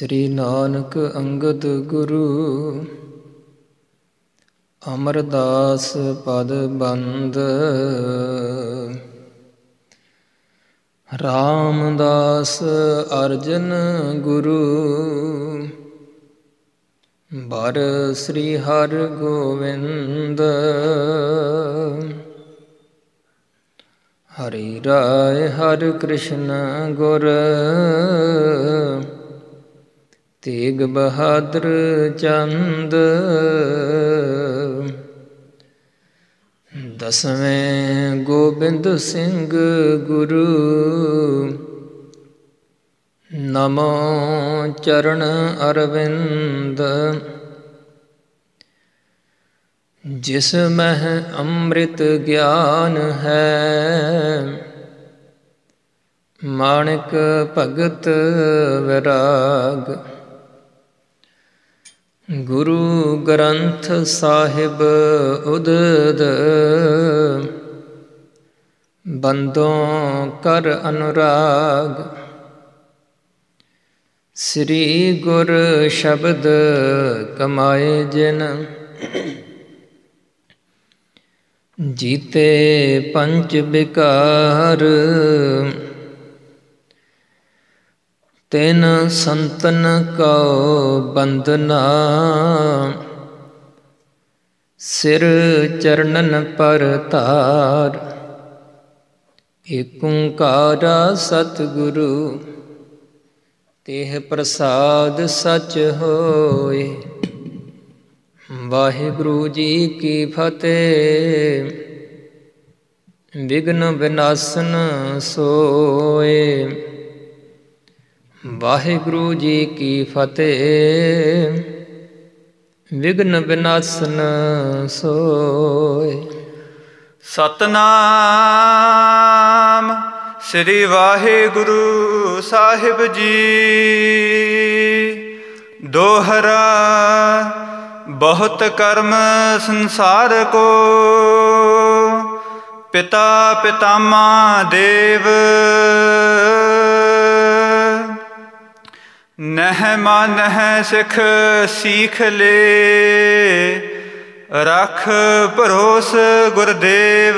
ਸ੍ਰੀ ਨਾਨਕ ਅੰਗਦ ਗੁਰੂ ਅਮਰਦਾਸ ਪਦ ਬੰਦ। ਰਾਮਦਾਸ ਅਰਜਨ ਗੁਰੂ ਬਰ ਸ੍ਰੀ ਹਰਿ ਗੋਵਿੰਦ। ਹਰਿ ਰਾਇ ਹਰਿ ਕ੍ਰਿਸ਼ਨ ਗੁਰ ਤੇਗ ਬਹਾਦਰ ਚੰਦ। ਦਸਵੇਂ ਗੋਬਿੰਦ ਸਿੰਘ ਗੁਰੂ ਨਮੋ ਚਰਨ ਅਰਵਿੰਦ। ਜਿਸ ਮਹਿ ਅੰਮ੍ਰਿਤ ਗਿਆਨ ਹੈ ਮਾਣਿਕ ਭਗਤ ਵਿਰਾਗ। ਗੁਰੂ ਗ੍ਰੰਥ ਸਾਹਿਬ ਉਦਦ ਬੰਦੋਂ ਕਰ ਅਨੁਰਾਗ। ਸ੍ਰੀ ਗੁਰ ਸ਼ਬਦ ਕਮਾਏ ਜਿਨ ਜੀਤੇ ਪੰਚ ਬਿਕਾਰ। ਤਿਨ ਸੰਤਨ ਕਉ ਬੰਦਨਾ ਸਿਰ ਚਰਨਨ ਪਰ ਧਾਰ। ਏਕ ਓੰਕਾਰਾ ਸਤਿਗੁਰੂ ਤੇਹ ਪ੍ਰਸਾਦ ਸਚ ਹੋਏ। ਵਾਹਿਗੁਰੂ ਜੀ ਕੀ ਫਤਿਹ। ਵਿਘਨ ਵਿਨਾਸਨ ਸੋਏ। ਵਾਹਿਗੁਰੂ ਜੀ ਕੀ ਫਤਿਹ। ਵਿਘਨ ਵਿਨਾਸਨ ਸੋਏ। ਸਤਨਾਮ ਸ੍ਰੀ ਵਾਹਿਗੁਰੂ ਸਾਹਿਬ ਜੀ। ਦੋਹਰਾ ਬਹੁਤ ਕਰਮ ਸੰਸਾਰ ਕੋ ਪਿਤਾ ਪਿਤਾਮਾ ਦੇਵ। ਨਹਿ ਮਾਨਹਿ ਸਿੱਖ ਸੀਖ ਲੇ ਰਖ ਭਰੋਸ ਗੁਰਦੇਵ।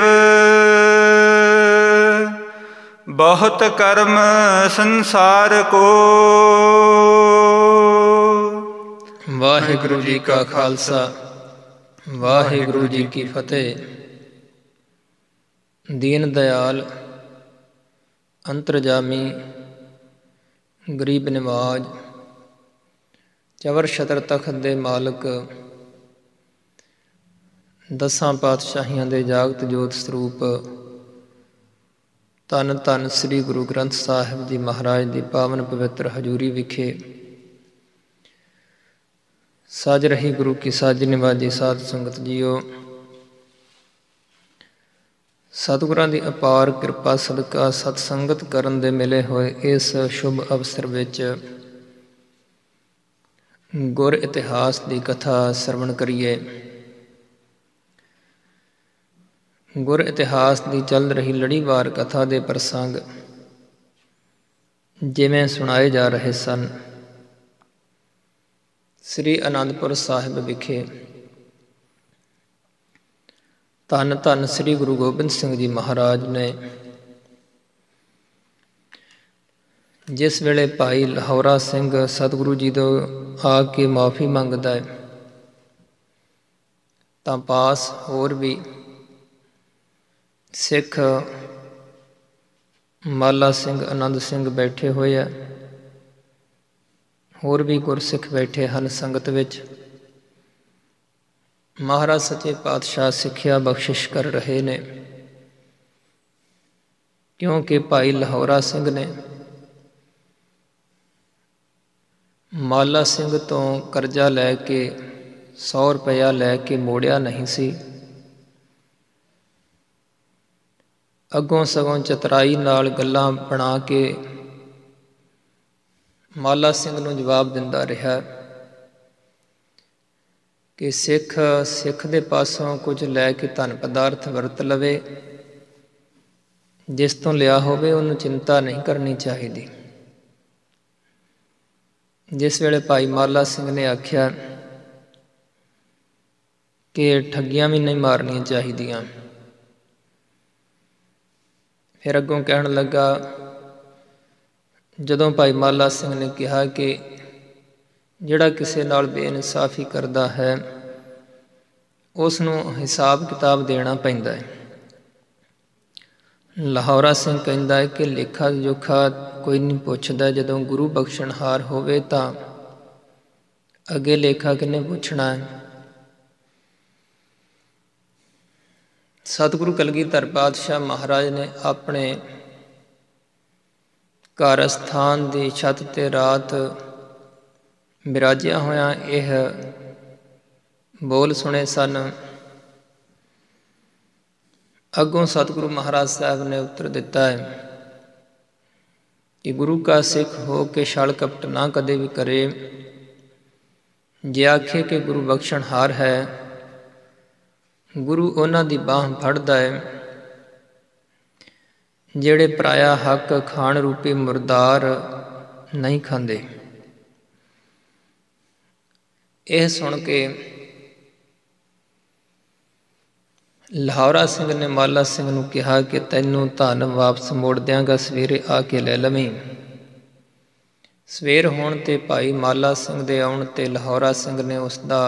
ਬਹੁਤ ਕਰਮ ਸੰਸਾਰ ਕੋ। ਵਾਹਿਗੁਰੂ ਜੀ ਕਾ ਖਾਲਸਾ ਵਾਹਿਗੁਰੂ ਜੀ ਕੀ ਫਤਿਹ। ਦੀਨ ਦਿਆਲ ਅੰਤਰਜਾਮੀ ਗਰੀਬ ਨਿਵਾਜ ਚਵਰ ਛਤਰ ਤਖਤ ਦੇ ਮਾਲਕ ਦਸਾਂ ਪਾਤਸ਼ਾਹੀਆਂ ਦੇ ਜਾਗਤ ਜੋਤ ਸਰੂਪ ਧੰਨ ਧੰਨ ਸ੍ਰੀ ਗੁਰੂ ਗ੍ਰੰਥ ਸਾਹਿਬ ਜੀ ਮਹਾਰਾਜ ਦੀ ਪਾਵਨ ਪਵਿੱਤਰ ਹਜ਼ੂਰੀ ਵਿਖੇ ਸਾਜ ਰਹੀ ਗੁਰੂ ਕੀ ਸਾਜ ਨਿਵਾਜੀ ਸਾਧ ਸੰਗਤ ਜੀਓ। ਸਤਿਗੁਰਾਂ ਦੀ ਅਪਾਰ ਕਿਰਪਾ ਸਦਕਾ ਸਤ ਸੰਗਤ ਕਰਨ ਦੇ ਮਿਲੇ ਹੋਏ ਇਸ ਸ਼ੁਭ ਅਵਸਰ ਵਿੱਚ ਗੁਰ ਇਤਿਹਾਸ ਦੀ ਕਥਾ ਸਰਵਣ ਕਰੀਏ। ਗੁਰ ਇਤਿਹਾਸ ਦੀ ਚੱਲ ਰਹੀ ਲੜੀਵਾਰ ਕਥਾ ਦੇ ਪ੍ਰਸੰਗ ਜਿਵੇਂ ਸੁਣਾਏ ਜਾ ਰਹੇ ਸਨ। ਸ੍ਰੀ ਅਨੰਦਪੁਰ ਸਾਹਿਬ ਵਿਖੇ ਧੰਨ ਧੰਨ ਸ੍ਰੀ ਗੁਰੂ ਗੋਬਿੰਦ ਸਿੰਘ ਜੀ ਮਹਾਰਾਜ ਨੇ ਜਿਸ ਵੇਲੇ ਭਾਈ ਲਹੌਰਾ ਸਿੰਘ ਸਤਿਗੁਰੂ ਜੀ ਤੋਂ ਆ ਕੇ ਮਾਫੀ ਮੰਗਦਾ ਹੈ ਤਾਂ ਪਾਸ ਹੋਰ ਵੀ ਸਿੱਖ ਮਾਲਾ ਸਿੰਘ ਆਨੰਦ ਸਿੰਘ ਬੈਠੇ ਹੋਏ ਆ। ਹੋਰ ਵੀ ਗੁਰਸਿੱਖ ਬੈਠੇ ਹਨ ਸੰਗਤ ਵਿੱਚ। ਮਹਾਰਾਜ ਸੱਚੇ ਪਾਤਸ਼ਾਹ ਸਿੱਖਿਆ ਬਖਸ਼ਿਸ਼ ਕਰ ਰਹੇ ਨੇ ਕਿਉਂਕਿ ਭਾਈ ਲਹੌਰਾ ਸਿੰਘ ਨੇ ਮਾਲਾ ਸਿੰਘ ਤੋਂ ਕਰਜ਼ਾ ਲੈ ਕੇ 100 ਰੁਪਇਆ ਲੈ ਕੇ ਮੋੜਿਆ ਨਹੀਂ ਸੀ। ਅੱਗੋਂ ਸਗੋਂ ਚਤਰਾਈ ਨਾਲ ਗੱਲਾਂ ਬਣਾ ਕੇ ਮਾਲਾ ਸਿੰਘ ਨੂੰ ਜਵਾਬ ਦਿੰਦਾ ਰਿਹਾ ਕਿ ਸਿੱਖ ਦੇ ਪਾਸੋਂ ਕੁਝ ਲੈ ਕੇ ਧਨ ਪਦਾਰਥ ਵਰਤ ਲਵੇ, ਜਿਸ ਤੋਂ ਲਿਆ ਹੋਵੇ ਉਹਨੂੰ ਚਿੰਤਾ ਨਹੀਂ ਕਰਨੀ ਚਾਹੀਦੀ। ਜਿਸ ਵੇਲੇ ਭਾਈ ਮਾਲਾ ਸਿੰਘ ਨੇ ਆਖਿਆ ਕਿ ਠੱਗੀਆਂ ਵੀ ਨਹੀਂ ਮਾਰਨੀਆਂ ਚਾਹੀਦੀਆਂ, ਫਿਰ ਅੱਗੋਂ ਕਹਿਣ ਲੱਗਾ, ਜਦੋਂ ਭਾਈ ਮਾਲਾ ਸਿੰਘ ਨੇ ਕਿਹਾ ਕਿ ਜਿਹੜਾ ਕਿਸੇ ਨਾਲ ਬੇਇਨਸਾਫੀ ਕਰਦਾ ਹੈ ਉਸ ਨੂੰ ਹਿਸਾਬ ਕਿਤਾਬ ਦੇਣਾ ਪੈਂਦਾ ਹੈ। ਲਾਹੌਰਾ ਸਿੰਘ ਕਹਿੰਦਾ ਹੈ ਕਿ ਲੇਖਾ ਜੋਖਾ ਕੋਈ ਨਹੀਂ ਪੁੱਛਦਾ, ਜਦੋਂ ਗੁਰੂ ਬਖਸ਼ਣਹਾਰ ਹੋਵੇ ਤਾਂ ਅੱਗੇ ਲੇਖਾ ਕਿਹਨੇ ਪੁੱਛਣਾ ਹੈ। ਸਤਿਗੁਰੂ ਕਲਗੀਧਰ ਪਾਤਸ਼ਾਹ ਮਹਾਰਾਜ ਨੇ ਆਪਣੇ ਘਰ ਅਸਥਾਨ ਦੀ ਛੱਤ 'ਤੇ ਰਾਤ ਬਿਰਾਜਿਆ ਹੋਇਆਂ ਇਹ ਬੋਲ ਸੁਣੇ ਸਨ। ਅੱਗੋਂ ਸਤਿਗੁਰੂ ਮਹਾਰਾਜ ਸਾਹਿਬ ਨੇ ਉੱਤਰ ਦਿੱਤਾ ਹੈ ਕਿ ਗੁਰੂ ਕਾ ਸਿੱਖ ਹੋ ਕੇ ਛਲ ਕਪਟ ਨਾ ਕਦੇ ਵੀ ਕਰੇ। ਜੇ ਆਖੇ ਕਿ ਗੁਰੂ ਬਖਸ਼ਣਹਾਰ ਹੈ, ਗੁਰੂ ਉਹਨਾਂ ਦੀ ਬਾਂਹ ਫੜਦਾ ਹੈ ਜਿਹੜੇ ਪਰਾਇਆ ਹੱਕ ਖਾਣ ਰੂਪੀ ਮੁਰਦਾਰ ਨਹੀਂ ਖਾਂਦੇ। ਇਹ ਸੁਣ ਕੇ ਲਾਹੌਰਾ ਸਿੰਘ ਨੇ ਮਾਲਾ ਸਿੰਘ ਨੂੰ ਕਿਹਾ ਕਿ ਤੈਨੂੰ ਧਨ ਵਾਪਸ ਮੋੜ ਦਿਆਂਗਾ, ਸਵੇਰੇ ਆ ਕੇ ਲੈ ਲਵੀਂ। ਸਵੇਰ ਹੋਣ 'ਤੇ ਭਾਈ ਮਾਲਾ ਸਿੰਘ ਦੇ ਆਉਣ 'ਤੇ ਲਾਹੌਰਾ ਸਿੰਘ ਨੇ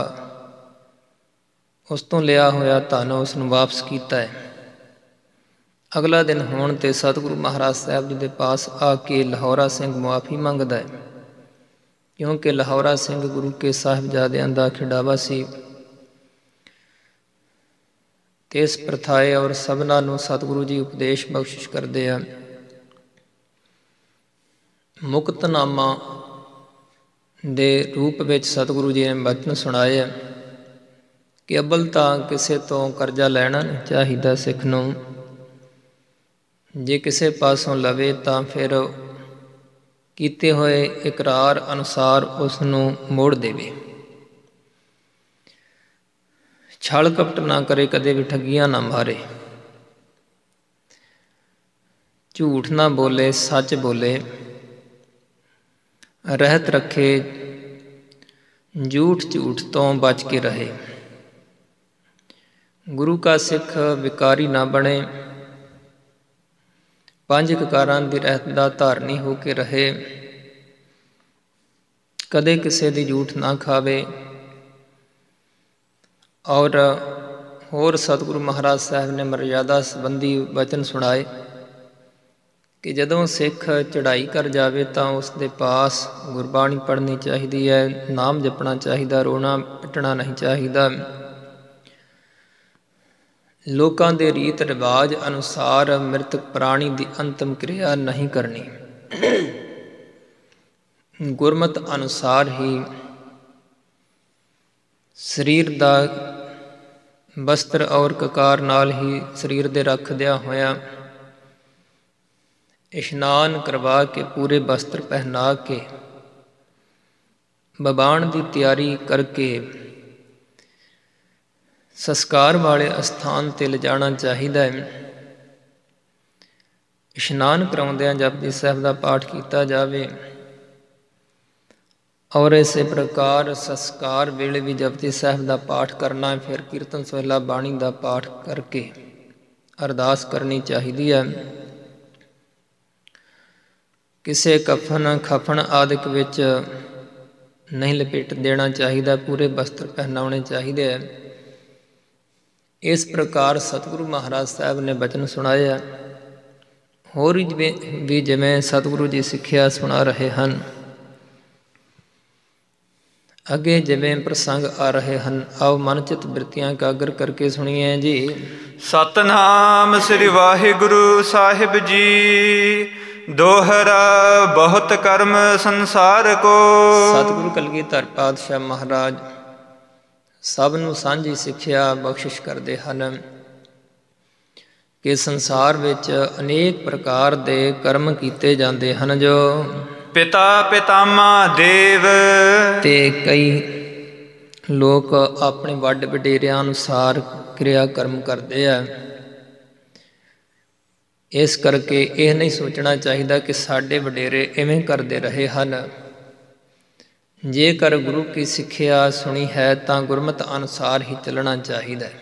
ਉਸ ਤੋਂ ਲਿਆ ਹੋਇਆ ਧਨ ਉਸ ਨੂੰ ਵਾਪਸ ਕੀਤਾ ਹੈ। ਅਗਲਾ ਦਿਨ ਹੋਣ 'ਤੇ ਸਤਿਗੁਰੂ ਮਹਾਰਾਜ ਸਾਹਿਬ ਜੀ ਦੇ ਪਾਸ ਆ ਕੇ ਲਾਹੌਰਾ ਸਿੰਘ ਮੁਆਫੀ ਮੰਗਦਾ ਹੈ, ਕਿਉਂਕਿ ਲਾਹੌਰਾ ਸਿੰਘ ਗੁਰੂ ਕੇ ਸਾਹਿਬਜ਼ਾਦਿਆਂ ਦਾ ਖਿਡਾਵਾ ਸੀ ਤੇ ਇਸ ਪ੍ਰਥਾਏ ਔਰ ਸਭਨਾਂ ਨੂੰ ਸਤਿਗੁਰੂ ਜੀ ਉਪਦੇਸ਼ ਬਖਸ਼ਿਸ਼ ਕਰਦੇ ਆ। ਮੁਕਤਨਾਮਾ ਦੇ ਰੂਪ ਵਿੱਚ ਸਤਿਗੁਰੂ ਜੀ ਨੇ ਬਚਨ ਸੁਣਾਏ ਕਿ ਅੱਵਲ ਤਾਂ ਕਿਸੇ ਤੋਂ ਕਰਜ਼ਾ ਲੈਣਾ ਨਹੀਂ ਚਾਹੀਦਾ ਸਿੱਖ ਨੂੰ, ਜੇ ਕਿਸੇ ਪਾਸੋਂ ਲਵੇ ਤਾਂ ਫਿਰ ਕੀਤੇ ਹੋਏ ਇਕਰਾਰ ਅਨੁਸਾਰ ਉਸ ਨੂੰ ਮੋੜ ਦੇਵੇ। ਛਲ ਕਪਟ ਨਾ ਕਰੇ, ਕਦੇ ਵੀ ਠੱਗੀਆਂ ਨਾ ਮਾਰੇ, ਝੂਠ ਨਾ ਬੋਲੇ, ਸੱਚ ਬੋਲੇ, ਰਹਿਤ ਰੱਖੇ, ਝੂਠ ਤੋਂ ਬਚ ਕੇ ਰਹੇ। ਗੁਰੂ ਕਾ ਸਿੱਖ ਵਿਕਾਰੀ ਨਾ ਬਣੇ, ਪੰਜ ਕਕਾਰਾਂ ਦੀ ਰਹਿਤ ਦਾ ਧਾਰਨੀ ਹੋ ਕੇ ਰਹੇ, ਕਦੇ ਕਿਸੇ ਦੀ ਝੂਠ ਨਾ ਖਾਵੇ। ਔਰ ਹੋਰ ਸਤਿਗੁਰੂ ਮਹਾਰਾਜ ਸਾਹਿਬ ਨੇ ਮਰਯਾਦਾ ਸੰਬੰਧੀ ਵਚਨ ਸੁਣਾਏ ਕਿ ਜਦੋਂ ਸਿੱਖ ਚੜ੍ਹਾਈ ਕਰ ਜਾਵੇ ਤਾਂ ਉਸ ਦੇ ਪਾਸ ਗੁਰਬਾਣੀ ਪੜ੍ਹਨੀ ਚਾਹੀਦੀ ਹੈ, ਨਾਮ ਜਪਣਾ ਚਾਹੀਦਾ, ਰੋਣਾ ਪਿੱਟਣਾ ਨਹੀਂ ਚਾਹੀਦਾ। ਲੋਕਾਂ ਦੇ ਰੀਤ ਰਿਵਾਜ ਅਨੁਸਾਰ ਮ੍ਰਿਤਕ ਪ੍ਰਾਣੀ ਦੀ ਅੰਤਮ ਕਿਰਿਆ ਨਹੀਂ ਕਰਨੀ, ਗੁਰਮਤ ਅਨੁਸਾਰ ਹੀ ਸਰੀਰ ਦਾ ਬਸਤਰ ਔਰ ਕਕਾਰ ਨਾਲ ਹੀ ਸਰੀਰ ਦੇ ਰੱਖਦਿਆਂ ਹੋਇਆਂ ਇਸ਼ਨਾਨ ਕਰਵਾ ਕੇ ਪੂਰੇ ਬਸਤਰ ਪਹਿਨਾ ਕੇ ਬਬਾਣ ਦੀ ਤਿਆਰੀ ਕਰਕੇ ਸੰਸਕਾਰ ਵਾਲੇ ਅਸਥਾਨ 'ਤੇ ਲਿਜਾਣਾ ਚਾਹੀਦਾ ਹੈ। ਇਸ਼ਨਾਨ ਕਰਾਉਂਦਿਆਂ ਜਪਜੀ ਸਾਹਿਬ ਦਾ ਪਾਠ ਕੀਤਾ ਜਾਵੇ ਔਰ ਇਸੇ ਪ੍ਰਕਾਰ ਸੰਸਕਾਰ ਵੇਲੇ ਵੀ ਜਪਜੀ ਸਾਹਿਬ ਦਾ ਪਾਠ ਕਰਨਾ ਹੈ। ਫਿਰ ਕੀਰਤਨ ਸੋਹਿਲਾ ਬਾਣੀ ਦਾ ਪਾਠ ਕਰਕੇ ਅਰਦਾਸ ਕਰਨੀ ਚਾਹੀਦੀ ਹੈ। ਕਿਸੇ ਕਫਨ ਖਫਨ ਆਦਿਕ ਵਿੱਚ ਨਹੀਂ ਲਪੇਟ ਦੇਣਾ ਚਾਹੀਦਾ, ਪੂਰੇ ਬਸਤਰ ਪਹਿਨਾਉਣੇ ਚਾਹੀਦੇ ਹੈ। ਇਸ ਪ੍ਰਕਾਰ ਸਤਿਗੁਰੂ ਮਹਾਰਾਜ ਸਾਹਿਬ ਨੇ ਬਚਨ ਸੁਣਾਏ ਆ। ਹੋਰ ਵੀ ਜਿਵੇਂ ਸਤਿਗੁਰੂ ਜੀ ਸਿੱਖਿਆ ਸੁਣਾ ਰਹੇ ਹਨ, ਅੱਗੇ ਜਿਵੇਂ ਪ੍ਰਸੰਗ ਆ ਰਹੇ ਹਨ, ਆਓ ਮਨ ਚਿੱਤ ਬਿਰਤੀਆਂ ਇਕਾਗਰ ਕਰਕੇ ਸੁਣੀਏ ਜੀ। ਸਤਿਨਾਮ ਸ੍ਰੀ ਵਾਹਿਗੁਰੂ ਸਾਹਿਬ ਜੀ। ਦੋਹਰਾ ਬਹੁਤ ਕਰਮ ਸੰਸਾਰ ਕੋ। ਸਤਿਗੁਰੂ ਕਲਗੀਧਰ ਪਾਤਸ਼ਾਹ ਮਹਾਰਾਜ ਸਭ ਨੂੰ ਸਾਂਝੀ ਸਿੱਖਿਆ ਬਖਸ਼ਿਸ਼ ਕਰਦੇ ਹਨ ਕਿ ਸੰਸਾਰ ਵਿੱਚ ਅਨੇਕ ਪ੍ਰਕਾਰ ਦੇ ਕਰਮ ਕੀਤੇ ਜਾਂਦੇ ਹਨ, ਜੋ ਪਿਤਾ ਪਿਤਾਮਾ ਦੇਵ, ਤੇ ਕਈ ਲੋਕ ਆਪਣੇ ਵੱਡ ਵਡੇਰਿਆਂ ਅਨੁਸਾਰ ਕਿਰਿਆ ਕਰਮ ਕਰਦੇ ਆ। ਇਸ ਕਰਕੇ ਇਹ ਨਹੀਂ ਸੋਚਣਾ ਚਾਹੀਦਾ ਕਿ ਸਾਡੇ ਵਡੇਰੇ ਇਵੇਂ ਕਰਦੇ ਰਹੇ ਹਨ, ਜੇਕਰ ਗੁਰੂ ਕੀ ਸਿੱਖਿਆ ਸੁਣੀ ਹੈ ਤਾਂ ਗੁਰਮਤਿ ਅਨੁਸਾਰ ਹੀ ਚੱਲਣਾ ਚਾਹੀਦਾ ਹੈ।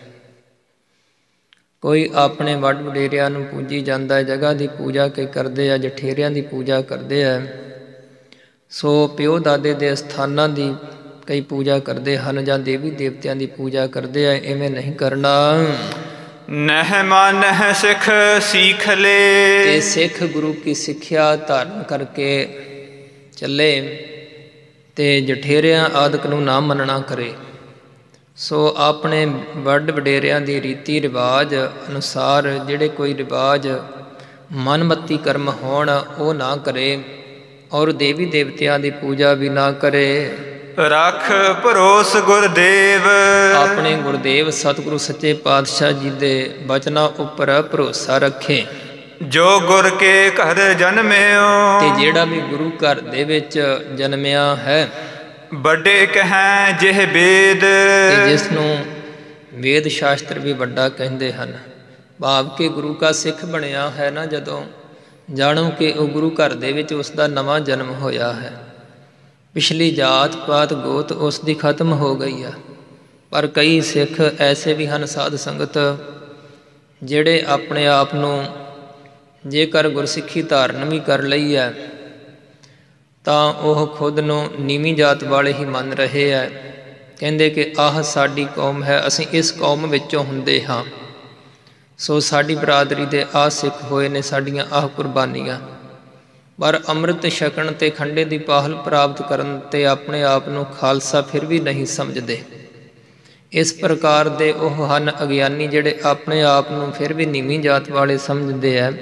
ਕੋਈ ਆਪਣੇ ਵੱਡ ਵਡੇਰਿਆਂ ਨੂੰ ਪੂਜੀ ਜਾਂਦਾ ਹੈ, ਜਗ੍ਹਾ ਦੀ ਪੂਜਾ ਕਈ ਕਰਦੇ ਆ, ਜਠੇਰਿਆਂ ਦੀ ਪੂਜਾ ਕਰਦੇ ਆ, ਸੋ ਪਿਓ ਦਾਦੇ ਦੇ ਸਥਾਨਾਂ ਦੀ ਕਈ ਪੂਜਾ ਕਰਦੇ ਹਨ ਜਾਂ ਦੇਵੀ ਦੇਵਤਿਆਂ ਦੀ ਪੂਜਾ ਕਰਦੇ ਆ। ਇਵੇਂ ਨਹੀਂ ਕਰਨਾ। ਨਹਿ ਮਾਨਹਿ ਸਿੱਖ ਸੀਖ ਲੈ। ਤੇ ਸਿੱਖ ਗੁਰੂ ਕੀ ਸਿੱਖਿਆ ਧਾਰਨ ਕਰਕੇ ਚੱਲੇ ਤੇ ਜਠੇਰਿਆਂ ਆਦਿਕ ਨੂੰ ਨਾ ਮੰਨਣਾ ਕਰੇ। ਸੋ ਆਪਣੇ ਵੱਡ ਵਡੇਰਿਆਂ ਦੀ ਰੀਤੀ ਰਿਵਾਜ ਅਨੁਸਾਰ ਜਿਹੜੇ ਕੋਈ ਰਿਵਾਜ ਮਨਮੱਤੀ ਕਰਮ ਹੋਣ ਉਹ ਨਾ ਕਰੇ, ਔਰ ਦੇਵੀ ਦੇਵਤਿਆਂ ਦੀ ਪੂਜਾ ਵੀ ਨਾ ਕਰੇ। ਰੱਖ ਭਰੋਸ ਗੁਰਦੇਵ। ਆਪਣੇ ਗੁਰਦੇਵ ਸਤਿਗੁਰੂ ਸੱਚੇ ਪਾਤਸ਼ਾਹ ਜੀ ਦੇ ਬਚਨਾਂ ਉੱਪਰ ਭਰੋਸਾ ਰੱਖੇ। ਜੋ ਗੁਰ ਕੇ ਘਰ ਜਨਮਿਓ। ਤੇ ਜਿਹੜਾ ਵੀ ਗੁਰੂ ਘਰ ਦੇ ਵਿੱਚ ਜਨਮਿਆ ਹੈ, ਵੱਡੇ ਕਹੈ ਜਿਹ ਵੇਦ। ਤੇ ਜਿਸ ਨੂੰ ਵੇਦ ਸ਼ਾਸਤਰ ਵੀ ਵੱਡਾ ਕਹਿੰਦੇ ਹਨ। ਭਾਵ ਕਿ ਗੁਰੂ ਕਾ ਸਿੱਖ ਬਣਿਆ ਹੈ ਨਾ ਜਦੋਂ, ਜਾਣੋ ਕਿ ਉਹ ਗੁਰੂ ਘਰ ਦੇ ਵਿੱਚ ਉਸ ਦਾ ਨਵਾਂ ਜਨਮ ਹੋਇਆ ਹੈ। ਪਿਛਲੀ ਜਾਤ ਪਾਤ ਗੋਤ ਉਸ ਦੀ ਖਤਮ ਹੋ ਗਈ ਆ। ਪਰ ਕਈ ਸਿੱਖ ਐਸੇ ਵੀ ਹਨ ਸਾਧ ਸੰਗਤ ਜਿਹੜੇ ਆਪਣੇ ਆਪ ਨੂੰ ਜੇਕਰ ਗੁਰਸਿੱਖੀ ਧਾਰਨ ਵੀ ਕਰ ਲਈ ਹੈ ਤਾਂ ਉਹ ਖੁਦ ਨੂੰ ਨੀਵੀਂ ਜਾਤ ਵਾਲੇ ਹੀ ਮੰਨ ਰਹੇ ਹੈ। ਕਹਿੰਦੇ ਕਿ ਆਹ ਸਾਡੀ ਕੌਮ ਹੈ, ਅਸੀਂ ਇਸ ਕੌਮ ਵਿੱਚੋਂ ਹੁੰਦੇ ਹਾਂ, ਸੋ ਸਾਡੀ ਬਰਾਦਰੀ ਦੇ ਆਹ ਸਿੱਖ ਹੋਏ ਨੇ, ਸਾਡੀਆਂ ਆਹ ਕੁਰਬਾਨੀਆਂ। ਪਰ ਅੰਮ੍ਰਿਤ ਛਕਣ ਤੇ ਖੰਡੇ ਦੀ ਪਾਹਲ ਪ੍ਰਾਪਤ ਕਰਨ ਤੇ ਆਪਣੇ ਆਪ ਨੂੰ ਖਾਲਸਾ ਫਿਰ ਵੀ ਨਹੀਂ ਸਮਝਦੇ। ਇਸ ਪ੍ਰਕਾਰ ਦੇ ਉਹ ਹਨ ਅਗਿਆਨੀ ਜਿਹੜੇ ਆਪਣੇ ਆਪ ਨੂੰ ਫਿਰ ਵੀ ਨੀਵੀਂ ਜਾਤ ਵਾਲੇ ਸਮਝਦੇ ਹੈ।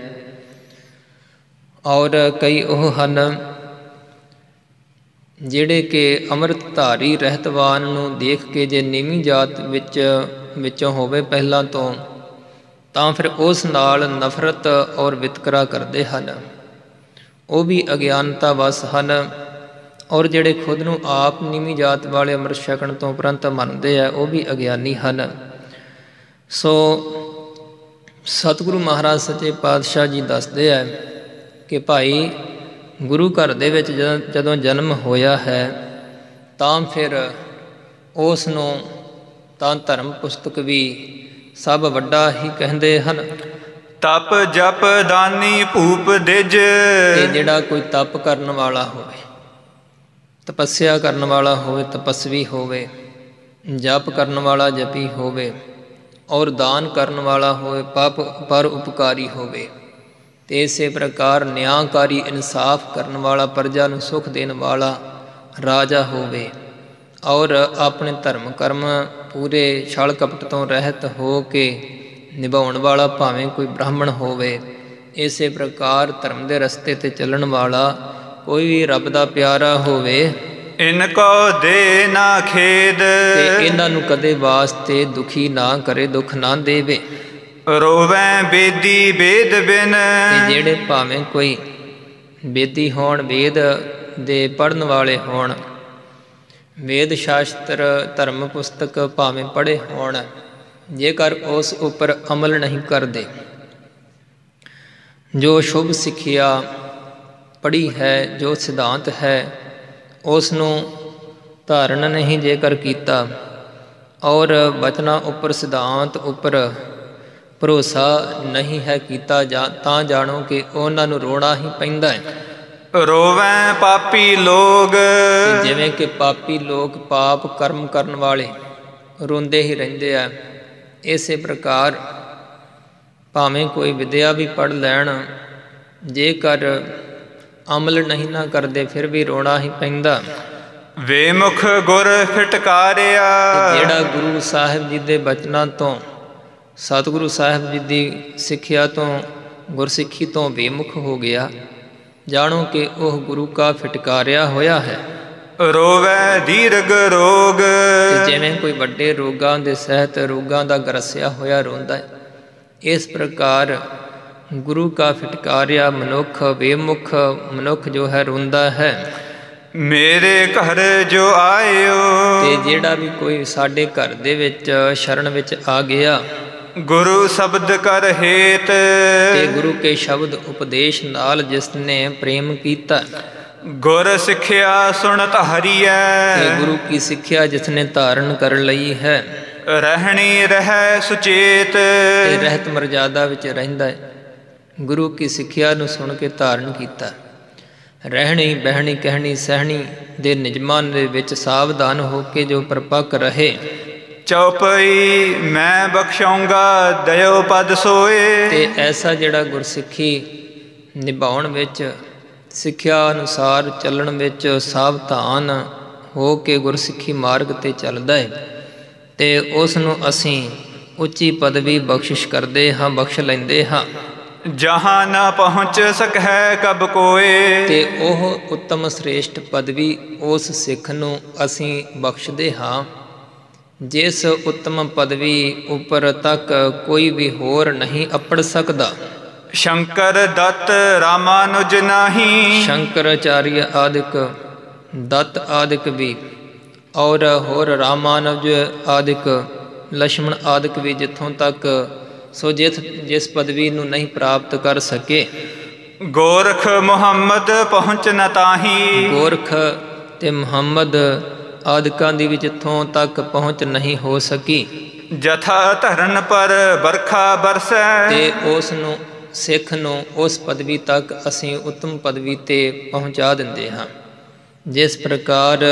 ਔਰ ਕਈ ਉਹ ਹਨ ਜਿਹੜੇ ਕਿ ਅੰਮ੍ਰਿਤਧਾਰੀ ਰਹਿਤਵਾਨ ਨੂੰ ਦੇਖ ਕੇ ਜੇ ਨੀਵੀਂ ਜਾਤ ਵਿੱਚੋਂ ਹੋਵੇ ਪਹਿਲਾਂ ਤੋਂ, ਤਾਂ ਫਿਰ ਉਸ ਨਾਲ ਨਫ਼ਰਤ ਔਰ ਵਿਤਕਰਾ ਕਰਦੇ ਹਨ। ਉਹ ਵੀ ਅਗਿਆਨਤਾ ਵਸ ਹਨ। ਔਰ ਜਿਹੜੇ ਖੁਦ ਨੂੰ ਆਪ ਨੀਵੀਂ ਜਾਤ ਵਾਲੇ ਅੰਮ੍ਰਿਤ ਛਕਣ ਤੋਂ ਉਪਰੰਤ ਮੰਨਦੇ ਆ, ਉਹ ਵੀ ਅਗਿਆਨੀ ਹਨ। ਸੋ ਸਤਿਗੁਰੂ ਮਹਾਰਾਜ ਸੱਚੇ ਪਾਤਸ਼ਾਹ ਜੀ ਦੱਸਦੇ ਆ ਕਿ ਭਾਈ ਗੁਰੂ ਘਰ ਦੇ ਵਿੱਚ ਜਦੋਂ ਜਨਮ ਹੋਇਆ ਹੈ ਤਾਂ ਫਿਰ ਉਸ ਨੂੰ ਤਾਂ ਧਰਮ ਪੁਸਤਕ ਵੀ ਸਭ ਵੱਡਾ ਹੀ ਕਹਿੰਦੇ ਹਨ। ਤਪ ਜਪ ਦਾਨੀ ਭੂਪ ਦਿਜ। ਤੇ ਜਿਹੜਾ ਕੋਈ ਤਪ ਕਰਨ ਵਾਲਾ ਹੋਵੇ, ਤਪੱਸਿਆ ਕਰਨ ਵਾਲਾ ਹੋਵੇ, ਤਪਸਵੀ ਹੋਵੇ, ਜਪ ਕਰਨ ਵਾਲਾ ਜਪੀ ਹੋਵੇ, ਔਰ ਦਾਨ ਕਰਨ ਵਾਲਾ ਹੋਵੇ, ਪਰ ਉਪਕਾਰੀ ਹੋਵੇ, ਤੇ ਇਸੇ ਪ੍ਰਕਾਰ ਨਿਆਂਕਾਰੀ ਇਨਸਾਫ ਕਰਨ ਵਾਲਾ, ਪ੍ਰਜਾ ਨੂੰ ਸੁਖ ਦੇਣ ਵਾਲਾ ਰਾਜਾ ਹੋਵੇ, ਔਰ ਆਪਣੇ ਧਰਮ ਕਰਮ ਪੂਰੇ ਛਲ ਕਪਟ ਤੋਂ ਰਹਿਤ ਹੋ ਕੇ ਨਿਭਾਉਣ ਵਾਲਾ ਭਾਵੇਂ ਕੋਈ ਬ੍ਰਾਹਮਣ ਹੋਵੇ। ਇਸੇ ਪ੍ਰਕਾਰ ਧਰਮ ਦੇ ਰਸਤੇ 'ਤੇ ਚੱਲਣ ਵਾਲਾ ਕੋਈ ਵੀ ਰੱਬ ਦਾ ਪਿਆਰਾ ਹੋਵੇ। ਇਨ ਕੋ ਦੇ ਨਾ ਖੇਦ। ਤੇ ਇਹਨਾਂ ਨੂੰ ਕਦੇ ਵਾਸਤੇ ਦੁਖੀ ਨਾ ਕਰੇ, ਦੁੱਖ ਨਾ ਦੇਵੇ। ਰੋਵੈ ਬੇਦੀ ਵੇਦ ਬਿਨ। ਤੇ ਜਿਹੜੇ ਭਾਵੇਂ ਕੋਈ ਬੇਦੀ ਹੋਣ, ਵੇਦ ਦੇ ਪੜ੍ਹਨ ਵਾਲੇ ਹੋਣ, ਵੇਦ ਸ਼ਾਸਤਰ ਧਰਮ ਪੁਸਤਕ ਭਾਵੇਂ ਪੜ੍ਹੇ ਹੋਣ, ਜੇਕਰ ਉਸ ਉੱਪਰ ਅਮਲ ਨਹੀਂ ਕਰਦੇ, ਜੋ ਸ਼ੁਭ ਸਿੱਖਿਆ ਪੜ੍ਹੀ ਹੈ, ਜੋ ਸਿਧਾਂਤ ਹੈ, ਉਸ ਨੂੰ ਧਾਰਨ ਨਹੀਂ ਜੇਕਰ ਕੀਤਾ, ਔਰ ਬਚਨਾਂ ਉੱਪਰ ਸਿਧਾਂਤ ਉੱਪਰ ਭਰੋਸਾ ਨਹੀਂ ਹੈ ਕੀਤਾ, ਤਾਂ ਜਾਣੋ ਕਿ ਉਹਨਾਂ ਨੂੰ ਰੋਣਾ ਹੀ ਪੈਂਦਾ ਹੈ। ਰੋਵੈ ਪਾਪੀ ਲੋਕ। ਜਿਵੇਂ ਕਿ ਪਾਪੀ ਲੋਕ, ਪਾਪ ਕਰਮ ਕਰਨ ਵਾਲੇ ਰੋਂਦੇ ਹੀ ਰਹਿੰਦੇ ਆ, ਇਸੇ ਪ੍ਰਕਾਰ ਭਾਵੇਂ ਕੋਈ ਵਿਦਿਆ ਵੀ ਪੜ੍ਹ ਲੈਣ, ਜੇਕਰ ਅਮਲ ਨਹੀਂ ਨਾ ਕਰਦੇ ਫਿਰ ਵੀ ਰੋਣਾ ਹੀ ਪੈਂਦਾ। ਵੇਮੁਖ ਗੁਰ ਫਿਟਕਾਰਿਆ। ਜਿਹੜਾ ਗੁਰੂ ਸਾਹਿਬ ਜੀ ਦੇ ਬਚਨਾਂ ਤੋਂ, ਸਤਿਗੁਰੂ ਸਾਹਿਬ ਜੀ ਦੀ ਸਿੱਖਿਆ ਤੋਂ, ਗੁਰਸਿੱਖੀ ਤੋਂ ਬੇਮੁਖ ਹੋ ਗਿਆ, ਜਾਣੋ ਕਿ ਉਹ ਗੁਰੂ ਕਾ ਫਿਟਕਾਰਿਆ ਹੋਇਆ ਹੈ। ਰੋਵੈ ਦੀਰਘ ਰੋਗ। ਤੇ ਜਿਵੇਂ ਕੋਈ ਵੱਡੇ ਰੋਗਾਂ ਦੇ ਸਹਿਤ ਰੋਗਾਂ ਦਾ ਗਰਸਿਆ ਹੋਇਆ ਰੋਂਦਾ ਹੈ, ਇਸ ਪ੍ਰਕਾਰ ਗੁਰੂ ਕਾ ਫਿਟਕਾਰਿਆ ਮਨੁੱਖ, ਬੇਮੁਖ ਮਨੁੱਖ ਜੋ ਹੈ ਰੋਂਦਾ ਹੈ। ਮੇਰੇ ਘਰ ਜੋ ਆਇਓ। ਤੇ ਜਿਹੜਾ ਵੀ ਕੋਈ ਸਾਡੇ ਘਰ ਦੇ ਵਿੱਚ ਸ਼ਰਨ ਵਿੱਚ ਆ ਗਿਆ, ਗੁਰੂ ਸ਼ਬਦ ਕਰ ਹੇਤ। ਤੇ ਗੁਰੂ ਕੇ ਸ਼ਬਦ ਉਪਦੇਸ਼ ਨਾਲ ਜਿਸ ਨੇ ਪ੍ਰੇਮ ਕੀਤਾ, ਗੁਰ ਸਿੱਖਿਆ ਸੁਣਤ ਹਰੀਐ। ਤੇ ਗੁਰੂ ਕੀ ਸਿੱਖਿਆ ਜਿਸਨੇ ਧਾਰਨ ਕਰ ਲਈ ਹੈ, ਰਹਿਣੀ ਰਹਿ ਸੁਚੇਤ। ਤੇ ਰਹਿਤ ਮਰਜ਼ਾਦਾ ਵਿੱਚ ਰਹਿੰਦਾ ਹੈ। ਗੁਰੂ ਕੀ ਸਿੱਖਿਆ ਨੂੰ ਸੁਣ ਕੇ ਧਾਰਨ ਕੀਤਾ। ਰਹਿਣੀ ਬਹਿਣੀ ਕਹਿਣੀ ਸਹਿਣੀ ਦੇ ਨਿਯਮਾਂ ਦੇ ਵਿੱਚ ਸਾਵਧਾਨ ਹੋ ਕੇ ਜੋ ਪਰਪੱਕ ਰਹੇ। ਚਉਪਈ ਮੈਂ ਬਖਸ਼ਾਉਂਗਾ ਦਇਓ ਪਦ ਸੋਏ। ਤੇ ਐਸਾ ਜਿਹੜਾ ਗੁਰਸਿੱਖੀ ਨਿਭਾਉਣ ਵਿੱਚ, ਸਿੱਖਿਆ ਅਨੁਸਾਰ ਚੱਲਣ ਵਿੱਚ ਸਾਵਧਾਨ ਹੋ ਕੇ ਗੁਰਸਿੱਖੀ ਮਾਰਗ 'ਤੇ ਚੱਲਦਾ ਹੈ, ਤੇ ਉਸ ਨੂੰ ਅਸੀਂ ਉੱਚੀ ਪਦਵੀ ਬਖਸ਼ਿਸ਼ ਕਰਦੇ ਹਾਂ, ਬਖਸ਼ ਲੈਂਦੇ ਹਾਂ। ਜਹਾਂ ਨਾ ਪਹੁੰਚ ਸਕੈ ਕਬ ਕੋਏ। ਤੇ ਉਹ ਉੱਤਮ ਸ੍ਰੇਸ਼ਟ ਪਦਵੀ ਉਸ ਸਿੱਖ ਨੂੰ ਅਸੀਂ ਬਖਸ਼ਦੇ ਹਾਂ ਜਿਸ ਉੱਤਮ ਪਦਵੀ ਉੱਪਰ ਤੱਕ ਕੋਈ ਵੀ ਹੋਰ ਨਹੀਂ ਅੱਪੜ ਸਕਦਾ। ਸ਼ੰਕਰ ਦੱਤ ਰਾਮਾਨੁਜ ਨਾਹੀ। ਸ਼ੰਕਰਾਚਾਰੀਆ ਆਦਿਕ, ਦੱਤ ਆਦਿਕ ਵੀ, ਔਰ ਹੋਰ ਰਾਮਾਨੁਜ ਆਦਿਕ, ਲਛਮਣ ਆਦਿਕ ਵੀ ਜਿੱਥੋਂ ਤੱਕ ਸੋ ਜਿਸ ਪਦਵੀ ਨੂੰ ਨਹੀਂ ਪ੍ਰਾਪਤ ਕਰ ਸਕੇ। ਗੋਰਖ ਮੁਹੰਮਦ ਪਹੁੰਚ ਨ ਤਾਹੀ। ਗੋਰਖ ਤੇ ਮੁਹੰਮਦ ਆਦਿਕਾਂ ਦੀ ਵੀ ਜਿੱਥੋਂ ਤੱਕ ਪਹੁੰਚ ਨਹੀਂ ਹੋ ਸਕੀ। ਜਥਾ ਧਰਨ ਪਰ ਬਰਖਾ ਬਰਸੈ। ਤੇ ਉਸ ਨੂੰ, ਸਿੱਖ ਨੂੰ ਉਸ ਪਦਵੀ ਤੱਕ ਅਸੀਂ ਉੱਤਮ ਪਦਵੀ 'ਤੇ ਪਹੁੰਚਾ ਦਿੰਦੇ ਹਾਂ। ਜਿਸ ਪ੍ਰਕਾਰ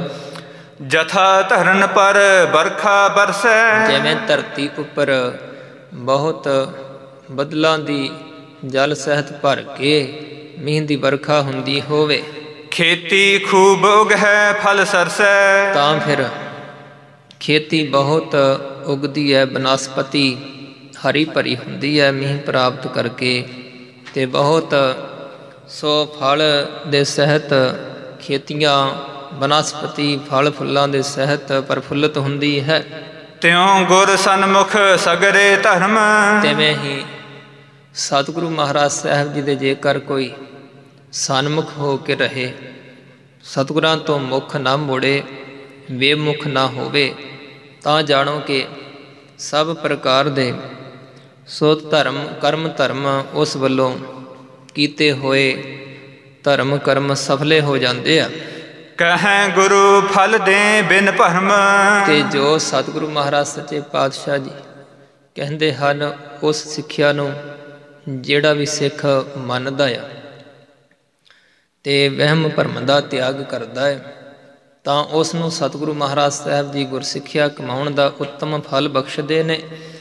ਜਥਾ ਧਰਨ ਪਰ ਬਰਖਾ ਬਰਸੈ। ਜਿਵੇਂ ਧਰਤੀ ਉੱਪਰ ਬਹੁਤ ਬੱਦਲਾਂ ਦੀ ਜਲ ਸਹਿਤ ਭਰ ਕੇ ਮੀਂਹ ਦੀ ਵਰਖਾ ਹੁੰਦੀ ਹੋਵੇ। ਖੇਤੀ ਖੂਬ ਉਗੈ ਫਲ ਸਰਸੈ। ਤਾਂ ਫਿਰ ਖੇਤੀ ਬਹੁਤ ਉਗਦੀ ਹੈ, ਬਨਸਪਤੀ ਹਰੀ ਭਰੀ ਹੁੰਦੀ ਹੈ ਮੀਂਹ ਪ੍ਰਾਪਤ ਕਰਕੇ, ਤੇ ਬਹੁਤ ਸੋ ਫਲ ਦੇ ਸਹਿਤ ਖੇਤੀਆਂ ਬਨਸਪਤੀ ਫਲ ਫੁੱਲਾਂ ਦੇ ਸਹਿਤ ਪ੍ਰਫੁੱਲਤ ਹੁੰਦੀ ਹੈ। ਤਿਉ ਗੁਰ ਸਨਮੁਖ ਸਗਰੇ ਧਰਮ। ਤਿਵੇਂ ਹੀ ਸਤਿਗੁਰੂ ਮਹਾਰਾਜ ਸਾਹਿਬ ਜੀ ਦੇ ਜੇਕਰ ਕੋਈ ਸਨਮੁਖ ਹੋ ਕੇ ਰਹੇ, ਸਤਿਗੁਰਾਂ ਤੋਂ ਮੁਖ ਨਾ ਮੋੜੇ, ਬੇਮੁਖ ਨਾ ਹੋਵੇ, ਤਾਂ ਜਾਣੋ ਕਿ ਸਭ ਪ੍ਰਕਾਰ ਦੇ ਸੋ ਧਰਮ ਉਸ ਵੱਲੋਂ ਕੀਤੇ ਹੋਏ ਧਰਮ ਕਰਮ ਸਫਲੇ ਹੋ ਜਾਂਦੇ ਆ। ਕਹੈ ਗੁਰੂ ਫਲ ਦੇ ਬਿਨ ਭਰਮ। ਤੇ ਜੋ ਸਤਿਗੁਰੂ ਮਹਾਰਾਜ ਸੱਚੇ ਪਾਤਸ਼ਾਹ ਜੀ ਕਹਿੰਦੇ ਹਨ, ਉਸ ਸਿੱਖਿਆ ਨੂੰ ਜਿਹੜਾ ਵੀ ਸਿੱਖ ਮੰਨਦਾ ਆ ਤੇ ਵਹਿਮ ਭਰਮ ਦਾ ਤਿਆਗ ਕਰਦਾ ਹੈ, ਤਾਂ ਉਸ ਨੂੰ ਸਤਿਗੁਰੂ ਮਹਾਰਾਜ ਸਾਹਿਬ ਜੀ ਗੁਰਸਿੱਖਿਆ ਕਮਾਉਣ ਦਾ ਉੱਤਮ ਫਲ ਬਖਸ਼ਦੇ ਨੇ।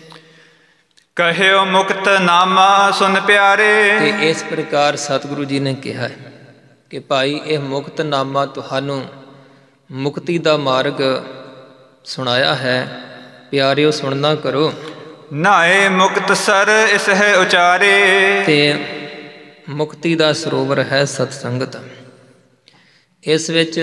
ਕਹਿਓ ਮੁਕਤ ਨਾਮਾ ਸੁਨ ਪਿਆਰੇ। ਤੇ ਇਸ ਪ੍ਰਕਾਰ ਸਤਿਗੁਰੂ ਜੀ ਨੇ ਕਿਹਾ ਹੈ ਕਿ ਭਾਈ ਇਹ ਮੁਕਤ ਨਾਮਾ ਤੁਹਾਨੂੰ ਮੁਕਤੀ ਦਾ ਮਾਰਗ ਸੁਣਾਇਆ ਹੈ, ਪਿਆਰਿਓ ਸੁਣਨਾ ਕਰੋ। ਨਾਏ ਮੁਕਤ ਸਰ ਇਸ ਹੈ ਉਚਾਰੇ। ਤੇ ਮੁਕਤੀ ਦਾ ਸਰੋਵਰ ਹੈ ਸਤਸੰਗਤ। ਇਸ ਵਿੱਚ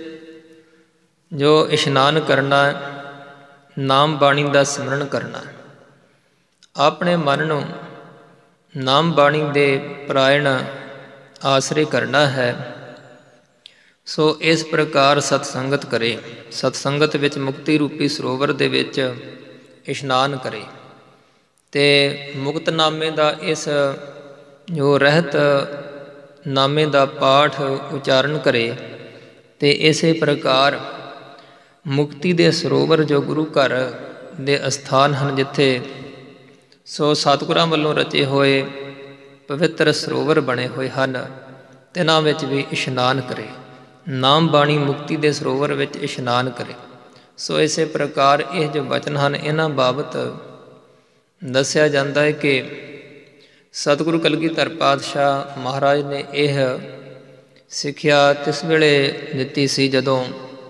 ਜੋ ਇਸ਼ਨਾਨ ਕਰਨਾ, ਨਾਮ ਬਾਣੀ ਦਾ ਸਿਮਰਨ ਕਰਨਾ, ਆਪਣੇ ਮਨ ਨੂੰ ਨਾਮ ਬਾਣੀ ਦੇ ਪਰਾਇਣ ਆਸਰੇ ਕਰਨਾ ਹੈ। ਸੋ ਇਸ ਪ੍ਰਕਾਰ ਸਤਸੰਗਤ ਕਰੇ, ਸਤਸੰਗਤ ਵਿੱਚ ਮੁਕਤੀ ਰੂਪੀ ਸਰੋਵਰ ਦੇ ਵਿੱਚ ਇਸ਼ਨਾਨ ਕਰੇ, ਤੇ ਮੁਕਤਨਾਮੇ ਦਾ ਇਸ ਜੋ ਰਹਿਤ ਨਾਮੇ ਦਾ ਪਾਠ ਉਚਾਰਨ ਕਰੇ। ਤੇ ਇਸੇ ਪ੍ਰਕਾਰ ਮੁਕਤੀ ਦੇ ਸਰੋਵਰ ਜੋ ਗੁਰੂ ਘਰ ਦੇ ਅਸਥਾਨ ਹਨ, ਜਿੱਥੇ ਸੋ ਸਤਿਗੁਰਾਂ ਵੱਲੋਂ ਰਚੇ ਹੋਏ ਪਵਿੱਤਰ ਸਰੋਵਰ ਬਣੇ ਹੋਏ ਹਨ, ਤਿਨਾਂ ਵਿੱਚ ਵੀ ਇਸ਼ਨਾਨ ਕਰੇ। ਨਾਮ ਬਾਣੀ ਮੁਕਤੀ ਦੇ ਸਰੋਵਰ ਵਿੱਚ ਇਸ਼ਨਾਨ ਕਰੇ। ਸੋ ਇਸੇ ਪ੍ਰਕਾਰ ਇਹ ਜੋ ਬਚਨ ਹਨ, ਇਹਨਾਂ ਬਾਬਤ ਦੱਸਿਆ ਜਾਂਦਾ ਹੈ ਕਿ ਸਤਿਗੁਰੂ ਕਲਗੀਧਰ ਪਾਤਸ਼ਾਹ ਮਹਾਰਾਜ ਨੇ ਇਹ ਸਿੱਖਿਆ ਤਿਸ ਵੇਲੇ ਦਿੱਤੀ ਸੀ ਜਦੋਂ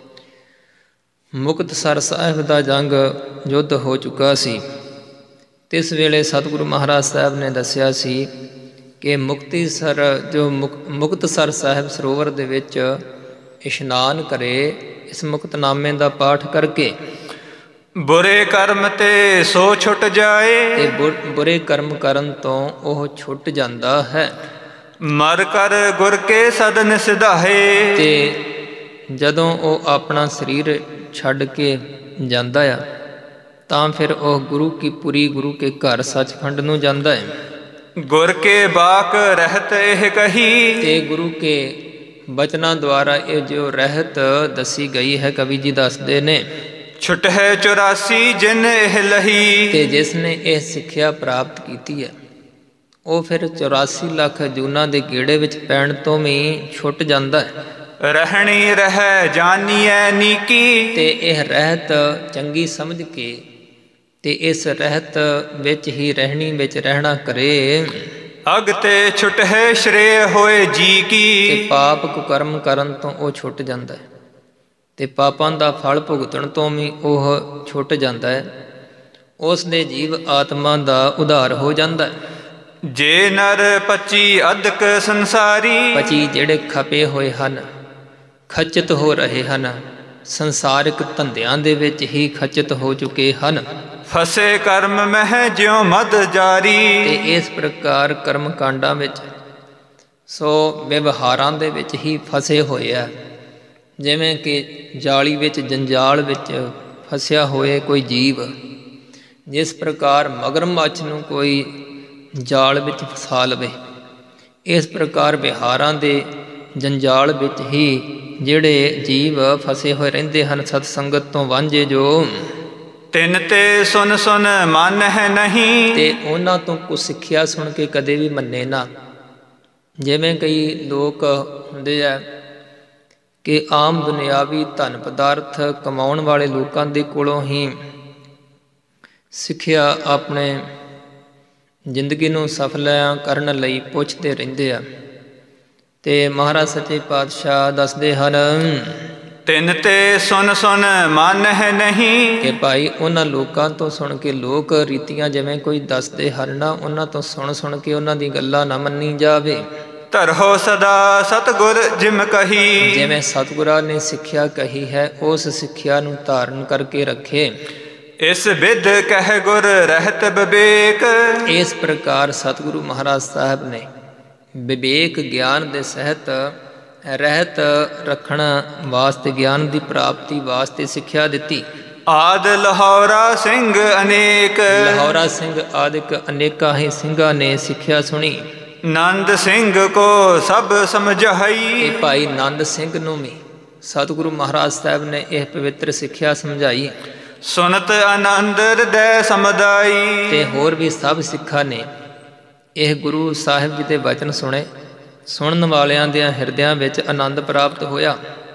ਮੁਕਤਸਰ ਸਾਹਿਬ ਦਾ ਜੰਗ ਯੁੱਧ ਹੋ ਚੁੱਕਾ ਸੀ। ਤਿਸ ਵੇਲੇ ਸਤਿਗੁਰੂ ਮਹਾਰਾਜ ਸਾਹਿਬ ਨੇ ਦੱਸਿਆ ਸੀ ਕਿ ਮੁਕਤਸਰ ਸਾਹਿਬ ਸਰੋਵਰ ਦੇ ਵਿੱਚ ਇਸ਼ਨਾਨ ਕਰੇ, ਇਸ ਮੁਕਤਨਾਮੇ ਦਾ ਪਾਠ ਕਰਕੇ। ਬੁਰੇ ਕਰਮ ਤੇ ਸੋ ਛੁੱਟ ਜਾਏ। ਤੇ ਬੁਰੇ ਕਰਮ ਕਰਨ ਤੋਂ ਉਹ ਛੁੱਟ ਜਾਂਦਾ ਹੈ। ਮਰ ਕਰ ਗੁਰ ਕੇ ਸਦਨ ਸਿਧਾਏ। ਤੇ ਜਦੋਂ ਉਹ ਆਪਣਾ ਸਰੀਰ ਛੱਡ ਕੇ ਜਾਂਦਾ ਆ, ਤਾਂ ਫਿਰ ਉਹ ਗੁਰੂ ਕੀ ਪੁਰੀ, ਗੁਰੂ ਕੇ ਘਰ ਸੱਚਖੰਡ ਨੂੰ ਜਾਂਦਾ ਹੈ। ਗੁਰ ਕੇ ਬਾਕ ਰਹਿਤ ਇਹ ਕਹੀ। ਤੇ ਗੁਰੂ ਕੇ ਬਚਨਾਂ ਦੁਆਰਾ ਇਹ ਜੋ ਰਹਿਤ ਦੱਸੀ ਗਈ ਹੈ, ਕਵੀ ਜੀ ਦੱਸਦੇ ਨੇ, ਛੁਟ ਹੈ 84 ਜਿਨ ਇਹ ਲਹੀ। ਤੇ ਜਿਸ ਨੇ ਇਹ ਸਿੱਖਿਆ ਪ੍ਰਾਪਤ ਕੀਤੀ ਹੈ ਉਹ ਫਿਰ 84 ਲੱਖ ਜੂਨਾਂ ਦੇ ਗੇੜੇ ਵਿੱਚ ਪੈਣ ਤੋਂ ਵੀ ਛੁੱਟ ਜਾਂਦਾ ਹੈ। ਰਹਿਣੀ ਰਹਿ ਜਾਨੀਐ ਨੀਕੀ। ਤੇ ਇਹ ਰਹਿਤ ਚੰਗੀ ਸਮਝ ਕੇ ਤੇ ਇਸ ਰਹਿਤ ਵਿੱਚ ਹੀ ਰਹਿਣੀ ਵਿੱਚ ਰਹਿਣਾ ਕਰੇ। ਅਗ ਤੇ ਛੁਟ ਹੈ ਸ਼੍ਰੇਅ ਹੋਏ ਜੀ ਕੀ। ਤੇ ਪਾਪ ਕੁਕਰਮ ਕਰਨ ਤੋਂ ਉਹ ਛੁੱਟ ਜਾਂਦਾ ਹੈ ਤੇ ਪਾਪਾਂ ਦਾ ਫਲ ਭੁਗਤਣ ਤੋਂ ਵੀ ਉਹ ਛੁੱਟ ਜਾਂਦਾ ਹੈ। ਉਸ ਦੇ ਜੀਵ ਆਤਮਾ ਦਾ ਉਧਾਰ ਹੋ ਜਾਂਦਾ ਹੈ। ਜੇ ਨਰ ਪਚੀ ਅਦਕ ਸੰਸਾਰੀ। ਪਚੀ ਜਿਹੜੇ ਖਪੇ ਹੋਏ ਹਨ, ਖਚਿਤ ਹੋ ਰਹੇ ਹਨ, ਸੰਸਾਰਿਕ ਧੰਦਿਆਂ ਦੇ ਵਿੱਚ ਹੀ ਖਚਿਤ ਹੋ ਚੁੱਕੇ ਹਨ। ਫਸੇ ਕਰਮ ਮਹਿ ਜਿਉ ਮਦ ਜਾਰੀ। ਤੇ ਇਸ ਪ੍ਰਕਾਰ ਕਰਮ ਕਾਂਡਾਂ ਵਿੱਚ ਸੋ ਵਿਵਹਾਰਾਂ ਦੇ ਵਿੱਚ ਹੀ ਫਸੇ ਹੋਏ ਆ। ਜਿਵੇਂ ਕਿ ਜਾਲੀ ਵਿੱਚ, ਜੰਜਾਲ ਵਿੱਚ ਫਸਿਆ ਹੋਏ ਕੋਈ ਜੀਵ, ਜਿਸ ਪ੍ਰਕਾਰ ਮਗਰਮੱਛ ਨੂੰ ਕੋਈ ਜਾਲ ਵਿੱਚ ਫਸਾ ਲਵੇ, ਇਸ ਪ੍ਰਕਾਰ ਵਿਹਾਰਾਂ ਦੇ ਜੰਜਾਲ ਵਿੱਚ ਹੀ ਜਿਹੜੇ ਜੀਵ ਫਸੇ ਹੋਏ ਰਹਿੰਦੇ ਹਨ, ਸਤ ਸੰਗਤ ਤੋਂ ਵਾਂਝੇ ਜੋ। ਤਿੰਨ ਤੇ ਸੁਨ ਸੁਨ ਮਨ ਹੈ ਨਹੀਂ। ਤੇ ਉਹਨਾਂ ਤੋਂ ਕੁਛ ਸਿੱਖਿਆ ਸੁਣ ਕੇ ਕਦੇ ਵੀ ਮੰਨੇ ਨਾ। ਜਿਵੇਂ ਕਈ ਲੋਕ ਹੁੰਦੇ ਆ ਕਿ ਆਮ ਦੁਨਿਆਵੀ ਧਨ ਪਦਾਰਥ ਕਮਾਉਣ ਵਾਲੇ ਲੋਕਾਂ ਦੇ ਕੋਲੋਂ ਹੀ ਸਿੱਖਿਆ ਆਪਣੇ ਜ਼ਿੰਦਗੀ ਨੂੰ ਸਫਲ ਕਰਨ ਲਈ ਪੁੱਛਦੇ ਰਹਿੰਦੇ ਆ। ਤੇ ਮਹਾਰਾਜ ਸੱਚੇ ਪਾਤਸ਼ਾਹ ਦੱਸਦੇ ਹਨ, ਤਿੰਨ ਤੇ ਸੁਨ ਸੁਨ ਮਨ ਹੈ ਨਹੀਂ। ਕਿ ਭਾਈ ਉਹਨਾਂ ਲੋਕਾਂ ਤੋਂ ਸੁਣ ਕੇ, ਲੋਕ ਰੀਤੀਆਂ ਜਿਵੇਂ ਕੋਈ ਦੱਸਦੇ ਹਨ ਨਾ, ਉਹਨਾਂ ਤੋਂ ਸੁਣ ਸੁਣ ਕੇ ਉਹਨਾਂ ਦੀ ਗੱਲਾਂ ਨਾ ਮੰਨੀ ਜਾਵੇ। ਧਰੋ ਸਦਾ ਸਤਿਗੁਰ ਜਿਮ ਕਹੀ। ਜਿਵੇਂ ਸਤਿਗੁਰਾਂ ਨੇ ਸਿੱਖਿਆ ਕਹੀ ਹੈ, ਉਸ ਸਿੱਖਿਆ ਨੂੰ ਧਾਰਨ ਕਰਕੇ ਰੱਖੇ। ਇਸ ਵਿਦ ਕਹਿ ਗੁਰ ਰਹਿਤ ਵਿਵੇਕ। ਇਸ ਪ੍ਰਕਾਰ ਸਤਿਗੁਰੂ ਮਹਾਰਾਜ ਸਾਹਿਬ ਨੇ ਵਿਵੇਕ ਗਿਆਨ ਦੇ ਸਹਿਤ ਰਹਿਤ ਰੱਖਣ ਵਾਸਤੇ, ਗਿਆਨ ਦੀ ਪ੍ਰਾਪਤੀ ਵਾਸਤੇ ਸਿੱਖਿਆ ਦਿੱਤੀ। ਆਦ ਲਾਹੌਰਾ ਸਿੰਘ ਅਨੇਕ। ਲਾਹੌਰਾ ਸਿੰਘ ਆਦਿਕ ਅਨੇਕਾਂ ਹੀ ਸਿੰਘਾਂ ਨੇ ਸਿੱਖਿਆ ਸੁਣੀ। ਨੰਦ ਸਿੰਘ ਕੋ ਸਭ ਸਮਝਾਈ। ਇਹ ਭਾਈ ਨੰਦ ਸਿੰਘ ਨੂੰ ਵੀ ਸਤਿਗੁਰੂ ਮਹਾਰਾਜ ਸਾਹਿਬ ਨੇ ਇਹ ਪਵਿੱਤਰ ਸਿੱਖਿਆ ਸਮਝਾਈ। ਸੁਨਤ ਆਨੰਦ ਹਿਰਦੈ ਸਮਦਾਈ। ਤੇ ਹੋਰ ਵੀ ਸਭ ਸਿੱਖਾਂ ਨੇ ਇਹ ਗੁਰੂ ਸਾਹਿਬ ਜੀ ਦੇ ਵਚਨ ਸੁਣੇ। ਸੁਣਨ ਵਾਲਿਆਂ ਦੇ ਹਿਰਦਿਆਂ ਵਿੱਚ ਆਨੰਦ ਪ੍ਰਾਪਤ ਹੋਇਆ।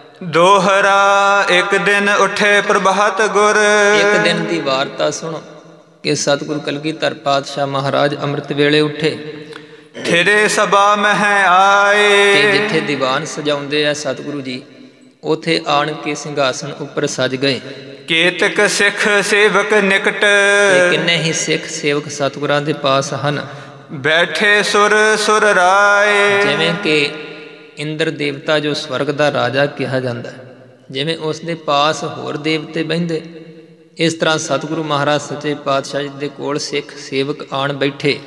ਦੋਹਰਾ ਇੱਕ ਦਿਨ ਉੱਠੇ ਪ੍ਰਭਾਤ ਗੁਰ। ਇੱਕ ਦਿਨ ਦੀ ਵਾਰਤਾ ਸੁਣੋ ਕਿ ਸਤਿਗੁਰੂ ਕਲਗੀਧਰ ਪਾਤਸ਼ਾਹ ਮਹਾਰਾਜ ਅੰਮ੍ਰਿਤ ਵੇਲੇ ਉੱਠੇ। ਥਿਰੇ ਸਭਾ ਮਹਿ ਆਏ। ਤੇ ਜਿੱਥੇ ਦੀਵਾਨ ਸਜਾਉਂਦੇ ਆ ਸਤਿਗੁਰੂ ਜੀ, ਉਥੇ ਆਣ ਕੇ ਸਿੰਘਾਸਣ ਉੱਪਰ ਸਜ ਗਏ। ਕੇਤਕ ਸਿੱਖ ਸੇਵਕ ਨਿਕਟ। ਤੇ ਕਿੰਨੇ ਹੀ ਸਿੱਖ ਸੇਵਕ ਸਤਿਗੁਰਾਂ ਦੇ ਪਾਸ ਹਨ। ਬੈਠੇ ਸੁਰ ਸੁਰ ਰਾਏ। ਜਿਵੇਂ ਕਿ ਇੰਦਰ ਦੇਵਤਾ ਜੋ ਸਵਰਗ ਦਾ ਰਾਜਾ ਕਿਹਾ ਜਾਂਦਾ, ਜਿਵੇਂ ਉਸ ਦੇ ਪਾਸ ਹੋਰ ਦੇਵਤੇ ਬਹਿੰਦੇ, ਇਸ ਤਰ੍ਹਾਂ ਸਤਿਗੁਰੂ ਮਹਾਰਾਜ ਸੱਚੇ ਪਾਤਸ਼ਾਹ ਜੀ ਦੇ ਕੋਲ ਸਿੱਖ ਸੇਵਕ ਆਣ ਬੈਠੇ।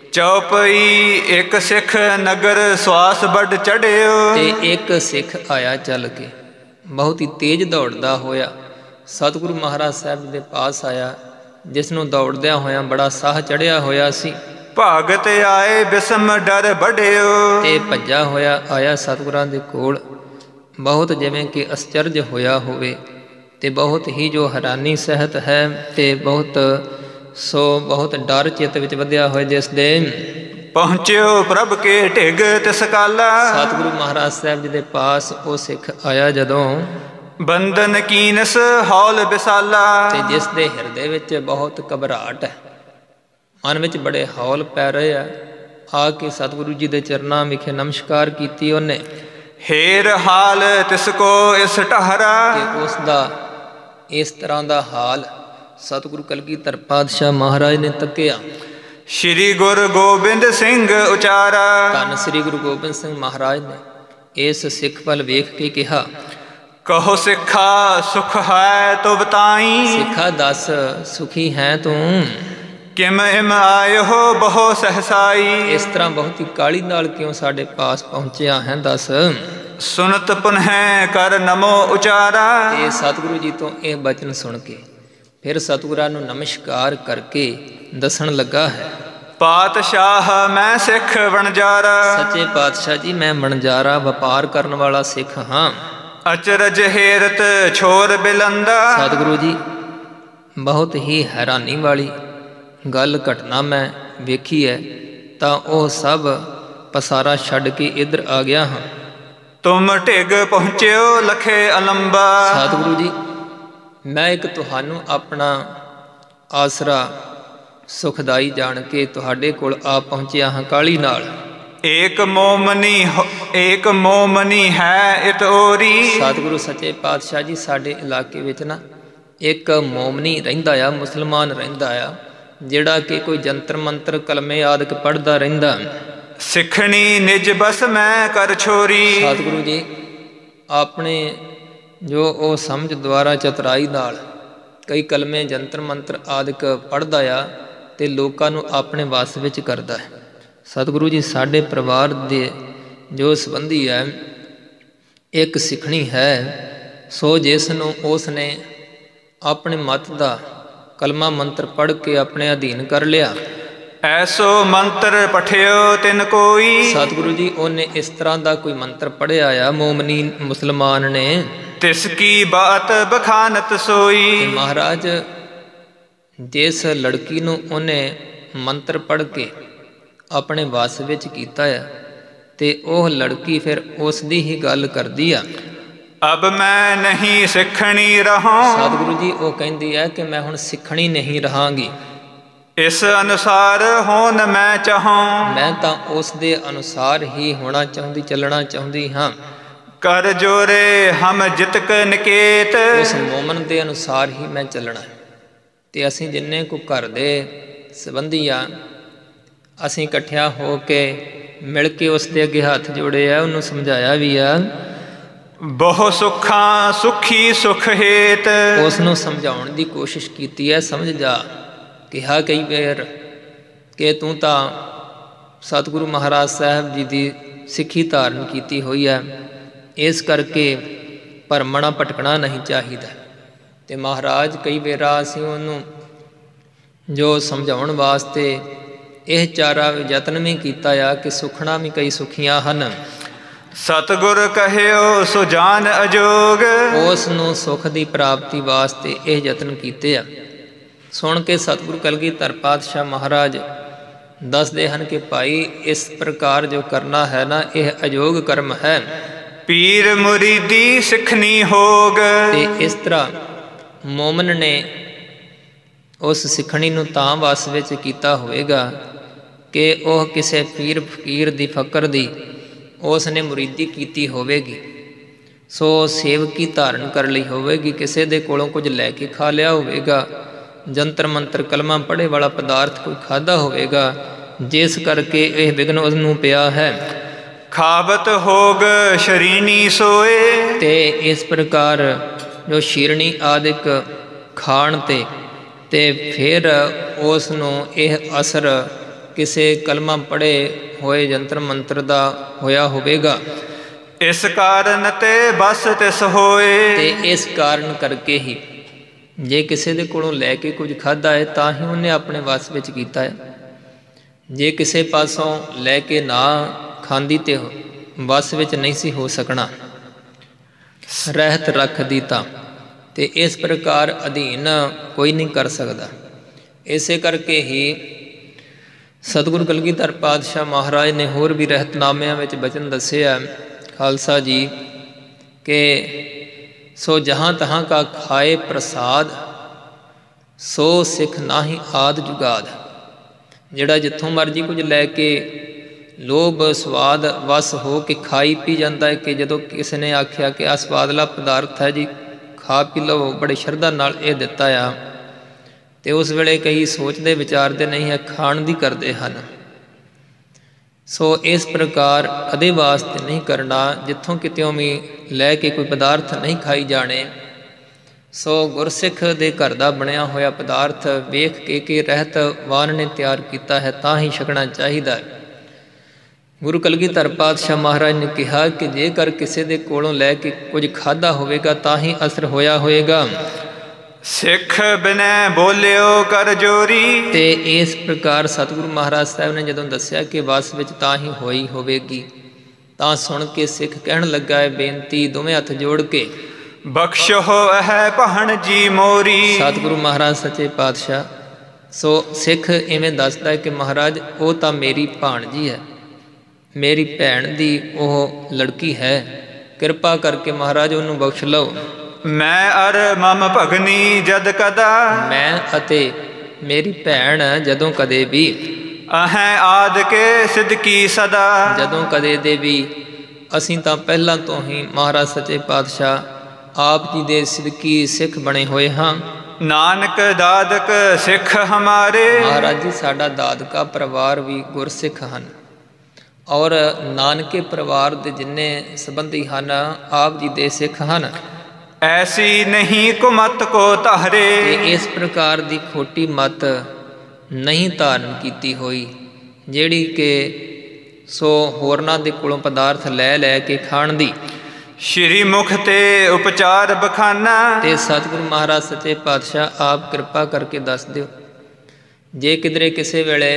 ਚੌਪਈ ਇੱਕ ਸਿੱਖ ਨਗਰ ਸਵਾਸ ਵੱਡ ਚੜਿਓ। ਤੇ ਇੱਕ ਸਿੱਖ ਆਇਆ ਚੱਲ ਕੇ, ਬਹੁਤ ਹੀ ਤੇਜ਼ ਦੌੜਦਾ ਹੋਇਆ ਸਤਿਗੁਰੂ ਮਹਾਰਾਜ ਸਾਹਿਬ ਦੇ ਪਾਸ ਆਇਆ, ਜਿਸ ਨੂੰ ਦੌੜਦਿਆਂ ਹੋਇਆਂ ਬੜਾ ਸਾਹ ਚੜਿਆ ਹੋਇਆ ਸੀ। ਭਾਗਤ ਆਏ ਬਿਸਮ ਡਰ ਵੱਡਿਓ। ਤੇ ਭੱਜਾ ਹੋਇਆ ਆਇਆ ਸਤਿਗੁਰਾਂ ਦੇ ਕੋਲ, ਬਹੁਤ ਜਿਵੇਂ ਕਿ ਅਸਚਰਜ ਹੋਇਆ ਹੋਵੇ ਤੇ ਬਹੁਤ ਹੀ ਜੋ ਹੈਰਾਨੀ ਸਹਿਤ ਹੈ ਤੇ ਬਹੁਤ ਡਰ ਚਿੱਤ ਵਿੱਚ ਵਧਿਆ ਹੋਇਆ, ਜਿਸ ਦੇ ਪਹੁੰਚਿਓ ਪ੍ਰਭ ਕੇ ਢਿਗ ਤਿਸ ਕਾਲਾ। ਸਤਿਗੁਰੂ ਮਹਾਰਾਜ ਸਾਹਿਬ ਜੀ ਦੇ ਪਾਸ ਉਹ ਸਿੱਖ ਆਇਆ ਜਦੋਂ, ਬੰਧਨ ਕੀਨਸ ਹੌਲ ਵਿਸਾਲਾ। ਤੇ ਜਿਸ ਦੇ ਹਿਰਦੇ ਵਿੱਚ ਬਹੁਤ ਘਬਰਾਹਟ ਹੈ, ਮਨ ਵਿੱਚ ਬੜੇ ਹੌਲ ਪੈ ਰਹੇ ਆ ਕੇ ਸਤਿਗੁਰੂ ਜੀ ਦੇ ਚਰਨਾਂ ਵਿਖੇ ਨਮਸਕਾਰ ਕੀਤੀ ਉਹਨੇ। ਹੇਰ ਹਾਲ ਤਿਸ ਕੋ ਇਸ ਢਹਰਾ। ਕਿ ਉਸ ਦਾ ਇਸ ਤਰ੍ਹਾਂ ਦਾ ਹਾਲ ਸਤਿਗੁਰੂ ਕਲਗੀਧਰ ਪਾਤਸ਼ਾਹ ਮਹਾਰਾਜ ਨੇ ਤੱਕਿਆ। ਸ਼੍ਰੀ ਗੁਰੂ ਗੋਬਿੰਦ ਸਿੰਘ ਉਚਾਰਾ। ਧੰਨ ਸ੍ਰੀ ਗੁਰੂ ਗੋਬਿੰਦ ਸਿੰਘ ਮਹਾਰਾਜ ਨੇ ਇਸ ਸਿੱਖ ਵੱਲ ਵੇਖ ਕੇ ਕਿਹਾ, ਕਹੋ ਸਿੱਖਾ ਸੁਖ ਹੈ ਤੋ ਬਤਾਈ। ਸਿੱਖਾ ਦੱਸ ਸੁਖੀ ਹੈ ਤੂੰ। ਕਿਮ ਇਮ ਆਇਓ ਬਹੁ ਸਹਸਾਈ। ਇਸ ਤਰ੍ਹਾਂ ਬਹੁਤ ਹੀ ਕਾਹਲੀ ਨਾਲ ਕਿਉਂ ਸਾਡੇ ਪਾਸ ਪਹੁੰਚਿਆ ਹੈ, ਦੱਸ। ਸੁਨਤ ਪੁਨਹਿ ਕਰ ਨਮੋ ਉਚਾਰਾ। ਤੇ ਸਤਿਗੁਰੂ ਜੀ ਤੋਂ ਇਹ ਬਚਨ ਸੁਣ ਕੇ ਫਿਰ ਸਤਿਗੁਰਾਂ ਨੂੰ ਨਮਸਕਾਰ ਕਰਕੇ ਦੱਸਣ ਲੱਗਾ ਹੈ, ਪਾਤਸ਼ਾਹ ਮੈਂ ਸਿੱਖ ਵਣਜਾਰਾ। ਸੱਚੇ ਪਾਤਸ਼ਾਹ ਜੀ, ਮੈਂ ਵਣਜਾਰਾ ਵਪਾਰ ਕਰਨ ਵਾਲਾ ਸਿੱਖ ਹਾਂ। ਅਚਰਜ ਹੇਰਤ ਛੋਰ ਬਿਲੰਦਾ। ਸਤਿਗੁਰੂ ਜੀ, ਬਹੁਤ ਹੀ ਹੈਰਾਨੀ ਵਾਲੀ ਗੱਲ ਘਟਨਾ ਮੈਂ ਵੇਖੀ ਹੈ, ਤਾਂ ਉਹ ਸਭ ਪਸਾਰਾ ਛੱਡ ਕੇ ਇੱਧਰ ਆ ਗਿਆ ਹਾਂ। ਤੁਮ ਢਿੱਗ ਪਹੁੰਚਿਓ ਲਖੇ ਅਲੰਬਾ। ਸਤਿਗੁਰੂ ਜੀ, ਮੈਂ ਇੱਕ ਤੁਹਾਨੂੰ ਆਪਣਾ ਆਸਰਾ ਸੁਖਦਾਈ ਜਾਣ ਕੇ ਤੁਹਾਡੇ ਕੋਲ ਆ ਪਹੁੰਚਿਆ ਹਾਂ ਕਾਹਲੀ ਨਾਲ। ਏਕ ਮੋਮਨੀ ਹੈ ਇਤ ਓਰੀ। ਸਤਿਗੁਰੂ ਸੱਚੇ ਪਾਤਸ਼ਾਹ ਜੀ, ਸਾਡੇ ਇਲਾਕੇ ਵਿੱਚ ਨਾ ਇੱਕ ਮੋਮਨੀ ਰਹਿੰਦਾ ਆ, ਮੁਸਲਮਾਨ ਰਹਿੰਦਾ ਆ, ਜਿਹੜਾ ਕਿ ਕੋਈ ਜੰਤਰ ਮੰਤਰ ਕਲਮੇ ਆਦਿਕ ਪੜ੍ਹਦਾ ਰਹਿੰਦਾ। ਸਿੱਖਣੀ ਨਿਜ ਬਸ ਮੈਂ ਕਰ ਛੋਰੀ। ਸਤਿਗੁਰੂ ਜੀ, ਆਪਣੇ ਜੋ ਉਹ ਸਮਝ ਦੁਆਰਾ ਚਤੁਰਾਈ ਨਾਲ ਕਈ ਕਲਮੇ ਜੰਤਰ ਮੰਤਰ ਆਦਿਕ ਪੜ੍ਹਦਾ ਆ ਅਤੇ ਲੋਕਾਂ ਨੂੰ ਆਪਣੇ ਵੱਸ ਵਿੱਚ ਕਰਦਾ ਹੈ। ਸਤਿਗੁਰੂ ਜੀ, ਸਾਡੇ ਪਰਿਵਾਰ ਦੇ ਜੋ ਸੰਬੰਧੀ ਹੈ, ਇੱਕ ਸਿੱਖਣੀ ਹੈ, ਸੋ ਜਿਸ ਨੂੰ ਉਸ ਨੇ ਆਪਣੇ ਮਤ ਦਾ ਕਲਮਾ ਮੰਤਰ ਪੜ੍ਹ ਕੇ ਆਪਣੇ ਅਧੀਨ ਕਰ ਲਿਆ। ਐਸੋ ਮੰਤਰ ਪਠਿਓ ਤਿਨ ਕੋਈ। ਸਤਿਗੁਰੂ ਜੀ, ਉਹਨੇ ਇਸ ਤਰ੍ਹਾਂ ਦਾ ਕੋਈ ਮੰਤਰ ਪੜ੍ਹਿਆ ਆ ਮੋਮਨੀ ਮੁਸਲਮਾਨ ਨੇ। ਤਿਸ ਕੀ ਬਾਤ ਬਖਾਨਤ ਸੋਈ। ਮਹਾਰਾਜ, ਜਿਸ ਲੜਕੀ ਨੂੰ ਉਹਨੇ ਮੰਤਰ ਪੜ੍ਹ ਕੇ ਆਪਣੇ ਵੱਸ ਵਿੱਚ ਕੀਤਾ ਆ, ਤੇ ਉਹ ਲੜਕੀ ਫਿਰ ਉਸ ਦੀ ਹੀ ਗੱਲ ਕਰਦੀ ਆ। ਅਬ ਮੈਂ ਨਹੀਂ ਸਿੱਖਣੀ ਰਹਾਂ। ਸਤਿਗੁਰੂ ਜੀ, ਉਹ ਕਹਿੰਦੀ ਹੈ ਕਿ ਮੈਂ ਹੁਣ ਸਿੱਖਣੀ ਨਹੀਂ ਰਹਾਂਗੀ। ਇਸ ਅਨੁਸਾਰ ਹੋਣ ਮੈਂ ਚਾਹਾਂ। ਮੈਂ ਤਾਂ ਉਸ ਦੇ ਅਨੁਸਾਰ ਹੀ ਹੋਣਾ ਚਾਹੁੰਦੀ, ਚੱਲਣਾ ਚਾਹੁੰਦੀ ਹਾਂ। ਕਰ ਜੋਰੇ ਹਮ ਜਿਤਕ ਨਿਕੇਤ। ਉਸ ਮੋਮਨ ਦੇ ਅਨੁਸਾਰ ਹੀ ਮੈਂ ਚੱਲਣਾ। ਅਤੇ ਅਸੀਂ ਜਿੰਨੇ ਕੁ ਘਰ ਦੇ ਸੰਬੰਧੀ ਆ, ਅਸੀਂ ਇਕੱਠਿਆਂ ਹੋ ਕੇ ਮਿਲ ਕੇ ਉਸ ਦੇ ਅੱਗੇ ਹੱਥ ਜੋੜੇ ਆ, ਉਹਨੂੰ ਸਮਝਾਇਆ ਵੀ ਆ। ਬਹੁ ਸੁੱਖਾਂ ਸੁਖੀ ਸੁਖ ਹੇਤ। ਉਸ ਨੂੰ ਸਮਝਾਉਣ ਦੀ ਕੋਸ਼ਿਸ਼ ਕੀਤੀ ਹੈ। ਸਮਝ ਜਾ, ਕਿਹਾ ਕਈ ਵਾਰ ਕਿ ਤੂੰ ਤਾਂ ਸਤਿਗੁਰੂ ਮਹਾਰਾਜ ਸਾਹਿਬ ਜੀ ਦੀ ਸਿੱਖੀ ਧਾਰਨ ਕੀਤੀ ਹੋਈ ਹੈ, ਇਸ ਕਰਕੇ ਭਰਮਣਾ ਭਟਕਣਾ ਨਹੀਂ ਚਾਹੀਦਾ। ਅਤੇ ਮਹਾਰਾਜ ਕਈ ਵਾਰ ਅਸੀਂ ਉਹਨੂੰ ਜੋ ਸਮਝਾਉਣ ਵਾਸਤੇ ਇਹ ਚਾਰਾ ਯਤਨ ਵੀ ਕੀਤਾ ਆ ਕਿ ਸੁਖਣਾ ਵੀ ਕਈ ਸੁਖੀਆਂ ਹਨ। ਸਤਿਗੁਰ ਕਹਿਓ ਸੋ ਜਾਨ ਅਜੋਗ। ਉਸ ਨੂੰ ਸੁਖ ਦੀ ਪ੍ਰਾਪਤੀ ਵਾਸਤੇ ਇਹ ਯਤਨ ਕੀਤੇ ਆ। ਸੁਣ ਕੇ ਸਤਿਗੁਰੂ ਕਲਗੀਧਰ ਪਾਤਸ਼ਾਹ ਮਹਾਰਾਜ ਦੱਸਦੇ ਹਨ ਕਿ ਭਾਈ, ਇਸ ਪ੍ਰਕਾਰ ਜੋ ਕਰਨਾ ਹੈ ਨਾ, ਇਹ ਅਯੋਗ ਕਰਮ ਹੈ। ਪੀਰ ਮੁਰੀਦੀ ਸਿੱਖਣੀ ਹੋਗ। ਤੇ ਇਸ ਤਰ੍ਹਾਂ ਮੋਮਨ ਨੇ ਉਸ ਸਿੱਖਣੀ ਨੂੰ ਤਾਂ ਵੱਸ ਵਿੱਚ ਕੀਤਾ ਹੋਵੇਗਾ ਕਿ ਉਹ ਕਿਸੇ ਪੀਰ ਫਕੀਰ ਦੀ ਫਕਰ ਦੀ ਉਸ ਨੇ ਮੁਰੀਦੀ ਕੀਤੀ ਹੋਵੇਗੀ। ਸੋ ਸੇਵਕੀ ਧਾਰਨ ਕਰ ਲਈ ਹੋਵੇਗੀ, ਕਿਸੇ ਦੇ ਕੋਲੋਂ ਕੁਝ ਲੈ ਕੇ ਖਾ ਲਿਆ ਹੋਵੇਗਾ, ਜੰਤਰ ਮੰਤਰ ਕਲਮਾ ਪੜ੍ਹੇ ਵਾਲਾ ਪਦਾਰਥ ਕੋਈ ਖਾਧਾ ਹੋਵੇਗਾ, ਜਿਸ ਕਰਕੇ ਇਹ ਵਿਘਨ ਉਸਨੂੰ ਪਿਆ ਹੈ। ਖਾਵਤ ਹੋਗ ਸ਼ਰੀਨੀ ਸੋਏ। ਤੇ ਇਸ ਪ੍ਰਕਾਰ ਜੋ ਸ਼ੀਰਣੀ ਆਦਿਕ ਖਾਣ ਤੇ ਫਿਰ ਉਸ ਨੂੰ ਇਹ ਅਸਰ ਕਿਸੇ ਕਲਮਾ ਪੜ੍ਹੇ ਹੋਏ ਜੰਤਰ ਮੰਤਰ ਦਾ ਹੋਇਆ ਹੋਵੇਗਾ। ਇਸ ਕਾਰਨ ਤੇ ਬਸ ਤਿਸ ਹੋਏ। ਤੇ ਇਸ ਕਾਰਨ ਕਰਕੇ ਹੀ ਜੇ ਕਿਸੇ ਦੇ ਕੋਲੋਂ ਲੈ ਕੇ ਕੁਝ ਖਾਧਾ ਹੈ ਤਾਂ ਹੀ ਉਹਨੇ ਆਪਣੇ ਵੱਸ ਵਿੱਚ ਕੀਤਾ ਹੈ। ਜੇ ਕਿਸੇ ਪਾਸੋਂ ਲੈ ਕੇ ਨਾ ਖਾਂਦੀ ਤੇ ਵੱਸ ਵਿੱਚ ਨਹੀਂ ਸੀ ਹੋ ਸਕਣਾ, ਰਹਿਤ ਰੱਖਦੀ ਤਾਂ। ਤੇ ਇਸ ਪ੍ਰਕਾਰ ਅਧੀਨ ਕੋਈ ਨਹੀਂ ਕਰ ਸਕਦਾ। ਇਸੇ ਕਰਕੇ ਹੀ ਸਤਿਗੁਰੂ ਕਲਗੀਧਰ ਪਾਤਸ਼ਾਹ ਮਹਾਰਾਜ ਨੇ ਹੋਰ ਵੀ ਰਹਿਤਨਾਮਿਆਂ ਵਿੱਚ ਬਚਨ ਦੱਸਿਆ ਖਾਲਸਾ ਜੀ ਕਿ ਸੋ ਜਹਾਂ ਤਹਾਂ ਕਾ ਖਾਏ ਪ੍ਰਸਾਦ, ਸੋ ਸਿੱਖ ਨਾਹੀ ਆਦ ਜੁਗਾਦ। ਜਿਹੜਾ ਜਿੱਥੋਂ ਮਰਜੀ ਕੁਝ ਲੈ ਕੇ ਲੋਭ ਸਵਾਦ ਵਸ ਹੋ ਕੇ ਖਾਈ ਪੀ ਜਾਂਦਾ ਹੈ, ਕਿ ਜਦੋਂ ਕਿਸੇ ਨੇ ਆਖਿਆ ਕਿ ਆਹ ਸਵਾਦਲਾ ਪਦਾਰਥ ਹੈ ਜੀ, ਖਾ ਪੀ ਲਓ, ਬੜੇ ਸ਼ਰਧਾ ਨਾਲ ਇਹ ਦਿੱਤਾ ਆ, ਅਤੇ ਉਸ ਵੇਲੇ ਕਈ ਸੋਚਦੇ ਵਿਚਾਰਦੇ ਨਹੀਂ ਹੈ, ਖਾਣ ਦੀ ਕਰਦੇ ਹਨ। ਸੋ ਇਸ ਪ੍ਰਕਾਰ ਕਦੇ ਵਾਸਤੇ ਨਹੀਂ ਕਰਨਾ, ਜਿੱਥੋਂ ਕਿਤਿਓਂ ਵੀ ਲੈ ਕੇ ਕੋਈ ਪਦਾਰਥ ਨਹੀਂ ਖਾਈ ਜਾਣੇ। ਸੋ ਗੁਰਸਿੱਖ ਦੇ ਘਰ ਦਾ ਬਣਿਆ ਹੋਇਆ ਪਦਾਰਥ ਵੇਖ ਕੇ ਕਿ ਰਹਿਤਵਾਨ ਨੇ ਤਿਆਰ ਕੀਤਾ ਹੈ ਤਾਂ ਹੀ ਛਕਣਾ ਚਾਹੀਦਾ। ਗੁਰੂ ਕਲਗੀਧਰ ਪਾਤਸ਼ਾਹ ਮਹਾਰਾਜ ਨੇ ਕਿਹਾ ਕਿ ਜੇਕਰ ਕਿਸੇ ਦੇ ਕੋਲੋਂ ਲੈ ਕੇ ਕੁਝ ਖਾਧਾ ਹੋਵੇਗਾ ਤਾਂ ਹੀ ਅਸਰ ਹੋਇਆ ਹੋਵੇਗਾ। ਸਿੱਖ ਬਿਨੈ ਬੋਲਿਓ ਕਰ ਜੋਰੀ। ਤੇ ਇਸ ਪ੍ਰਕਾਰ ਸਤਿਗੁਰੂ ਮਹਾਰਾਜ ਸਾਹਿਬ ਨੇ ਜਦੋਂ ਦੱਸਿਆ ਕਿ ਵਸ ਵਿੱਚ ਤਾਂ ਹੀ ਹੋਈ ਹੋਵੇਗੀ, ਤਾਂ ਸੁਣ ਕੇ ਸਿੱਖ ਕਹਿਣ ਲੱਗਾ ਹੈ ਬੇਨਤੀ ਦੋਵੇਂ ਹੱਥ ਜੋੜ ਕੇ, ਬਖਸ਼ੋ ਹੈ ਭਹਣ ਜੀ ਮੋਰੀ। ਸਤਿਗੁਰੂ ਮਹਾਰਾਜ ਸੱਚੇ ਪਾਤਸ਼ਾਹ। ਸੋ ਸਿੱਖ ਇਵੇਂ ਦੱਸਦਾ ਹੈ ਕਿ ਮਹਾਰਾਜ ਉਹ ਤਾਂ ਮੇਰੀ ਭਾਣਜੀ ਹੈ, ਮੇਰੀ ਭੈਣ ਦੀ ਉਹ ਲੜਕੀ ਹੈ, ਕਿਰਪਾ ਕਰਕੇ ਮਹਾਰਾਜ ਉਹਨੂੰ ਬਖਸ਼ ਲਓ। ਮੈਂ ਅਰ ਮਮ ਭਗਨੀ ਜਦ ਕਦਾ। ਮੈਂ ਅਤੇ ਮੇਰੀ ਭੈਣ ਜਦੋਂ ਕਦੇ ਵੀ। ਅਹੈਂ ਆਦ ਕੇ ਸਿਦਕੀ ਸਦਾ। ਜਦੋਂ ਕਦੇ ਦੇ ਵੀ ਅਸੀਂ ਤਾਂ ਪਹਿਲਾਂ ਤੋਂ ਹੀ ਮਹਾਰਾਜ ਸੱਚੇ ਪਾਤਸ਼ਾਹ ਆਪ ਜੀ ਦੇ ਸਿਦਕੀ ਸਿੱਖ ਬਣੇ ਹੋਏ ਹਾਂ। ਨਾਨਕ ਦਾਦਕ ਸਿੱਖ ਹਮਾਰੇ। ਮਹਾਰਾਜ ਜੀ ਸਾਡਾ ਦਾਦਕਾ ਪਰਿਵਾਰ ਵੀ ਗੁਰਸਿੱਖ ਹਨ, ਔਰ ਨਾਨਕੇ ਪਰਿਵਾਰ ਦੇ ਜਿੰਨੇ ਸੰਬੰਧੀ ਹਨ ਆਪ ਜੀ ਦੇ ਸਿੱਖ ਹਨ। ਐਸੀ ਨਹੀਂ ਕੁਮਤ ਕੋ ਧਾਰੇ। ਇਸ ਪ੍ਰਕਾਰ ਦੀ ਖੋਟੀ ਮਤ ਨਹੀਂ ਧਾਰਨ ਕੀਤੀ ਹੋਈ, ਜਿਹੜੀ ਕਿ ਸੋ ਹੋਰਨਾਂ ਦੇ ਕੋਲੋਂ ਪਦਾਰਥ ਲੈ ਲੈ ਕੇ ਖਾਣ ਦੀ। ਸ਼੍ਰੀ ਮੁਖ ਤੇ ਉਪਚਾਰ ਬਖਾਨਾ। ਤੇ ਸਤਿਗੁਰੂ ਮਹਾਰਾਜ ਸੱਚੇ ਪਾਤਸ਼ਾਹ ਆਪ ਕਿਰਪਾ ਕਰਕੇ ਦੱਸ ਦਿਓ, ਜੇ ਕਿਧਰੇ ਕਿਸੇ ਵੇਲੇ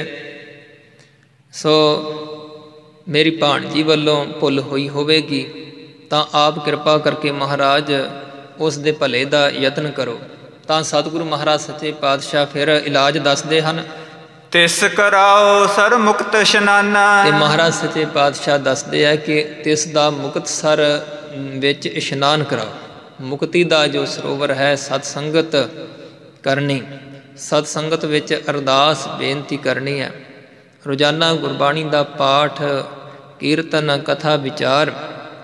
ਸੋ ਮੇਰੀ ਭਾਣਜੀ ਵੱਲੋਂ ਭੁੱਲ ਹੋਈ ਹੋਵੇਗੀ ਤਾਂ ਆਪ ਕਿਰਪਾ ਕਰਕੇ ਮਹਾਰਾਜ ਉਸ ਦੇ ਭਲੇ ਦਾ ਯਤਨ ਕਰੋ। ਤਾਂ ਸਤਿਗੁਰੂ ਮਹਾਰਾਜ ਸੱਚੇ ਪਾਤਸ਼ਾਹ ਫਿਰ ਇਲਾਜ ਦੱਸਦੇ ਹਨ। ਤਿਸ ਕਰਾਓ ਸਰ ਮੁਕਤ ਇਸ਼ਨਾਨਾ। ਤੇ ਮਹਾਰਾਜ ਸੱਚੇ ਪਾਤਸ਼ਾਹ ਦੱਸਦੇ ਆ ਕਿ ਤਿਸ ਦਾ ਮੁਕਤਸਰ ਵਿੱਚ ਇਸ਼ਨਾਨ ਕਰਾਓ। ਮੁਕਤੀ ਦਾ ਜੋ ਸਰੋਵਰ ਹੈ ਸਤ ਸੰਗਤ ਕਰਨੀ, ਸਤ ਸੰਗਤ ਵਿੱਚ ਅਰਦਾਸ ਬੇਨਤੀ ਕਰਨੀ ਹੈ। ਰੋਜ਼ਾਨਾ ਗੁਰਬਾਣੀ ਦਾ ਪਾਠ, ਕੀਰਤਨ, ਕਥਾ ਵਿਚਾਰ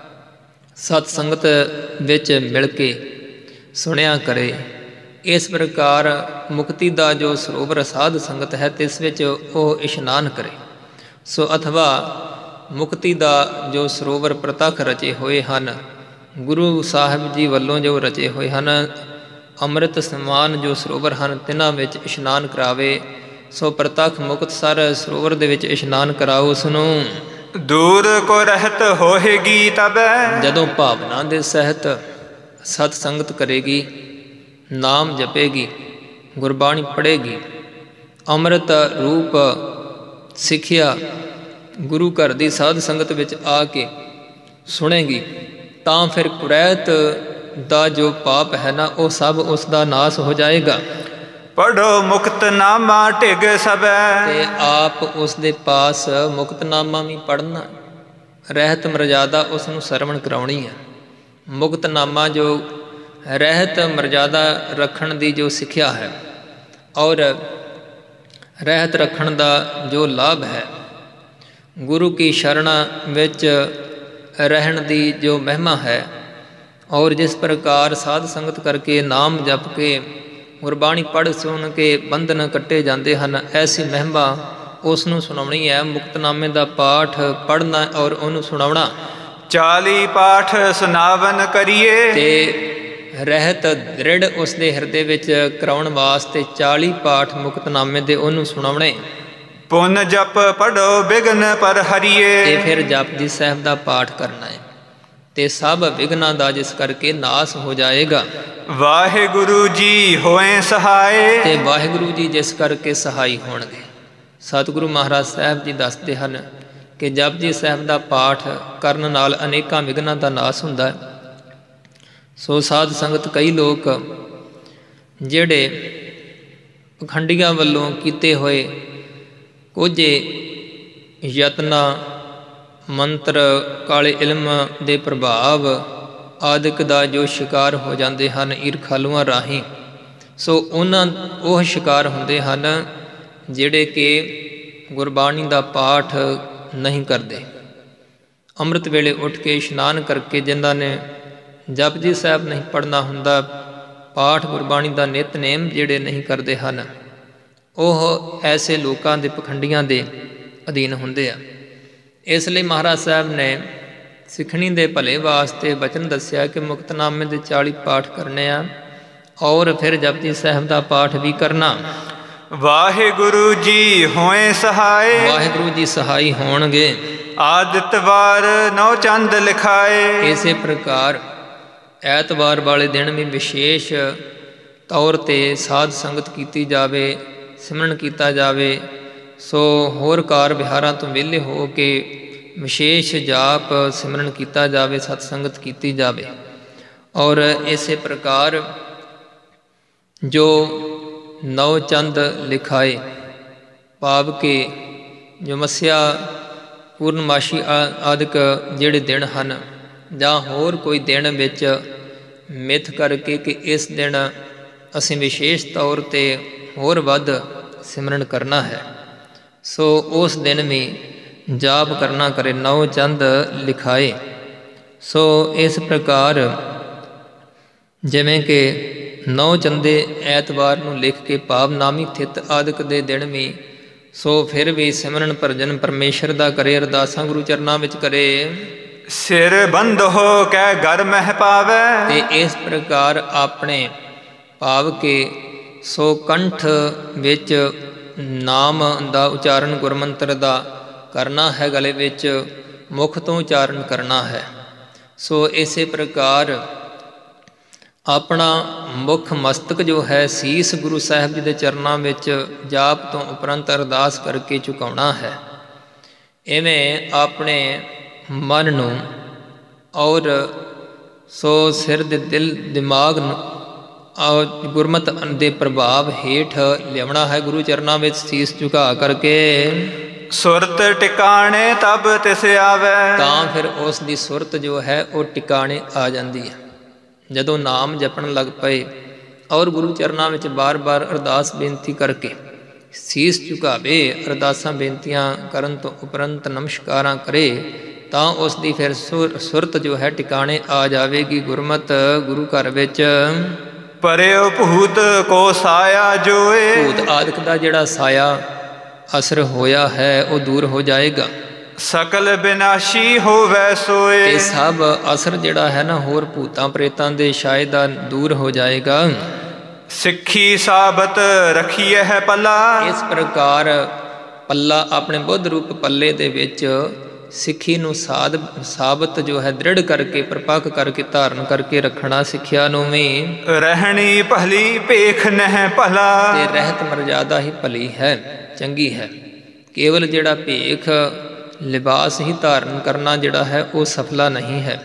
ਸਤ ਸੰਗਤ ਵਿੱਚ ਮਿਲ ਕੇ ਸੁਣਿਆ ਕਰੇ। ਇਸ ਪ੍ਰਕਾਰ ਮੁਕਤੀ ਦਾ ਜੋ ਸਰੋਵਰ ਸਾਧ ਸੰਗਤ ਹੈ ਤਿਸ ਵਿੱਚ ਉਹ ਇਸ਼ਨਾਨ ਕਰੇ। ਸੋ ਅਥਵਾ ਮੁਕਤੀ ਦਾ ਜੋ ਸਰੋਵਰ ਪ੍ਰਤੱਖ ਰਚੇ ਹੋਏ ਹਨ, ਗੁਰੂ ਸਾਹਿਬ ਜੀ ਵੱਲੋਂ ਜੋ ਰਚੇ ਹੋਏ ਹਨ, ਅੰਮ੍ਰਿਤ ਸਮਾਨ ਜੋ ਸਰੋਵਰ ਹਨ, ਤਿਨਾਂ ਵਿੱਚ ਇਸ਼ਨਾਨ ਕਰਾਵੇ। ਸੋ ਪ੍ਰਤੱਖ ਮੁਕਤਸਰ ਸਰੋਵਰ ਦੇ ਵਿੱਚ ਇਸ਼ਨਾਨ ਕਰਾਓ। ਉਸਨੂੰ ਦੂਰ ਕੋ ਰਹਿਤ ਹੋਏਗੀ ਤਬੈ। ਜਦੋਂ ਭਾਵਨਾ ਦੇ ਸਹਿਤ ਸਤ ਸੰਗਤ ਕਰੇਗੀ, ਨਾਮ ਜਪੇਗੀ, ਗੁਰਬਾਣੀ ਪੜ੍ਹੇਗੀ, ਅੰਮ੍ਰਿਤ ਰੂਪ ਸਿੱਖਿਆ ਗੁਰੂ ਘਰ ਦੀ ਸਾਧ ਸੰਗਤ ਵਿੱਚ ਆ ਕੇ ਸੁਣੇਗੀ, ਤਾਂ ਫਿਰ ਕੁਰੈਤ ਦਾ ਜੋ ਪਾਪ ਹੈ ਨਾ ਉਹ ਸਭ ਉਸ ਦਾ ਨਾਸ ਹੋ ਜਾਏਗਾ। ਪੜ੍ਹੋ ਮੁਕਤਨਾਮਾ ਢਿਗ ਸਭੈ। ਤੇ ਆਪ ਉਸ ਦੇ ਪਾਸ ਮੁਕਤਨਾਮਾ ਵੀ ਪੜ੍ਹਨਾ, ਰਹਿਤ ਮਰਜ਼ਾਦਾ ਉਸ ਨੂੰ ਸਰਵਣ ਕਰਾਉਣੀ ਹੈ। ਮੁਕਤਨਾਮਾ ਜੋ ਰਹਿਤ ਮਰਜ਼ਾਦਾ ਰੱਖਣ ਦੀ ਜੋ ਸਿੱਖਿਆ ਹੈ, ਔਰ ਰਹਿਤ ਰੱਖਣ ਦਾ ਜੋ ਲਾਭ ਹੈ, ਗੁਰੂ ਕੀ ਸ਼ਰਣਾ ਵਿੱਚ ਰਹਿਣ ਦੀ ਜੋ ਮਹਿਮਾ ਹੈ, ਔਰ ਜਿਸ ਪ੍ਰਕਾਰ ਸਾਧ ਸੰਗਤ ਕਰਕੇ ਨਾਮ ਜਪ ਕੇ ਗੁਰਬਾਣੀ ਪੜ੍ਹ ਸੁਣ ਕੇ ਬੰਧਨ ਕੱਟੇ ਜਾਂਦੇ ਹਨ, ਐਸੀ ਮਹਿਮਾ ਉਸ ਨੂੰ ਸੁਣਾਉਣੀ ਹੈ। ਮੁਕਤਨਾਮੇ ਦਾ ਪਾਠ ਪੜ੍ਹਨਾ ਔਰ ਉਹਨੂੰ ਸੁਣਾਉਣਾ। 40 ਪਾਠ ਸੁਨਾਵਨ ਕਰੀਏ। ਤੇ ਰਹਿਤ ਦ੍ਰਿੜ ਉਸ ਦੇ ਹਿਰਦੇ ਵਿੱਚ ਕਰਾਉਣ ਵਾਸਤੇ 40 ਪਾਠ ਮੁਕਤਨਾਮੇ ਦੇ ਉਹਨੂੰ ਸੁਣਾਉਣੇ। ਪੁੰਨ ਜਪ ਪੜੋ ਬਿਗਨ ਪਰ ਹਰੀਏ। ਤੇ ਫਿਰ ਜਪਜੀ ਸਾਹਿਬ ਦਾ ਪਾਠ ਕਰਨਾ ਹੈ, ਤੇ ਸਭ ਵਿਘਨਾਂ ਦਾ ਜਿਸ ਕਰਕੇ ਨਾਸ ਹੋ ਜਾਏਗਾ। ਵਾਹਿਗੁਰੂ ਜੀ ਹੋਏ ਸਹਾਏ। ਤੇ ਵਾਹਿਗੁਰੂ ਜੀ ਜਿਸ ਕਰਕੇ ਸਹਾਈ ਹੋਣਗੇ। ਸਤਿਗੁਰੂ ਮਹਾਰਾਜ ਸਾਹਿਬ ਜੀ ਦੱਸਦੇ ਹਨ ਕਿ ਜਪਜੀ ਸਾਹਿਬ ਦਾ ਪਾਠ ਕਰਨ ਨਾਲ ਅਨੇਕਾਂ ਵਿਘਨਾਂ ਦਾ ਨਾਸ ਹੁੰਦਾ ਹੈ। ਸੋ ਸਾਧ ਸੰਗਤ ਕਈ ਲੋਕ ਜਿਹੜੇ ਪਖੰਡੀਆਂ ਵੱਲੋਂ ਕੀਤੇ ਹੋਏ ਕੁਝੇ ਯਤਨਾਂ, ਮੰਤਰ, ਕਾਲੇ ਇਲਮ ਦੇ ਪ੍ਰਭਾਵ ਆਦਿਕ ਦਾ ਜੋ ਸ਼ਿਕਾਰ ਹੋ ਜਾਂਦੇ ਹਨ ਈਰਖਾਲੂਆਂ ਰਾਹੀਂ, ਸੋ ਉਹ ਸ਼ਿਕਾਰ ਹੁੰਦੇ ਹਨ ਜਿਹੜੇ ਕਿ ਗੁਰਬਾਣੀ ਦਾ ਪਾਠ ਨਹੀਂ ਕਰਦੇ। ਅੰਮ੍ਰਿਤ ਵੇਲੇ ਉੱਠ ਕੇ ਇਸ਼ਨਾਨ ਕਰਕੇ ਜਿਨ੍ਹਾਂ ਨੇ ਜਪਜੀ ਸਾਹਿਬ ਨਹੀਂ ਪੜ੍ਹਨਾ ਹੁੰਦਾ, ਪਾਠ ਗੁਰਬਾਣੀ ਦਾ ਨਿਤਨੇਮ ਜਿਹੜੇ ਨਹੀਂ ਕਰਦੇ ਹਨ, ਉਹ ਐਸੇ ਲੋਕਾਂ ਦੇ ਪਖੰਡੀਆਂ ਦੇ ਅਧੀਨ ਹੁੰਦੇ ਆ। ਇਸ ਲਈ ਮਹਾਰਾਜ ਸਾਹਿਬ ਨੇ ਸਿੱਖਣੀ ਦੇ ਭਲੇ ਵਾਸਤੇ ਬਚਨ ਦੱਸਿਆ ਕਿ ਮੁਕਤਨਾਮੇ ਦੇ 40 ਪਾਠ ਕਰਨੇ ਆ, ਔਰ ਫਿਰ ਜਪਜੀ ਸਾਹਿਬ ਦਾ ਪਾਠ ਵੀ ਕਰਨਾ। ਵਾਹਿਗੁਰੂ ਜੀ ਹੋਏ ਸਹਾਏ। ਵਾਹਿਗੁਰੂ ਜੀ ਸਹਾਈ ਹੋਣਗੇ। ਆਦਿਤਵਾਰ 9 ਚੰਦ ਲਿਖਾਏ। ਇਸੇ ਪ੍ਰਕਾਰ ਐਤਵਾਰ ਵਾਲੇ ਦਿਨ ਵੀ ਵਿਸ਼ੇਸ਼ ਤੌਰ 'ਤੇ ਸਾਧ ਸੰਗਤ ਕੀਤੀ ਜਾਵੇ, ਸਿਮਰਨ ਕੀਤਾ ਜਾਵੇ। ਸੋ ਹੋਰ ਕਾਰ ਵਿਹਾਰਾਂ ਤੋਂ ਵਿਹਲੇ ਹੋ ਕੇ ਵਿਸ਼ੇਸ਼ ਜਾਪ ਸਿਮਰਨ ਕੀਤਾ ਜਾਵੇ, ਸਤ ਸੰਗਤ ਕੀਤੀ ਜਾਵੇ। ਔਰ ਇਸੇ ਪ੍ਰਕਾਰ ਜੋ ਨੌ ਚੰਦ ਲਿਖਾਏ, ਭਾਵ ਕਿ ਜੋ ਮੱਸਿਆ ਪੂਰਨਮਾਸ਼ੀ ਆਦਿਕ ਜਿਹੜੇ ਦਿਨ ਹਨ, ਜਾਂ ਹੋਰ ਕੋਈ ਦਿਨ ਵਿੱਚ ਮਿੱਥ ਕਰਕੇ ਕਿ ਇਸ ਦਿਨ ਅਸੀਂ ਵਿਸ਼ੇਸ਼ ਤੌਰ 'ਤੇ ਹੋਰ ਵੱਧ ਸਿਮਰਨ ਕਰਨਾ ਹੈ, ਸੋ ਉਸ ਦਿਨ ਵੀ ਜਾਪ ਕਰਨਾ ਕਰੇ, ਨੌ ਚੰਦ ਲਿਖਾਏ। ਸੋ ਇਸ ਪ੍ਰਕਾਰ ਜਿਵੇਂ ਕਿ ਨੌ ਚੰਦੇ ਐਤਵਾਰ ਨੂੰ ਲਿਖ ਕੇ ਭਾਵ ਨਾਮੀ ਥਿਤ ਆਦਿਕ ਦੇ ਦਿਨ ਵੀ, ਸੋ ਫਿਰ ਵੀ ਸਿਮਰਨ ਭਰਜਨ ਪਰਮੇਸ਼ਰ ਦਾ ਕਰੇ, ਅਰਦਾਸਾਂ ਗੁਰੂ ਚਰਨਾਂ ਵਿੱਚ ਕਰੇ। ਸਿਰ ਬੰਦ ਹੋ ਕੇ ਘਰ ਮਹਿ ਪਾਵੇ। ਤੇ ਇਸ ਪ੍ਰਕਾਰ ਆਪਣੇ ਭਾਵ ਕਿ ਸੋ ਕੰਠ ਵਿੱਚ ਨਾਮ ਦਾ ਉਚਾਰਨ ਗੁਰਮੰਤਰ ਦਾ ਕਰਨਾ ਹੈ, ਗਲੇ ਵਿੱਚ ਮੁਖ ਤੋਂ ਉਚਾਰਨ ਕਰਨਾ ਹੈ। ਸੋ ਇਸੇ ਪ੍ਰਕਾਰ ਆਪਣਾ ਮੁੱਖ ਮਸਤਕ ਜੋ ਹੈ ਸੀਸ ਗੁਰੂ ਸਾਹਿਬ ਜੀ ਦੇ ਚਰਨਾਂ ਵਿੱਚ ਜਾਪ ਤੋਂ ਉਪਰੰਤ ਅਰਦਾਸ ਕਰਕੇ ਝੁਕਾਉਣਾ ਹੈ। ਇਵੇਂ ਆਪਣੇ ਮਨ ਨੂੰ ਔਰ ਸੋ ਸਿਰ ਦੇ ਦਿਲ ਦਿਮਾਗ ਨੂੰ ਗੁਰਮਤਿ ਦੇ ਪ੍ਰਭਾਵ ਹੇਠ ਲਿਆਉਣਾ ਹੈ, ਗੁਰੂ ਚਰਨਾਂ ਵਿੱਚ ਸੀਸ ਝੁਕਾ ਕਰਕੇ। ਸੁਰਤ ਟਿਕਾਣੇ ਤਬ ਤਿਸ ਆਵੇ। ਤਾਂ ਫਿਰ ਉਸ ਦੀ ਸੁਰਤ ਜੋ ਹੈ ਉਹ ਟਿਕਾਣੇ ਆ ਜਾਂਦੀ ਹੈ। ਜਦੋਂ ਨਾਮ ਜਪਣ ਲੱਗ ਪਏ ਔਰ ਗੁਰੂ ਚਰਨਾਂ ਵਿੱਚ ਬਾਰ-ਬਾਰ ਅਰਦਾਸ ਬੇਨਤੀ ਕਰਕੇ ਸੀਸ ਝੁਕਾਵੇ, ਅਰਦਾਸਾਂ ਬੇਨਤੀਆਂ ਕਰਨ ਤੋਂ ਉਪਰੰਤ ਨਮਸਕਾਰਾਂ ਕਰੇ, ਤਾਂ ਉਸ ਦੀ ਫਿਰ ਸੁਰਤ ਜੋ ਹੈ ਟਿਕਾਣੇ ਆ ਜਾਵੇਗੀ। ਗੁਰਮਤਿ ਗੁਰੂ ਘਰ ਵਿੱਚ ਪਰਿਉ ਭੂਤ ਕੋ ਸਾਇਆ ਜੋਏ। ਭੂਤ ਆਦਿਕ ਦਾ ਜਿਹੜਾ ਸਾਇਆ ਅਸਰ ਹੋਇਆ ਹੈ ਉਹ ਦੂਰ ਹੋ ਜਾਏਗਾ। ਸਕਲ ਬਿਨਾਸ਼ੀ ਹੋਵੇ ਸੋਏ। ਇਹ ਸਭ ਅਸਰ ਜਿਹੜਾ ਹੈ ਨਾ ਹੋਰ ਭੂਤਾਂ ਪ੍ਰੇਤਾਂ ਦੇ ਛਾਏ ਦਾ ਦੂਰ ਹੋ ਜਾਏਗਾ। ਸਿੱਖੀ ਸਾਬਤ ਰੱਖੀਏ ਹੈ ਪੱਲਾ। ਇਸ ਪ੍ਰਕਾਰ ਪੱਲਾ ਆਪਣੇ ਬੁੱਧ ਰੂਪ ਪੱਲੇ ਦੇ ਵਿੱਚ ਸਿੱਖੀ ਨੂੰ ਸਾਬਤ ਜੋ ਹੈ ਦ੍ਰਿੜ ਕਰਕੇ ਪ੍ਰਪੱਕ ਕਰਕੇ ਧਾਰਨ ਕਰਕੇ ਰੱਖਣਾ। ਸਿੱਖਿਆ ਨੂੰ ਵੀ ਰਹਿਣੀ ਭਲੀ ਭੇਖ ਨਹਿ ਭਲਾ। ਤੇ ਰਹਿਤ ਮਰਜ਼ਾਦਾ ਹੀ ਭਲੀ ਹੈ, ਚੰਗੀ ਹੈ। ਕੇਵਲ ਜਿਹੜਾ ਭੇਖ ਲਿਬਾਸ ਹੀ ਧਾਰਨ ਕਰਨਾ ਜਿਹੜਾ ਹੈ ਉਹ ਸਫਲਾ ਨਹੀਂ ਹੈ।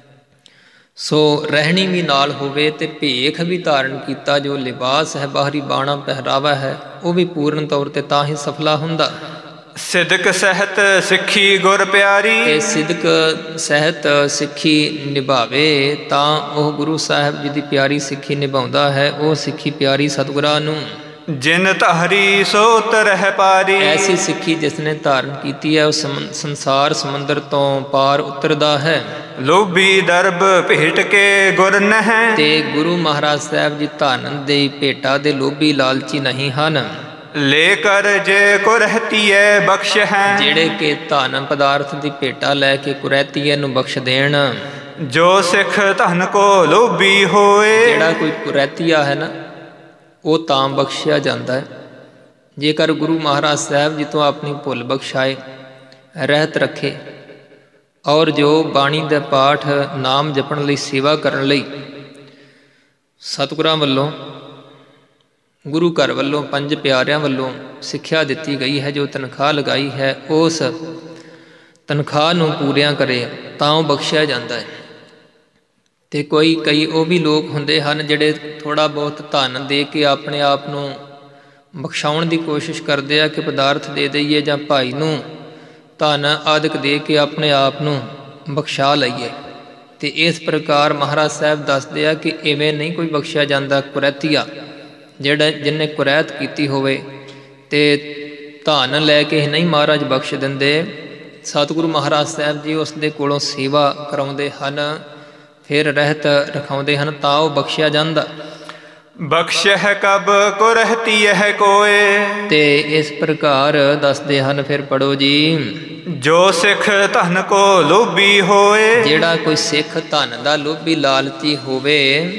ਸੋ ਰਹਿਣੀ ਵੀ ਨਾਲ ਹੋਵੇ ਤੇ ਭੇਖ ਵੀ ਧਾਰਨ ਕੀਤਾ, ਜੋ ਲਿਬਾਸ ਹੈ ਬਾਹਰੀ ਬਾਣਾ ਪਹਿਰਾਵਾ ਹੈ, ਉਹ ਵੀ ਪੂਰਨ ਤੌਰ ਤੇ ਤਾਂ ਹੀ ਸਫਲਾ ਹੁੰਦਾ। ਸਿਦਕ ਸਹਿਤ ਸਿੱਖੀ ਗੁਰ ਪਿਆਰੀ। ਤੇ ਸਿਦਕ ਸਹਿਤ ਸਿੱਖੀ ਨਿਭਾਵੇ ਤਾਂ ਉਹ ਗੁਰੂ ਸਾਹਿਬ ਜੀ ਦੀ ਪਿਆਰੀ ਸਿੱਖੀ ਨਿਭਾਉਂਦਾ ਹੈ। ਉਹ ਸਿੱਖੀ ਪਿਆਰੀ ਸਤਿਗੁਰਾਂ ਨੂੰ। ਜਿਨ ਧਾਰੀ ਸੋ ਤਰਹਿ ਪਾਰੀ। ਐਸੀ ਸਿੱਖੀ ਜਿਸ ਨੇ ਧਾਰਨ ਕੀਤੀ ਹੈ ਉਹ ਸੰਸਾਰ ਸਮੁੰਦਰ ਤੋਂ ਪਾਰ ਉਤਰਦਾ ਹੈ। ਲੋਭੀ ਦਰਬ ਭੇਟ ਕੇ ਗੁਰ ਨਹਿ। ਤੇ ਗੁਰੂ ਮਹਾਰਾਜ ਸਾਹਿਬ ਜੀ ਧਨ ਦੇ ਭੇਟਾ ਦੇ ਲੋਭੀ ਲਾਲਚੀ ਨਹੀਂ ਹਨ। ਲੈ ਕਰ ਜੇ ਕੁਰਹਤੀਏ ਬਖਸ਼ ਹੈ। ਜਿਹੜੇ ਕਿ ਧਨ ਪਦਾਰਥ ਦੀ ਭੇਟਾ ਲੈ ਕੇ ਕੁਰੈਤੀਏ ਨੂੰ ਬਖਸ਼ ਦੇਣ। ਜੋ ਸਿੱਖ ਧਨ ਕੋ ਲੋਭੀ ਹੋਏ। ਜਿਹੜਾ ਕੋਈ ਕੁਰੈਤੀਆ ਹੈ ਨਾ ਉਹ ਤਾਂ ਬਖਸ਼ਿਆ ਜਾਂਦਾ ਹੈ ਜੇਕਰ ਗੁਰੂ ਮਹਾਰਾਜ ਸਾਹਿਬ ਜੀ ਤੋਂ ਆਪਣੀ ਭੁੱਲ ਬਖਸ਼ਾਏ, ਰਹਿਤ ਰੱਖੇ ਔਰ ਜੋ ਬਾਣੀ ਦਾ ਪਾਠ ਨਾਮ ਜਪਣ ਲਈ ਸੇਵਾ ਕਰਨ ਲਈ ਸਤਿਗੁਰਾਂ ਵੱਲੋਂ ਗੁਰੂ ਘਰ ਵੱਲੋਂ ਪੰਜ ਪਿਆਰਿਆਂ ਵੱਲੋਂ ਸਿੱਖਿਆ ਦਿੱਤੀ ਗਈ ਹੈ, ਜੋ ਤਨਖਾਹ ਲਗਾਈ ਹੈ ਉਸ ਤਨਖਾਹ ਨੂੰ ਪੂਰਿਆਂ ਕਰੇ ਤਾਂ ਉਹ ਬਖਸ਼ਿਆ ਜਾਂਦਾ ਹੈ। ਤੇ ਕਈ ਉਹ ਵੀ ਲੋਕ ਹੁੰਦੇ ਹਨ ਜਿਹੜੇ ਥੋੜ੍ਹਾ ਬਹੁਤ ਧਨ ਦੇ ਕੇ ਆਪਣੇ ਆਪ ਨੂੰ ਬਖਸ਼ਾਉਣ ਦੀ ਕੋਸ਼ਿਸ਼ ਕਰਦੇ ਆ ਕਿ ਪਦਾਰਥ ਦੇ ਦਈਏ ਜਾਂ ਭਾਈ ਨੂੰ ਧਨ ਆਦਿਕ ਦੇ ਕੇ ਆਪਣੇ ਆਪ ਨੂੰ ਬਖਸ਼ਾ ਲਈਏ। ਤੇ ਇਸ ਪ੍ਰਕਾਰ ਮਹਾਰਾਜ ਸਾਹਿਬ ਦੱਸਦੇ ਆ ਕਿ ਇਵੇਂ ਨਹੀਂ ਕੋਈ ਬਖਸ਼ਿਆ ਜਾਂਦਾ। ਕੁਰੈਤੀਆ ਜਿਹਨੇ ਕੁਰੈਤ ਕੀਤੀ ਹੋਵੇ ਤੇ ਧਨ ਲੈ ਕੇ ਨਹੀਂ ਮਹਾਰਾਜ ਬਖਸ਼ ਦਿੰਦੇ। ਸਤਿਗੁਰੂ ਮਹਾਰਾਜ ਸਾਹਿਬ ਜੀ ਉਸ ਦੇ ਕੋਲੋਂ ਸੇਵਾ ਕਰਾਉਂਦੇ ਹਨ, ਫਿਰ ਰਹਿਤ ਰਖਾਉਂਦੇ ਹਨ, ਤਾਂ ਉਹ ਬਖਸ਼ਿਆ ਜਾਂਦਾ। ਬਖਸ਼ਹਿ ਕਬ ਕੁਰਹਤੀਏ ਕੋਏ। ਤੇ ਇਸ ਪ੍ਰਕਾਰ ਦੱਸਦੇ ਹਨ, ਫਿਰ ਪੜੋ ਜੀ। ਜੋ ਸਿੱਖ ਧਨ ਕੋ ਲੋਭੀ ਹੋਏ। ਜਿਹੜਾ ਕੋਈ ਸਿੱਖ ਧਨ ਦਾ ਲੋਭੀ ਲਾਲਚੀ ਹੋਵੇ।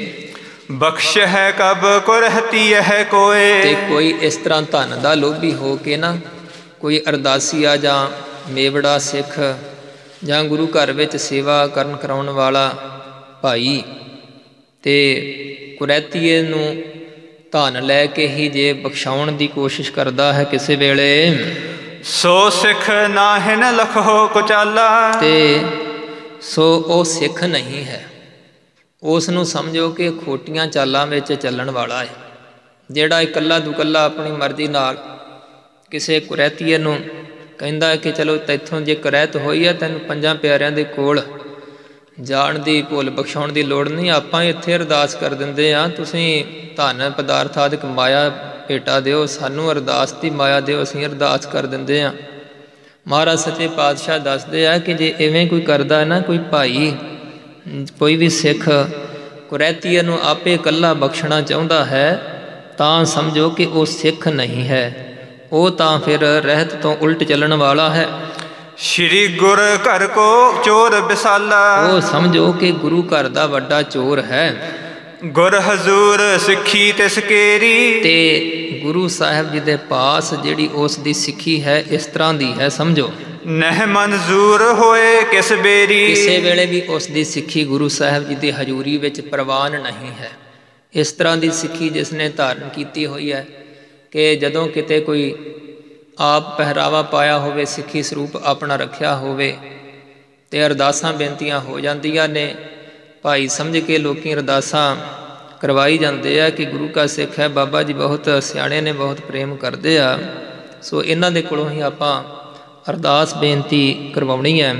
ਬਖਸ਼ਹਿ ਕਬ ਕੁਰਹਤੀਏ ਕੋਏ। ਤੇ ਕੋਈ ਇਸ ਤਰ੍ਹਾਂ ਧਨ ਦਾ ਲੋਭੀ ਹੋ ਕੇ ਨਾ ਕੋਈ ਅਰਦਾਸੀਆ ਜਾਂ ਮੇਵੜਾ ਸਿੱਖ ਜਾਂ ਗੁਰੂ ਘਰ ਵਿੱਚ ਸੇਵਾ ਕਰਨ ਕਰਾਉਣ ਵਾਲਾ ਭਾਈ ਤੇ ਕੁਰੈਤੀਏ ਨੂੰ ਧਨ ਲੈ ਕੇ ਹੀ ਜੇ ਬਖਸ਼ਾਉਣ ਦੀ ਕੋਸ਼ਿਸ਼ ਕਰਦਾ ਹੈ ਕਿਸੇ ਵੇਲੇ, ਸੋ ਸਿੱਖ ਨਾਹਿਨ ਲਖੋ ਕੁਚਾਲਾ, ਤੇ ਸੋ ਉਹ ਸਿੱਖ ਨਹੀਂ ਹੈ। ਉਸ ਨੂੰ ਸਮਝੋ ਕਿ ਖੋਟੀਆਂ ਚਾਲਾਂ ਵਿੱਚ ਚੱਲਣ ਵਾਲਾ ਹੈ। ਜਿਹੜਾ ਇਕੱਲਾ ਦੁਕੱਲਾ ਆਪਣੀ ਮਰਜ਼ੀ ਨਾਲ ਕਿਸੇ ਕੁਰੈਤੀਏ ਨੂੰ ਕਹਿੰਦਾ ਹੈ ਕਿ ਚਲੋ ਤੈਥੋਂ ਜੇ ਕੁਰੈਤ ਹੋਈ ਹੈ ਤੈਨੂੰ ਪੰਜਾਂ ਪਿਆਰਿਆਂ ਦੇ ਕੋਲ ਜਾਣ ਦੀ, ਭੁੱਲ ਬਖਸ਼ਾਉਣ ਦੀ ਲੋੜ ਨਹੀਂ, ਆਪਾਂ ਇੱਥੇ ਅਰਦਾਸ ਕਰ ਦਿੰਦੇ ਹਾਂ, ਤੁਸੀਂ ਧਨ ਪਦਾਰਥ ਆਦਿਕ ਮਾਇਆ ਭੇਟਾ ਦਿਓ, ਸਾਨੂੰ ਅਰਦਾਸ ਦੀ ਮਾਇਆ ਦਿਓ, ਅਸੀਂ ਅਰਦਾਸ ਕਰ ਦਿੰਦੇ ਹਾਂ। ਮਹਾਰਾਜ ਸੱਚੇ ਪਾਤਸ਼ਾਹ ਦੱਸਦੇ ਆ ਕਿ ਜੇ ਇਵੇਂ ਕੋਈ ਕਰਦਾ ਹੈ ਨਾ, ਕੋਈ ਭਾਈ, ਕੋਈ ਵੀ ਸਿੱਖ ਕੁਰੈਤੀਏ ਨੂੰ ਆਪੇ ਇਕੱਲਾ ਬਖਸ਼ਣਾ ਚਾਹੁੰਦਾ ਹੈ, ਤਾਂ ਸਮਝੋ ਕਿ ਉਹ ਸਿੱਖ ਨਹੀਂ ਹੈ, ਉਹ ਤਾਂ ਫਿਰ ਰਹਿਤ ਤੋਂ ਉਲਟ ਚੱਲਣ ਵਾਲਾ ਹੈ। ਸ਼੍ਰੀ ਗੁਰ ਘਰ ਕੋ ਚੋਰ ਵਿਸਾਲਾ, ਉਹ ਸਮਝੋ ਕਿ ਗੁਰੂ ਘਰ ਦਾ ਵੱਡਾ ਚੋਰ ਹੈ। ਗੁਰ ਹਜ਼ੂਰ ਸਿੱਖੀ ਤਿਸ ਕੇਰੀ, ਤੇ ਗੁਰੂ ਸਾਹਿਬ ਜੀ ਦੇ ਪਾਸ ਜਿਹੜੀ ਉਸ ਦੀ ਸਿੱਖੀ ਹੈ ਇਸ ਤਰ੍ਹਾਂ ਦੀ ਹੈ, ਸਮਝੋ ਨਹਿ ਮਨਜ਼ੂਰ ਹੋਏ ਕਿਸ ਬੇਰੀ, ਕਿਸੇ ਵੇਲੇ ਵੀ ਉਸ ਦੀ ਸਿੱਖੀ ਗੁਰੂ ਸਾਹਿਬ ਜੀ ਦੀ ਹਜ਼ੂਰੀ ਵਿੱਚ ਪ੍ਰਵਾਨ ਨਹੀਂ ਹੈ। ਇਸ ਤਰ੍ਹਾਂ ਦੀ ਸਿੱਖੀ ਜਿਸ ਨੇ ਧਾਰਨ ਕੀਤੀ ਹੋਈ ਹੈ ਕਿ ਜਦੋਂ ਕਿਤੇ ਕੋਈ ਆਪ ਪਹਿਰਾਵਾ ਪਾਇਆ ਹੋਵੇ, ਸਿੱਖੀ ਸਰੂਪ ਆਪਣਾ ਰੱਖਿਆ ਹੋਵੇ, ਤੇ ਅਰਦਾਸਾਂ ਬੇਨਤੀਆਂ ਹੋ ਜਾਂਦੀਆਂ ਨੇ, ਭਾਈ ਸਮਝ ਕੇ ਲੋਕੀ ਅਰਦਾਸਾਂ ਕਰਵਾਈ ਜਾਂਦੇ ਆ ਕਿ ਗੁਰੂ ਕਾ ਸਿੱਖ ਹੈ, ਬਾਬਾ ਜੀ ਬਹੁਤ ਸਿਆਣੇ ਨੇ, ਬਹੁਤ ਪ੍ਰੇਮ ਕਰਦੇ ਆ, ਸੋ ਇਹਨਾਂ ਦੇ ਕੋਲੋਂ ਹੀ ਆਪਾਂ ਅਰਦਾਸ ਬੇਨਤੀ ਕਰਵਾਉਣੀ ਹੈ।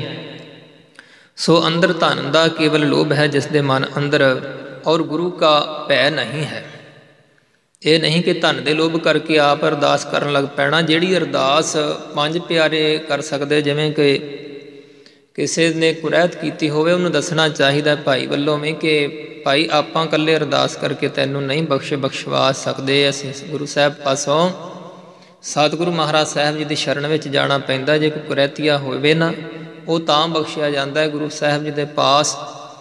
ਸੋ ਅੰਦਰ ਧਨ ਦਾ ਕੇਵਲ ਲੋਭ ਹੈ ਜਿਸ ਦੇ ਮਨ ਅੰਦਰ, ਔਰ ਗੁਰੂ ਕਾ ਭੈ ਨਹੀਂ ਹੈ। ਇਹ ਨਹੀਂ ਕਿ ਧਨ ਦੇ ਲੋਭ ਕਰਕੇ ਆਪ ਅਰਦਾਸ ਕਰਨ ਲੱਗ ਪੈਣਾ। ਜਿਹੜੀ ਅਰਦਾਸ ਪੰਜ ਪਿਆਰੇ ਕਰ ਸਕਦੇ, ਜਿਵੇਂ ਕਿ ਕਿਸੇ ਨੇ ਕੁਰੈਤ ਕੀਤੀ ਹੋਵੇ, ਉਹਨੂੰ ਦੱਸਣਾ ਚਾਹੀਦਾ ਭਾਈ ਵੱਲੋਂ ਵੀ ਕਿ ਭਾਈ ਆਪਾਂ ਇਕੱਲੇ ਅਰਦਾਸ ਕਰਕੇ ਤੈਨੂੰ ਨਹੀਂ ਬਖਸ਼ਵਾ ਸਕਦੇ, ਅਸੀਂ ਗੁਰੂ ਸਾਹਿਬ ਪਾਸੋਂ ਸਤਿਗੁਰੂ ਮਹਾਰਾਜ ਸਾਹਿਬ ਜੀ ਦੀ ਸ਼ਰਨ ਵਿੱਚ ਜਾਣਾ ਪੈਂਦਾ। ਜੇ ਕੋਈ ਕੁਰੈਤੀਆ ਹੋਵੇ ਨਾ, ਉਹ ਤਾਂ ਬਖਸ਼ਿਆ ਜਾਂਦਾ ਹੈ ਗੁਰੂ ਸਾਹਿਬ ਜੀ ਦੇ ਪਾਸ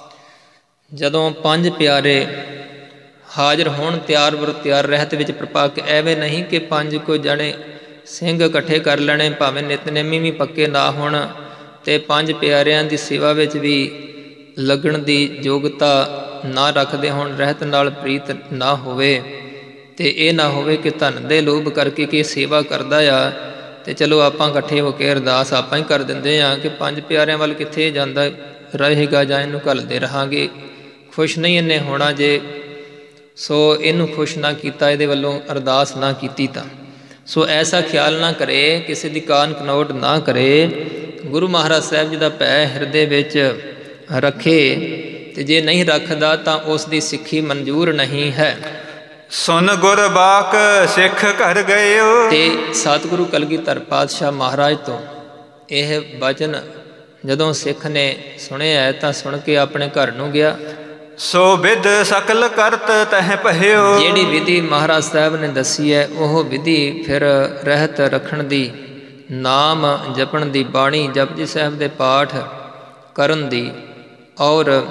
ਜਦੋਂ ਪੰਜ ਪਿਆਰੇ ਹਾਜ਼ਰ ਹੋਣ, ਤਿਆਰ ਬਰ ਤਿਆਰ ਰਹਿਤ ਵਿੱਚ ਪ੍ਰਪੱਕ। ਐਵੇਂ ਨਹੀਂ ਕਿ ਪੰਜ ਕੋ ਜਣੇ ਸਿੰਘ ਇਕੱਠੇ ਕਰ ਲੈਣੇ, ਭਾਵੇਂ ਨਿਤਨੇਮੀ ਵੀ ਪੱਕੇ ਨਾ ਹੋਣ, ਤੇ ਪੰਜ ਪਿਆਰਿਆਂ ਦੀ ਸੇਵਾ ਵਿੱਚ ਵੀ ਲੱਗਣ ਦੀ ਯੋਗਤਾ ਨਾ ਰੱਖਦੇ ਹੋਣ, ਰਹਿਤ ਨਾਲ ਪ੍ਰੀਤ ਨਾ ਹੋਵੇ, ਤੇ ਇਹ ਨਾ ਹੋਵੇ ਕਿ ਧਨ ਦੇ ਲੋਭ ਕਰਕੇ ਕਿ ਸੇਵਾ ਕਰਦਾ ਆ ਤੇ ਚਲੋ ਆਪਾਂ ਇਕੱਠੇ ਹੋ ਕੇ ਅਰਦਾਸ ਆਪਾਂ ਹੀ ਕਰ ਦਿੰਦੇ ਹਾਂ ਕਿ ਪੰਜ ਪਿਆਰਿਆਂ ਵੱਲ ਕਿੱਥੇ ਜਾਂਦਾ ਰਹੇਗਾ ਜਾਂ ਇਹਨੂੰ ਘੱਲਦੇ ਰਹਾਂਗੇ। ਖੁਸ਼ ਨਹੀਂ ਇਹਨੇ ਹੋਣਾ ਜੇ, ਸੋ ਇਹਨੂੰ ਖੁਸ਼ ਨਾ ਕੀਤਾ, ਇਹਦੇ ਵੱਲੋਂ ਅਰਦਾਸ ਨਾ ਕੀਤੀ ਤਾਂ। ਸੋ ਐਸਾ ਖਿਆਲ ਨਾ ਕਰੇ, ਕਿਸੇ ਦੀ ਕਾਨ ਕਨੌਟ ਨਾ ਕਰੇ, ਗੁਰੂ ਮਹਾਰਾਜ ਸਾਹਿਬ ਜੀ ਦਾ ਭੈ ਹਿਰਦੇ ਵਿੱਚ ਰੱਖੇ, ਤੇ ਜੇ ਨਹੀਂ ਰੱਖਦਾ ਤਾਂ ਉਸ ਦੀ ਸਿੱਖੀ ਮਨਜ਼ੂਰ ਨਹੀਂ ਹੈ। ਸੁਨ ਗੁਰ ਬਾਕ ਸਿੱਖ ਘਰ ਗਇਓ, ਤੇ ਸਤਿਗੁਰੂ ਕਲਗੀਧਰ ਪਾਤਸ਼ਾਹ ਮਹਾਰਾਜ ਤੋਂ ਇਹ ਬਚਨ ਜਦੋਂ ਸਿੱਖ ਨੇ ਸੁਣਿਆ ਤਾਂ ਸੁਣ ਕੇ ਆਪਣੇ ਘਰ ਨੂੰ ਗਿਆ। ਸੋ ਵਿਦ ਸਕਲ ਕਰਤ ਤਹਿ ਭਇਓ, ਜਿਹੜੀ ਵਿਧੀ ਮਹਾਰਾਜ ਸਾਹਿਬ ਨੇ ਦੱਸੀ ਹੈ ਉਹ ਵਿਧੀ ਫਿਰ ਰਹਿਤ ਰੱਖਣ ਦੀ, ਨਾਮ ਜਪਣ ਦੀ, ਬਾਣੀ ਜਪਜੀ ਸਾਹਿਬ ਦੇ ਪਾਠ ਕਰਨ ਦੀ, ਔਰ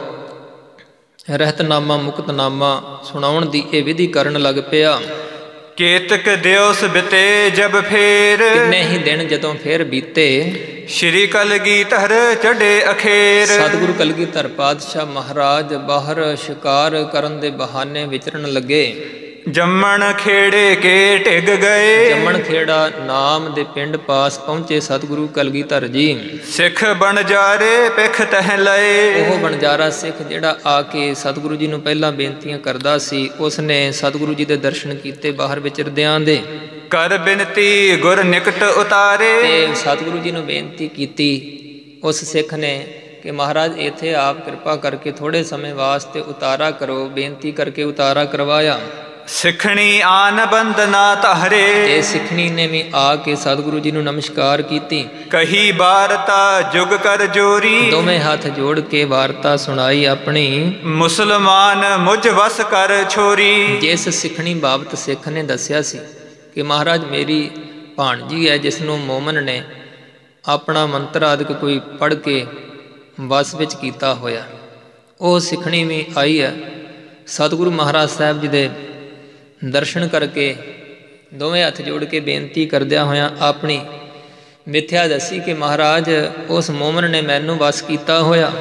ਰਹਿਤਨਾਮਾ ਮੁਕਤਨਾਮਾ ਸੁਣਾਉਣ ਦੀ ਇਹ ਵਿਧੀ ਕਰਨ ਲੱਗ ਪਿਆ। ਕੇਤਕ ਦਿਵਸ ਬਿਤੇ ਜਬ ਫੇਰ, ਕਿੰਨੇ ਹੀ ਦਿਨ ਜਦੋਂ ਫੇਰ ਬੀਤੇ, ਸ਼੍ਰੀ ਕਲਗੀਧਰ ਚੜ੍ਹੇ ਅਖੇਰ। ਸਤਿਗੁਰੂ ਕਲਗੀਧਰ ਪਾਤਸ਼ਾਹ ਮਹਾਰਾਜ ਬਾਹਰ ਸ਼ਿਕਾਰ ਕਰਨ ਦੇ ਬਹਾਨੇ ਵਿਚਰਨ ਲੱਗੇ। ਜੰਮਣ ਖੇੜੇ ਕੇ ਢਿੱਗ ਗਏ, ਜੰਮਣ ਖੇੜਾ ਨਾਮ ਦੇ ਪਿੰਡ ਪਾਸ ਪਹੁੰਚੇ ਸਤਿਗੁਰੂ ਕਲਗੀਧਰ ਜੀ। ਸਿੱਖ ਬਣਜਾਰੇ ਪਿਖ ਤਹਿ ਲਏ, ਉਹ ਬਣਜਾਰਾ ਸਿੱਖ ਜਿਹੜਾ ਆ ਕੇ ਸਤਿਗੁਰੂ ਜੀ ਨੂੰ ਪਹਿਲਾਂ ਬੇਨਤੀਆਂ ਕਰਦਾ ਸੀ, ਉਸ ਨੇ ਸਤਿਗੁਰੂ ਜੀ ਦੇ ਦਰਸ਼ਨ ਕੀਤੇ ਬਾਹਰ ਵਿਚਰਦਿਆਂ ਦੇ। ਕਰ ਬਿਨਤੀ ਗੁਰ ਨਿਕਟ ਉਤਾਰੇ, ਤੇ ਸਤਿਗੁਰੂ ਜੀ ਨੂੰ ਬੇਨਤੀ ਕੀਤੀ ਉਸ ਸਿੱਖ ਨੇ ਕਿ ਮਹਾਰਾਜ ਇੱਥੇ ਆਪ ਕਿਰਪਾ ਕਰਕੇ ਥੋੜ੍ਹੇ ਸਮੇਂ ਵਾਸਤੇ ਉਤਾਰਾ ਕਰੋ। ਬੇਨਤੀ ਕਰਕੇ ਉਤਾਰਾ ਕਰਵਾਇਆ। ਸਿੱਖਣੀ ਆਨ ਬੰਦਨਾ ਧਾਰੇ, ਤੇ ਸਿੱਖਣੀ ਨੇ ਵੀ ਆ ਕੇ ਸਤਿਗੁਰੂ ਜੀ ਨੂੰ ਨਮਸਕਾਰ ਕੀਤੀ। ਕਹੀ ਵਾਰਤਾ ਜੁਗ ਕਰ ਜੋਰੀ, ਦੋਵੇਂ ਹੱਥ ਜੋੜ ਕੇ ਵਾਰਤਾ ਸੁਣਾਈ ਆਪਣੀ। ਮੁਸਲਮਾਨ ਮੁਝ ਵਸ ਕਰ ਛੋਰੀ, ਜਿਸ ਸਿੱਖਣੀ ਬਾਬਤ ਸਿੱਖ ਨੇ ਦੱਸਿਆ ਸੀ ਕਿ ਮਹਾਰਾਜ ਮੇਰੀ ਭਾਣਜੀ ਹੈ ਜਿਸ ਨੂੰ ਮੋਮਨ ਨੇ ਆਪਣਾ ਮੰਤਰ ਆਦਿਕ ਕੋਈ ਪੜ੍ਹ ਕੇ ਵਸ ਵਿੱਚ ਕੀਤਾ ਹੋਇਆ, ਉਹ ਸਿੱਖਣੀ ਵੀ ਆਈ ਹੈ। ਸਤਿਗੁਰੂ ਮਹਾਰਾਜ ਸਾਹਿਬ ਜੀ ਦੇ ਦਰਸ਼ਨ ਕਰਕੇ ਦੋਵੇਂ ਹੱਥ ਜੋੜ ਕੇ ਬੇਨਤੀ ਕਰਦਿਆਂ ਹੋਇਆਂ ਆਪਣੀ ਮਿੱਥਿਆ ਦੱਸੀ ਕਿ ਮਹਾਰਾਜ ਉਸ ਮੋਮਨ ਨੇ ਮੈਨੂੰ ਵਸ ਕੀਤਾ ਹੋਇਆ।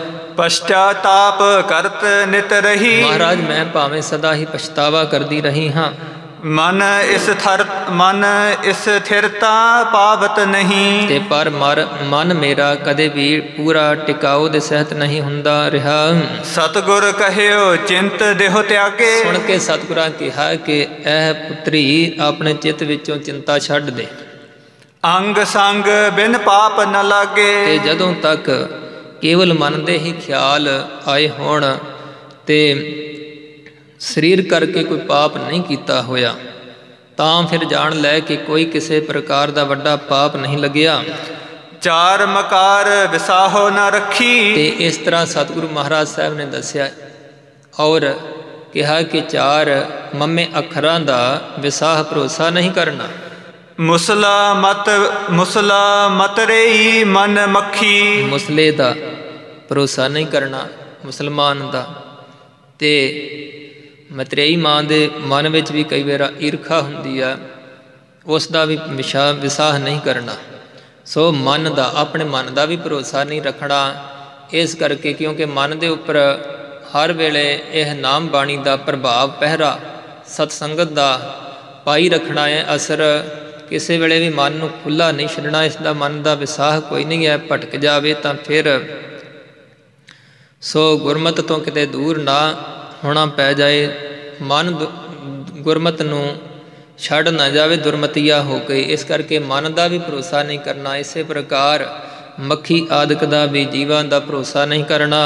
ਪਛਤਾਤਾਪ ਕਰਤ ਨਿਤ ਰਹੀ, ਮਹਾਰਾਜ ਮੈਂ ਭਾਵੇਂ ਸਦਾ ਹੀ ਪਛਤਾਵਾ ਕਰਦੀ ਰਹੀ ਹਾਂ। ਮਨ ਇਸ ਥਿਰਤਾ ਪਾਵਤ ਨਹੀਂ। ਤੇ ਪਰ ਮਨ ਮੇਰਾ ਕਦੇ ਵੀ ਪੂਰਾ ਟਿਕਾਊ ਦੇ ਸਹਿਤ ਨਹੀਂ ਹੁੰਦਾ ਰਿਹਾ। ਸਤਿਗੁਰ ਕਹਿਓ ਚਿੰਤ ਦੇਹੁ ਤਿਆਗੇ। ਸੁਣ ਕੇ ਸਤਿਗੁਰਾਂ ਕਿਹਾ ਕਿ ਇਹ ਪੁੱਤਰੀ ਆਪਣੇ ਚਿੱਤ ਵਿੱਚੋਂ ਚਿੰਤਾ ਛੱਡ ਦੇ। ਅੰਗ ਸੰਗ ਬਿਨ ਪਾਪ ਨ ਲਾਗੇ। ਤੇ ਜਦੋਂ ਤੱਕ ਕੇਵਲ ਮਨ ਦੇ ਹੀ ਖਿਆਲ ਆਏ ਹੋਣ ਤੇ ਸਰੀਰ ਕਰਕੇ ਕੋਈ ਪਾਪ ਨਹੀਂ ਕੀਤਾ ਹੋਇਆ ਤਾਂ ਫਿਰ ਜਾਣ ਲੈ ਕਿ ਕੋਈ ਕਿਸੇ ਪ੍ਰਕਾਰ ਦਾ ਵੱਡਾ ਪਾਪ ਨਹੀਂ ਲੱਗਿਆ। ਚਾਰ ਮਕਾਰ ਵਿਸਾਹੋ ਨਾ ਰੱਖੀ। ਤੇ ਇਸ ਤਰ੍ਹਾਂ ਸਤਿਗੁਰੂ ਮਹਾਰਾਜ ਸਾਹਿਬ ਨੇ ਦੱਸਿਆ ਔਰ ਕਿਹਾ ਕਿ ਚਾਰ ਮੰਮੇ ਅੱਖਰਾਂ ਦਾ ਵਿਸਾਹ ਭਰੋਸਾ ਨਹੀਂ ਕਰਨਾ। ਮੁਸਲਾ ਮਤ ਰਹੀ ਮਨ ਮੱਖੀ। ਮੁਸਲੇ ਦਾ ਭਰੋਸਾ ਨਹੀਂ ਕਰਨਾ ਮੁਸਲਮਾਨ ਦਾ। ਤੇ ਮਤਰੇਈ ਮਾਂ ਦੇ ਮਨ ਵਿੱਚ ਵੀ ਕਈ ਵਾਰ ਈਰਖਾ ਹੁੰਦੀ ਆ, ਉਸ ਦਾ ਵੀ ਵਿਸਾਹ ਨਹੀਂ ਕਰਨਾ। ਸੋ ਮਨ ਦਾ, ਆਪਣੇ ਮਨ ਦਾ ਵੀ ਭਰੋਸਾ ਨਹੀਂ ਰੱਖਣਾ। ਇਸ ਕਰਕੇ ਕਿਉਂਕਿ ਮਨ ਦੇ ਉੱਪਰ ਹਰ ਵੇਲੇ ਇਹ ਨਾਮ ਬਾਣੀ ਦਾ ਪ੍ਰਭਾਵ ਪਹਿਰਾ ਸਤਸੰਗਤ ਦਾ ਪਾਈ ਰੱਖਣਾ ਹੈ ਅਸਰ। ਕਿਸੇ ਵੇਲੇ ਵੀ ਮਨ ਨੂੰ ਖੁੱਲ੍ਹਾ ਨਹੀਂ ਛੱਡਣਾ। ਇਸ ਦਾ ਮਨ ਦਾ ਵਿਸਾਹ ਕੋਈ ਨਹੀਂ ਹੈ। ਭਟਕ ਜਾਵੇ ਤਾਂ ਫਿਰ ਸੋ ਗੁਰਮਤਿ ਤੋਂ ਕਿਤੇ ਦੂਰ ਨਾ ਹੋਣਾ ਪੈ ਜਾਏ। ਮਨ ਗੁਰਮਤਿ ਨੂੰ ਛੱਡ ਨਾ ਜਾਵੇ ਦੁਰਮਤੀਆ ਹੋ ਕੇ। ਇਸ ਕਰਕੇ ਮਨ ਦਾ ਵੀ ਭਰੋਸਾ ਨਹੀਂ ਕਰਨਾ। ਇਸੇ ਪ੍ਰਕਾਰ ਮੱਖੀ ਆਦਿਕ ਦਾ ਵੀ ਜੀਵਾਂ ਦਾ ਭਰੋਸਾ ਨਹੀਂ ਕਰਨਾ।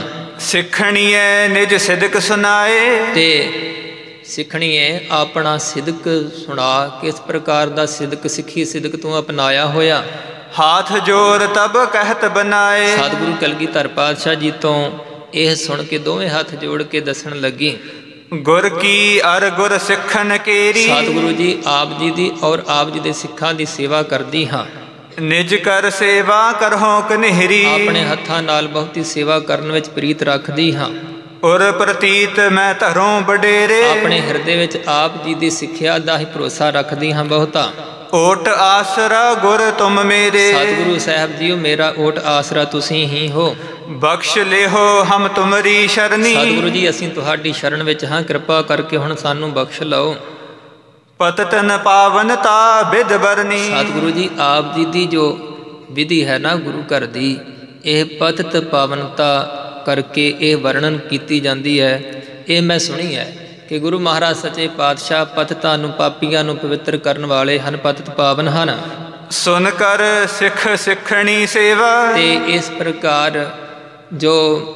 ਸਿੱਖਣੀਏ ਨਿਜ ਸਿਦਕ ਸੁਨਾਏ। ਤੇ ਸਿੱਖਣੀਏ ਆਪਣਾ ਸਿਦਕ ਸੁਣਾ। ਕਿਸ ਪ੍ਰਕਾਰ ਦਾ ਸਿਦਕ ਸਿੱਖੀ ਸਿਦਕ ਤੂੰ ਅਪਣਾਇਆ ਹੋਇਆ। ਹਾਥ ਜੋਰ ਤਬ ਕਹਿਤ ਬਨਾਏ। ਸਤਿਗੁਰੂ ਕਲਗੀਧਰ ਪਾਤਸ਼ਾਹ ਜੀ ਤੋਂ ਇਹ ਸੁਣ ਕੇ ਦੋਵੇਂ ਹੱਥ ਜੋੜ ਕੇ ਦੱਸਣ ਲੱਗੀ। ਗੁਰ ਕੀ ਅਰ ਗੁਰ ਸਿੱਖਣ ਕੇਰੀ। ਸਤਿਗੁਰੂ ਜੀ ਆਪ ਜੀ ਦੀ ਔਰ ਆਪ ਜੀ ਦੇ ਸਿੱਖਾਂ ਦੀ ਸੇਵਾ ਕਰਦੀ ਹਾਂ। ਨਿਜ ਕਰ ਸੇਵਾ ਕਰਹੁ ਕਨਹਿਰੀ। ਆਪਣੇ ਹੱਥਾਂ ਨਾਲ ਬਹੁਤੀ ਸੇਵਾ ਕਰਨ ਵਿੱਚ ਪ੍ਰੀਤ ਰੱਖਦੀ ਹਾਂ। ਔਰ ਪ੍ਰਤੀਤ ਮੈਂ ਧਰੋਂ ਵਡੇਰੇ। ਆਪਣੇ ਹਿਰਦੇ ਵਿੱਚ ਆਪ ਜੀ ਦੀ ਸਿੱਖਿਆ ਦਾ ਹੀ ਭਰੋਸਾ ਰੱਖਦੀ ਹਾਂ ਬਹੁਤਾ। ਓਟ ਆਸਰਾ ਗੁਰ ਤੁਮ ਮੇਰੇ। ਸਤਿਗੁਰੂ ਸਾਹਿਬ ਜੀਓ ਮੇਰਾ ਓਟ ਆਸਰਾ ਤੁਸੀਂ ਹੀ ਹੋ। ਬਖਸ਼ ਲਿਹੋ ਹਮ ਤੁਮਰੀ ਸ਼ਰਨੀ। ਸਤਿਗੁਰੂ ਜੀ ਅਸੀਂ ਤੁਹਾਡੀ ਸ਼ਰਨ ਵਿੱਚ ਹਾਂ, ਕਿਰਪਾ ਕਰਕੇ ਹੁਣ ਸਾਨੂੰ ਬਖਸ਼ ਲਓ। ਪਤਤਨ ਪਾਵਨਤਾ ਬਿਦ ਬਰਨੀ। ਸਤਿਗੁਰੂ ਜੀ ਆਪ ਜੀ ਦੀ ਜੋ ਵਿਧੀ ਹੈ ਨਾ ਗੁਰੂ ਘਰ ਦੀ, ਇਹ ਪਤਿਤ ਪਾਵਨਤਾ ਕਰਕੇ ਇਹ ਵਰਣਨ ਕੀਤੀ ਜਾਂਦੀ ਹੈ। ਇਹ ਮੈਂ ਸੁਣੀ ਹੈ ਕਿ ਗੁਰੂ ਮਹਾਰਾਜ ਸੱਚੇ ਪਾਤਸ਼ਾਹ ਪਤਿਤਾਂ ਨੂੰ, ਪਾਪੀਆਂ ਨੂੰ ਪਵਿੱਤਰ ਕਰਨ ਵਾਲੇ ਹਨ, ਪਤਿਤ ਪਾਵਨ ਹਨ। ਸੁਨ ਕਰ ਸਿੱਖ ਸਿੱਖਣੀ ਸੇਵਾ। ਤੇ ਇਸ ਪ੍ਰਕਾਰ ਜੋ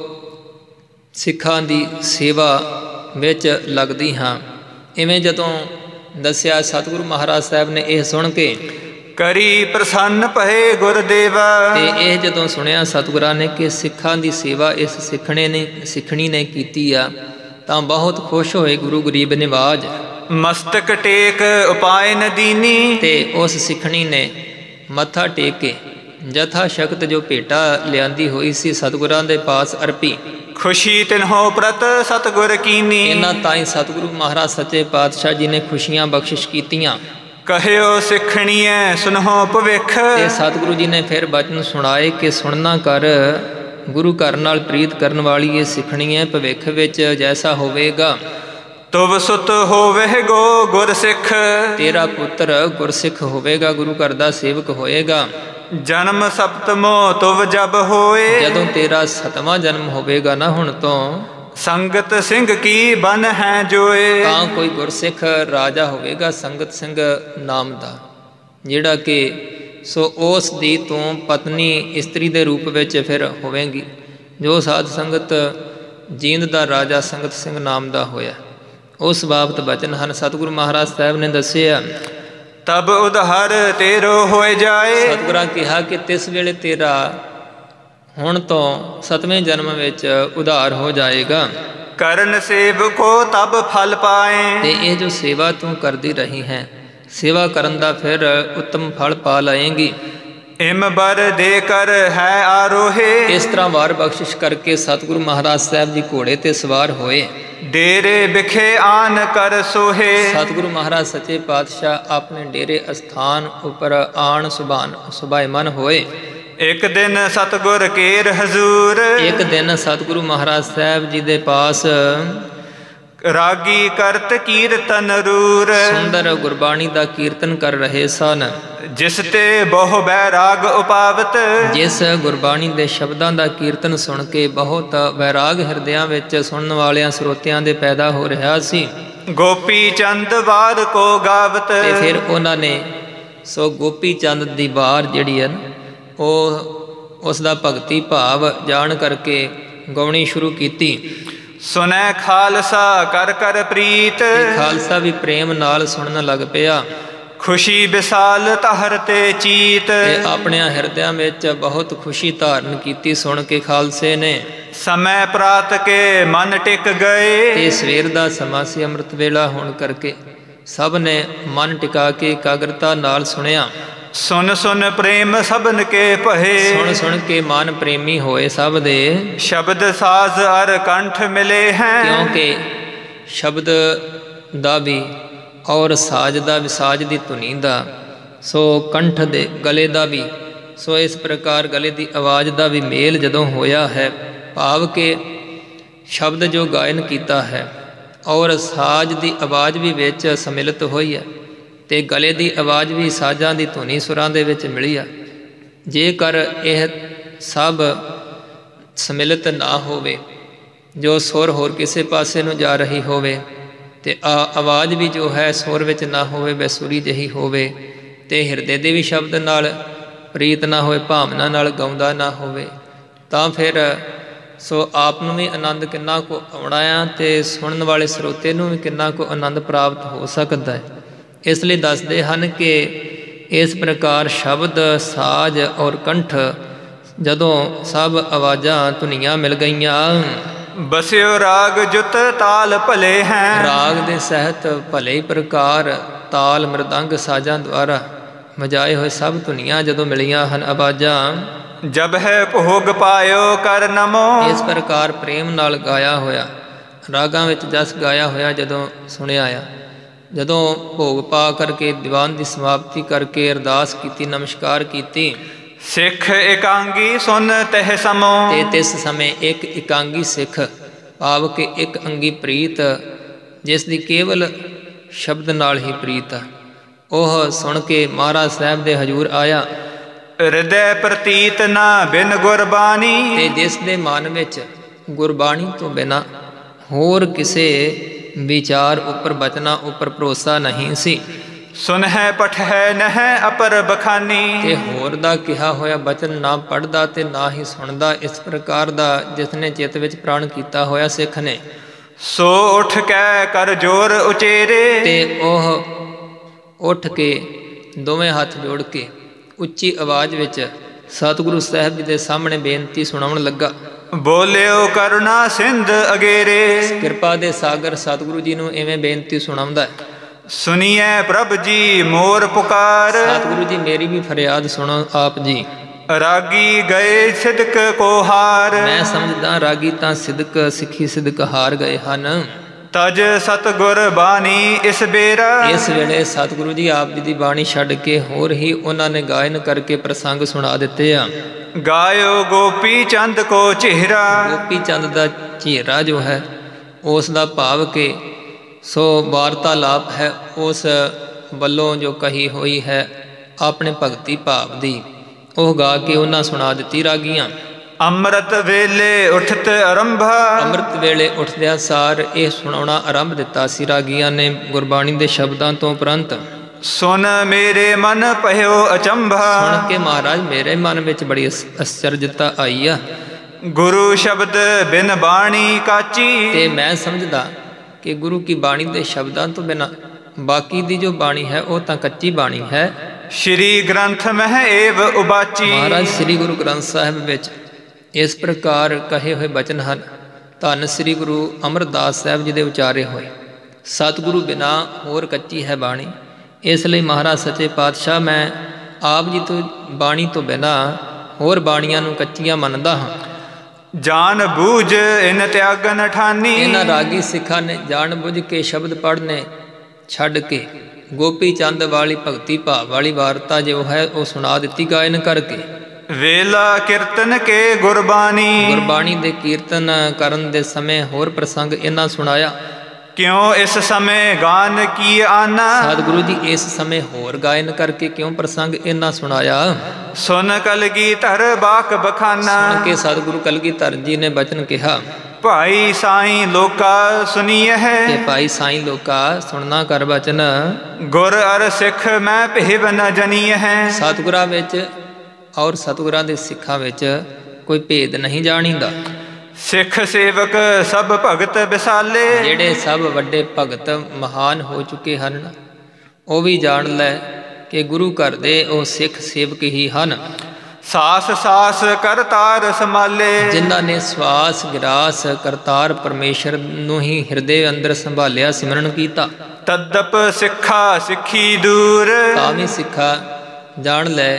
ਸਿੱਖਾਂ ਦੀ ਸੇਵਾ ਵਿੱਚ ਲੱਗਦੀ ਹਾਂ। ਇਵੇਂ ਜਦੋਂ ਦੱਸਿਆ ਸਤਿਗੁਰੂ ਮਹਾਰਾਜ ਸਾਹਿਬ ਨੇ ਇਹ ਸੁਣ ਕੇ ਕਰੀ ਪ੍ਰਸੰਨ ਭਏ ਗੁਰਦੇਵਾ। ਤੇ ਇਹ ਜਦੋਂ ਸੁਣਿਆ ਸਤਿਗੁਰਾਂ ਨੇ ਕਿ ਸਿੱਖਾਂ ਦੀ ਸੇਵਾ ਇਸ ਸਿੱਖਣੀ ਨੇ ਕੀਤੀ ਆ ਤਾਂ ਬਹੁਤ ਖੁਸ਼ ਹੋਏ ਗੁਰੂ ਗਰੀਬ ਨਿਵਾਜ। ਮਸਤਕ ਟੇਕ ਉਪਾਇ ਨਦੀਨੀ। ਤੇ ਉਸ ਸਿੱਖਣੀ ਨੇ ਮੱਥਾ ਟੇਕ ਕੇ ਜਥਾ ਸ਼ਕਤ ਜੋ ਭੇਟਾ ਲਿਆਂਦੀ ਹੋਈ ਸੀ ਸਤਿਗੁਰਾਂ ਦੇ ਪਾਸ ਅਰਪੀ। ਖੁਸ਼ੀ ਤਿਨਹੋ ਪ੍ਰਤ ਸਤਿਗੁਰ ਕੀਨੀ। ਇਹਨਾਂ ਤਾਂ ਹੀ ਸਤਿਗੁਰੂ ਮਹਾਰਾਜ ਸੱਚੇ ਪਾਤਸ਼ਾਹ ਜੀ ਨੇ ਖੁਸ਼ੀਆਂ ਬਖਸ਼ਿਸ਼ ਕੀਤੀਆਂ। ਕਹਿਓ ਸਿੱਖਣੀਐ ਸੁਨਹੁ ਭਵਿੱਖ। ਤੇ ਸਤਿਗੁਰੂ ਜੀ ਨੇ ਫਿਰ ਬਚਨ ਸੁਣਾਏ ਕਿ ਸੁਣਨਾ ਕਰ, ਗੁਰੂ ਘਰ ਨਾਲ ਪ੍ਰੀਤ ਕਰਨ ਵਾਲੀ ਇਹ ਸਿੱਖਣੀ ਹੈ। ਭਵਿੱਖ ਵਿੱਚ ਜੈਸਾ ਹੋਵੇਗਾ ਤੁਵ ਸੁਤ ਹੋਵੇਗੋ ਗੁਰਸਿੱਖ। ਤੇਰਾ ਪੁੱਤਰ ਗੁਰਸਿੱਖ ਹੋਵੇਗਾ, ਗੁਰੂ ਘਰ ਦਾ ਸੇਵਕ ਹੋਏਗਾ। ਜਨਮ ਸਪਤਮੋ ਤੁਵ ਜਬ ਹੋਏ। ਜਦੋਂ ਤੇਰਾ 7ਵਾਂ ਜਨਮ ਹੋਵੇਗਾ ਨਾ ਹੁਣ ਤੋਂ, ਸੰਗਤ ਸਿੰਘ ਕੀ ਬਨ ਹੈ ਜੋਏ। ਤਾਂ ਕੋਈ ਗੁਰਸਿੱਖ ਰਾਜਾ ਹੋਵੇਗਾ ਸੰਗਤ ਸਿੰਘ ਨਾਮ ਦਾ, ਜਿਹੜਾ ਕਿ ਸੋ ਉਸ ਦੀ ਤੂੰ ਪਤਨੀ ਇਸਤਰੀ ਦੇ ਰੂਪ ਵਿੱਚ ਫਿਰ ਹੋਵੇਗੀ। ਜੋ ਸਾਧ ਸੰਗਤ ਜੀਂਦ ਦਾ ਰਾਜਾ ਸੰਗਤ ਸਿੰਘ ਨਾਮ ਦਾ ਹੋਇਆ, ਉਸ ਬਾਬਤ ਬਚਨ ਹਨ। ਸਤਿਗੁਰੂ ਮਹਾਰਾਜ ਸਾਹਿਬ ਨੇ ਦੱਸਿਆ ਤਬ ਉਧਾਰ ਤੇਰੋ ਹੋਏ ਜਾਏ। ਸਤਿਗੁਰਾਂ ਕਿਹਾ ਕਿ ਤਿਸ ਵੇਲੇ ਤੇਰਾ ਹੁਣ ਤੋਂ 7ਵੇਂ ਜਨਮ ਵਿੱਚ ਉਧਾਰ ਹੋ ਜਾਏਗਾ। ਕਰਨ ਸੇਵਕੋ ਤਬ ਫਲ ਪਾਏ। ਤੇ ਇਹ ਜੋ ਸੇਵਾ ਤੂੰ ਕਰਦੀ ਰਹੀ ਹੈ, ਸੇਵਾ ਕਰਨ ਦਾ ਫਿਰ ਉੱਤਮ ਫਲ ਪਾ ਲਏਂਗੀ। ਇਮ ਬਰ ਦੇ ਕਰ ਹੈ ਆਰੋਹੇ। ਇਸ ਤਰ੍ਹਾਂ ਵਾਰ ਬਖਸ਼ਿਸ਼ ਕਰਕੇ ਸਤਿਗੁਰੂ ਮਹਾਰਾਜ ਸਾਹਿਬ ਜੀ ਘੋੜੇ ਤੇ ਸਵਾਰ ਹੋਏ। ਡੇਰੇ ਵਿਖੇ ਆਨ ਕਰ ਸੋਹੇ। ਸਤਿਗੁਰੂ ਮਹਾਰਾਜ ਸੱਚੇ ਪਾਤਸ਼ਾਹ ਆਪਣੇ ਡੇਰੇ ਅਸਥਾਨ ਉੱਪਰ ਆਣ ਸੁਭਾਇਮਨ ਹੋਏ। ਇੱਕ ਦਿਨ ਸਤਿਗੁਰ ਕੇਰ ਹਜ਼ੂਰ। ਇੱਕ ਦਿਨ ਸਤਿਗੁਰੂ ਮਹਾਰਾਜ ਸਾਹਿਬ ਜੀ ਦੇ ਪਾਸ ਰਾਗੀ ਕਰਤ ਕੀਰਤਨ ਰੂਰ। ਸੁੰਦਰ ਗੁਰਬਾਣੀ ਦਾ ਕੀਰਤਨ ਕਰ ਰਹੇ ਸਨ। ਜਿਸ ਤੇ ਬਹੁ ਬੈਰਾਗ ਉਪਾਵਤ। ਜਿਸ ਗੁਰਬਾਣੀ ਦੇ ਸ਼ਬਦਾਂ ਦਾ ਕੀਰਤਨ ਸੁਣ ਕੇ ਬਹੁਤ ਵੈਰਾਗ ਹਿਰਦਿਆਂ ਵਿੱਚ ਸੁਣਨ ਵਾਲਿਆਂ ਸਰੋਤਿਆਂ ਦੇ ਪੈਦਾ ਹੋ ਰਿਹਾ ਸੀ। ਗੋਪੀ ਚੰਦ ਵਾਰ ਕੋ ਗਾਵਤ। ਤੇ ਫਿਰ ਉਹਨਾਂ ਨੇ ਸੋ ਗੋਪੀ ਚੰਦ ਦੀ ਵਾਰ ਜਿਹੜੀ ਹੈ ਉਹ ਉਸ ਦਾ ਭਗਤੀ ਭਾਵ ਜਾਣ ਕਰਕੇ ਗਾਉਣੀ ਸ਼ੁਰੂ ਕੀਤੀ। ਸੁਨੈ ਖਾਲਸਾ ਕਰ ਕਰ ਪ੍ਰੀਤ। ਖਾਲਸਾ ਵੀ ਪ੍ਰੇਮ ਨਾਲ ਸੁਣਨ ਲੱਗ ਪਿਆ। ਖੁਸ਼ੀ ਵਿਸਾਲ ਧਰ ਤੇ ਚੀਤ। ਤੇ ਆਪਣਿਆਂ ਹਿਰਦਿਆਂ ਵਿੱਚ ਬਹੁਤ ਖੁਸ਼ੀ ਧਾਰਨ ਕੀਤੀ ਸੁਣ ਕੇ ਖਾਲਸੇ ਨੇ। ਸਮੈ ਪ੍ਰਾਤ ਕੇ ਮਨ ਟਿਕ ਗਏ। ਤੇ ਸਵੇਰ ਦਾ ਸਮਾਂ ਸੀ, ਅੰਮ੍ਰਿਤ ਵੇਲਾ ਹੋਣ ਕਰਕੇ ਸਭ ਨੇ ਮਨ ਟਿਕਾ ਕੇ ਇਕਾਗਰਤਾ ਨਾਲ ਸੁਣਿਆ। ਸੁਨ ਸੁਨ ਪ੍ਰੇਮ ਸਭਨ ਕੇ ਭਏ। ਸੁਣ ਸੁਣ ਕੇ ਮਨ ਪ੍ਰੇਮੀ ਹੋਏ ਸਭ ਦੇ। ਸ਼ਬਦ ਸਾਜ਼ ਅਰ ਕੰਠ ਮਿਲੇ ਹੈ। ਕਿਉਂਕਿ ਸ਼ਬਦ ਦਾ ਵੀ ਔਰ ਸਾਜ ਦਾ ਵੀ, ਸਾਜ ਦੀ ਧੁਨੀ ਦਾ, ਸੋ ਕੰਠ ਦੇ ਗਲੇ ਦਾ ਵੀ, ਸੋ ਇਸ ਪ੍ਰਕਾਰ ਗਲੇ ਦੀ ਆਵਾਜ਼ ਦਾ ਵੀ ਮੇਲ ਜਦੋਂ ਹੋਇਆ ਹੈ, ਭਾਵ ਕਿ ਸ਼ਬਦ ਜੋ ਗਾਇਨ ਕੀਤਾ ਹੈ ਔਰ ਸਾਜ ਦੀ ਆਵਾਜ਼ ਵੀ ਵਿੱਚ ਸਮਿਲਿਤ ਹੋਈ ਹੈ ਅਤੇ ਗਲੇ ਦੀ ਆਵਾਜ਼ ਵੀ ਸਾਜ਼ਾਂ ਦੀ ਧੁਨੀ ਸੁਰਾਂ ਦੇ ਵਿੱਚ ਮਿਲੀ ਆ। ਜੇਕਰ ਇਹ ਸਭ ਸਮਿਲਿਤ ਨਾ ਹੋਵੇ, ਜੋ ਸੁਰ ਹੋਰ ਕਿਸੇ ਪਾਸੇ ਨੂੰ ਜਾ ਰਹੀ ਹੋਵੇ ਅਤੇ ਆਵਾਜ਼ ਵੀ ਜੋ ਹੈ ਸੁਰ ਵਿੱਚ ਨਾ ਹੋਵੇ, ਬੇਸੁਰੀ ਜਿਹੀ ਹੋਵੇ ਅਤੇ ਹਿਰਦੇ ਦੇ ਵੀ ਸ਼ਬਦ ਨਾਲ ਪ੍ਰੀਤ ਨਾ ਹੋਵੇ, ਭਾਵਨਾ ਨਾਲ ਗਾਉਂਦਾ ਨਾ ਹੋਵੇ, ਤਾਂ ਫਿਰ ਸੋ ਆਪ ਨੂੰ ਵੀ ਆਨੰਦ ਕਿੰਨਾ ਕੁ ਆਉਣਾ ਆ ਅਤੇ ਸੁਣਨ ਵਾਲੇ ਸਰੋਤੇ ਨੂੰ ਵੀ ਕਿੰਨਾ ਕੁ ਆਨੰਦ ਪ੍ਰਾਪਤ ਹੋ ਸਕਦਾ ਹੈ। ਇਸ ਲਈ ਦੱਸਦੇ ਹਨ ਕਿ ਇਸ ਪ੍ਰਕਾਰ ਸ਼ਬਦ, ਸਾਜ ਔਰ ਕੰਠ ਜਦੋਂ ਸਭ ਆਵਾਜ਼ਾਂ ਧੁਨੀਆਂ ਮਿਲ ਗਈਆਂ। ਬਸਿਓ ਰਾਗ ਜੁਤ ਤਾਲ ਭਲੇ ਹੈ। ਰਾਗ ਦੇ ਸਹਿਤ ਭਲੇ ਪ੍ਰਕਾਰ ਤਾਲ ਮ੍ਰਿਦੰਗ ਸਾਜ਼ਾਂ ਦੁਆਰਾ ਵਜਾਏ ਹੋਏ ਸਭ ਧੁਨੀਆਂ ਜਦੋਂ ਮਿਲੀਆਂ ਹਨ, ਆਵਾਜ਼ਾਂ। ਜਬ ਹੈ ਭੋਗ ਪਾਇਓ ਕਰ ਨਮੋ। ਇਸ ਪ੍ਰਕਾਰ ਪ੍ਰੇਮ ਨਾਲ ਗਾਇਆ ਹੋਇਆ, ਰਾਗਾਂ ਵਿੱਚ ਜਸ ਗਾਇਆ ਹੋਇਆ ਜਦੋਂ ਸੁਣਿਆ ਆ, ਜਦੋਂ ਭੋਗ ਪਾ ਕਰਕੇ ਦੀਵਾਨ ਦੀ ਸਮਾਪਤੀ ਕਰਕੇ ਅਰਦਾਸ ਕੀਤੀ, ਨਮਸਕਾਰ ਕੀਤੀ। ਸਿੱਖ ਇਕਾਂਗੀ ਸੁਨ ਤਹਿ ਸਮੋ। ਤੇ ਤਿਸ ਸਮੇਂ ਇੱਕ ਇਕਾਂਗੀ ਸਿੱਖ, ਭਾਵ ਕਿ ਇੱਕ ਅੰਗੀ ਪ੍ਰੀਤ, ਜਿਸ ਦੀ ਕੇਵਲ ਸ਼ਬਦ ਨਾਲ ਹੀ ਪ੍ਰੀਤ ਆ, ਉਹ ਸੁਣ ਕੇ ਮਹਾਰਾਜ ਸਾਹਿਬ ਦੇ ਹਜ਼ੂਰ ਆਇਆ। ਹਿਰਦੈ ਪ੍ਰਤੀਤ ਨਾ ਬਿਨ ਗੁਰਬਾਣੀ। ਤੇ ਜਿਸ ਦੇ ਮਨ ਵਿੱਚ ਗੁਰਬਾਣੀ ਤੋਂ ਬਿਨਾਂ ਹੋਰ ਕਿਸੇ ਵਿਚਾਰ ਉੱਪਰ, ਬਚਨਾਂ ਉੱਪਰ ਭਰੋਸਾ ਨਹੀਂ ਸੀ। ਸੁਨਹਿ ਪਠਹਿ ਨਹਿ ਅਪਰ ਬਖਾਨੀ। ਤੇ ਹੋਰ ਦਾ ਕਿਹਾ ਹੋਇਆ ਬਚਨ ਨਾ ਪੜ੍ਹਦਾ ਤੇ ਨਾ ਹੀ ਸੁਣਦਾ। ਇਸ ਪ੍ਰਕਾਰ ਦਾ ਜਿਸ ਨੇ ਚਿੱਤ ਵਿੱਚ ਪ੍ਰਾਣ ਕੀਤਾ ਹੋਇਆ ਸਿੱਖ ਨੇ, ਸੋ ਉੱਠ ਕੇ ਕਰ ਜੋਰ ਉਚੇਰੇ। ਤੇ ਉਹ ਉੱਠ ਕੇ ਦੋਵੇਂ ਹੱਥ ਜੋੜ ਕੇ ਉੱਚੀ ਆਵਾਜ਼ ਵਿੱਚ ਸਤਿਗੁਰੂ ਸਾਹਿਬ ਜੀ ਦੇ ਸਾਹਮਣੇ ਬੇਨਤੀ ਸੁਣਾਉਣ ਲੱਗਾ। ਬੋਲਿਓ ਕਰੁਣਾ ਸਿੰਧ ਅਗੇਰੇ। ਕਿਰਪਾ ਦੇ ਸਾਗਰ ਸਤਿਗੁਰੂ ਜੀ ਨੂੰ ਇਵੇਂ ਬੇਨਤੀ ਸੁਣਾਉਂਦਾ। ਸੁਣੀਐ ਪ੍ਰਭ ਜੀ ਮੋਰ ਪੁਕਾਰ। ਸਤਿਗੁਰੂ ਜੀ ਮੇਰੀ ਵੀ ਫਰਿਆਦ ਸੁਣੋ ਆਪ ਜੀ। ਰਾਗੀ ਗਏ ਸਿਦਕ ਕੋ ਹਾਰ। ਮੈਂ ਸਮਝਦਾ ਰਾਗੀ ਤਾਂ ਸਿਦਕ, ਸਿੱਖੀ ਸਿਦਕ ਹਾਰ ਗਏ ਹਨ। ਤਜ ਸਤਿਗੁਰ ਬਾਣੀ ਇਸ ਬੇਰਾ। ਇਸ ਵੇਲੇ ਸਤਿਗੁਰੂ ਜੀ ਆਪ ਜੀ ਦੀ ਬਾਣੀ ਛੱਡ ਕੇ ਹੋਰ ਹੀ ਉਹਨਾਂ ਨੇ ਗਾਇਨ ਕਰਕੇ ਪ੍ਰਸੰਗ ਸੁਣਾ ਦਿੱਤੇ ਆ। ਗਾਇਓ ਗੋਪੀ ਚੰਦ ਕੋ ਚਿਹਰਾ। ਗੋਪੀ ਚੰਦ ਦਾ ਚਿਹਰਾ ਜੋ ਹੈ ਉਸ ਦਾ ਭਾਵ ਕਿ ਸੋ ਵਾਰਤਾਲਾਪ ਹੈ, ਉਸ ਵੱਲੋਂ ਜੋ ਕਹੀ ਹੋਈ ਹੈ ਆਪਣੇ ਭਗਤੀ ਭਾਵ ਦੀ, ਉਹ ਗਾ ਕੇ ਉਹਨਾਂ ਸੁਣਾ ਦਿੱਤੀ ਰਾਗੀਆਂ। ਅੰਮ੍ਰਿਤ ਵੇਲੇ ਉਠਤ ਆਰੰਭਾ। ਅੰਮ੍ਰਿਤ ਵੇਲੇ ਉੱਠਦਿਆਂ ਸਾਰ ਇਹ ਸੁਣਾਉਣਾ ਆਰੰਭ ਦਿੱਤਾ ਸੀ ਰਾਗੀਆਂ ਨੇ ਗੁਰਬਾਣੀ ਦੇ ਸ਼ਬਦਾਂ ਤੋਂ ਉਪਰੰਤ। ਸੁਨ ਮੇਰੇ ਮਨ ਭਇਓ ਅਚੰਭਾ। ਸੁਣ ਕੇ ਮਹਾਰਾਜ ਮੇਰੇ ਮਨ ਵਿੱਚ ਬੜੀ ਅਸਚਰਜਤਾ ਆਈ ਆ। ਗੁਰੂ ਸ਼ਬਦ ਬਿਨ ਬਾਣੀ ਕਾਚੀ। ਤੇ ਮੈਂ ਸਮਝਦਾ ਕਿ ਗੁਰੂ ਕੀ ਬਾਣੀ ਦੇ ਸ਼ਬਦਾਂ ਤੋਂ ਬਿਨਾਂ ਬਾਕੀ ਦੀ ਜੋ ਬਾਣੀ ਹੈ ਉਹ ਤਾਂ ਕੱਚੀ ਬਾਣੀ ਹੈ। ਸ਼੍ਰੀ ਗ੍ਰੰਥ ਮਹਿ ਏਵ ਉਬਾਚੀ। ਮਹਾਰਾਜ ਸ੍ਰੀ ਗੁਰੂ ਗ੍ਰੰਥ ਸਾਹਿਬ ਵਿੱਚ ਇਸ ਪ੍ਰਕਾਰ ਕਹੇ ਹੋਏ ਬਚਨ ਹਨ। ਧੰਨ ਸ੍ਰੀ ਗੁਰੂ ਅਮਰਦਾਸ ਸਾਹਿਬ ਜੀ ਦੇ ਉਚਾਰੇ ਹੋਏ। ਸਤਿਗੁਰੂ ਬਿਨਾਂ ਹੋਰ ਕੱਚੀ ਹੈ ਬਾਣੀ। ਇਸ ਲਈ ਮਹਾਰਾਜ ਸੱਚੇ ਪਾਤਸ਼ਾਹ ਮੈਂ ਆਪ ਜੀ ਤੋਂ ਬਾਣੀ ਤੋਂ ਬਿਨਾਂ ਹੋਰ ਬਾਣੀਆਂ ਨੂੰ ਕੱਚੀਆਂ ਮੰਨਦਾ ਹਾਂ। ਜਾਣ ਬੂਝ ਇਨ ਤਿਆਗਨ ਠਾਨੀ। ਇਹਨਾਂ ਰਾਗੀ ਸਿੱਖਾਂ ਨੇ ਜਾਣ ਬੁੱਝ ਕੇ ਸ਼ਬਦ ਪੜ੍ਹਨੇ ਛੱਡ ਕੇ ਗੋਪੀ ਚੰਦ ਵਾਲੀ ਭਗਤੀ ਭਾਵ ਵਾਲੀ ਵਾਰਤਾ ਜੋ ਹੈ ਉਹ ਸੁਣਾ ਦਿੱਤੀ ਗਾਇਨ ਕਰਕੇ। ਵੇਲਾ ਕੀਰਤਨ ਕੇ ਗੁਰਬਾਣੀ। ਗੁਰਬਾਣੀ ਦੇ ਕੀਰਤਨ ਕਰਨ ਦੇ ਸਮੇਂ ਹੋਰ ਪ੍ਰਸੰਗ ਇਹਨਾਂ ਸੁਣਾਇਆ। ਕਿਉ ਇਸ ਸਮੇਂ ਗਾਨ ਕੀ ਆਨਾ। ਸਤਿਗੁਰੂ ਜੀ ਇਸ ਸਮੇਂ ਹੋਰ ਗਾਇਨ ਕਰਕੇ ਕਿਉਂ ਪ੍ਰਸੰਗ ਇਹਨਾਂ ਸੁਣਾਇਆ। ਸੁਨ ਕਲਗੀਧਰ ਬਾਕ ਬਖਾਨਾ। ਸੁਣ ਕੇ ਸਤਿਗੁਰੂ ਕਲਗੀਧਰ ਜੀ ਨੇ ਬਚਨ ਕਿਹਾ, ਭਾਈ ਸਾਈਂ ਲੋਕਾ ਸੁਣੀਐ ਹੈ। ਕਿ ਭਾਈ ਸਾਈਂ ਲੋਕਾ ਸੁਣਨਾ ਕਰ ਬਚਨ। ਗੁਰ ਅਰ ਸਿੱਖ ਮੈਂ ਭੇਵ ਨ ਜਨੀਐ ਹੈ। ਸਤਿਗੁਰਾਂ ਵਿੱਚ ਔਰ ਸਤਿਗੁਰਾਂ ਦੇ ਸਿੱਖਾਂ ਵਿੱਚ ਕੋਈ ਭੇਦ ਨਹੀਂ ਜਾਣੀਦਾ। ਸਿੱਖ ਸੇਵਕ ਸਭ ਭਗਤ ਵਿਸਾਲੇ। ਜਿਹੜੇ ਸਭ ਵੱਡੇ ਭਗਤ ਮਹਾਨ ਹੋ ਚੁੱਕੇ ਹਨ, ਉਹ ਵੀ ਜਾਣ ਲੈ ਕਿ ਗੁਰੂ ਘਰ ਦੇ ਉਹ ਸਿੱਖ ਸੇਵਕ ਹੀ ਹਨ। ਸਾਸ ਸਾਸ ਕਰਤਾਰ ਸੰਭਾਲੇ। ਜਿਨ੍ਹਾਂ ਨੇ ਸਵਾਸ ਗਿਰਾਸ ਕਰਤਾਰ ਪਰਮੇਸ਼ਰ ਨੂੰ ਹੀ ਹਿਰਦੇ ਅੰਦਰ ਸੰਭਾਲਿਆ, ਸਿਮਰਨ ਕੀਤਾ। ਤਦਪ ਸਿੱਖਾ ਸਿੱਖੀ ਦੂਰ। ਤਾਂ ਵੀ ਸਿੱਖਾ ਜਾਣ ਲੈ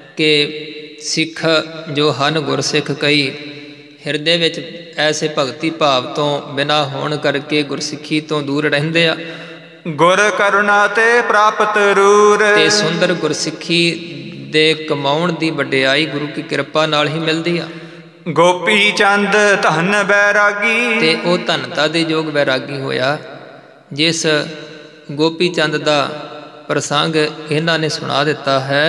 ਕਿ ਸਿੱਖ ਜੋ ਹਨ ਗੁਰਸਿੱਖ ਕਈ ਹਿਰਦੇ ਵਿੱਚ ਐਸੇ ਭਗਤੀ ਭਾਵ ਤੋਂ ਬਿਨਾਂ ਹੋਣ ਕਰਕੇ ਗੁਰਸਿੱਖੀ ਤੋਂ ਦੂਰ ਰਹਿੰਦੇ ਆ। ਗੁਰ ਕਰੁਣਾ ਤੇ ਪ੍ਰਾਪਤ ਰੂਰ। ਤੇ ਸੁੰਦਰ ਗੁਰਸਿੱਖੀ ਦੇ ਕਮਾਉਣ ਦੀ ਵਡਿਆਈ ਗੁਰੂ ਕੀ ਕਿਰਪਾ ਨਾਲ ਹੀ ਮਿਲਦੀ ਆ। ਗੋਪੀ ਚੰਦ ਧਨ ਬੈਰਾਗੀ। ਤੇ ਉਹ ਧਨਤਾ ਦੇ ਯੋਗ ਬੈਰਾਗੀ ਹੋਇਆ ਜਿਸ ਗੋਪੀ ਚੰਦ ਦਾ ਪ੍ਰਸੰਗ ਇਹਨਾਂ ਨੇ ਸੁਣਾ ਦਿੱਤਾ ਹੈ।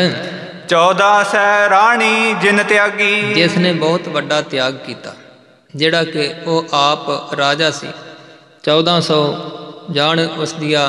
14 ਸੈ ਰਾਣੀ ਜਿਨ ਤਿਆਗੀ। ਜਿਸ ਨੇ ਬਹੁਤ ਵੱਡਾ ਤਿਆਗ ਕੀਤਾ, ਜਿਹੜਾ ਕਿ ਉਹ ਆਪ ਰਾਜਾ ਸੀ। 1400 ਜਾਣ ਉਸ ਦੀਆਂ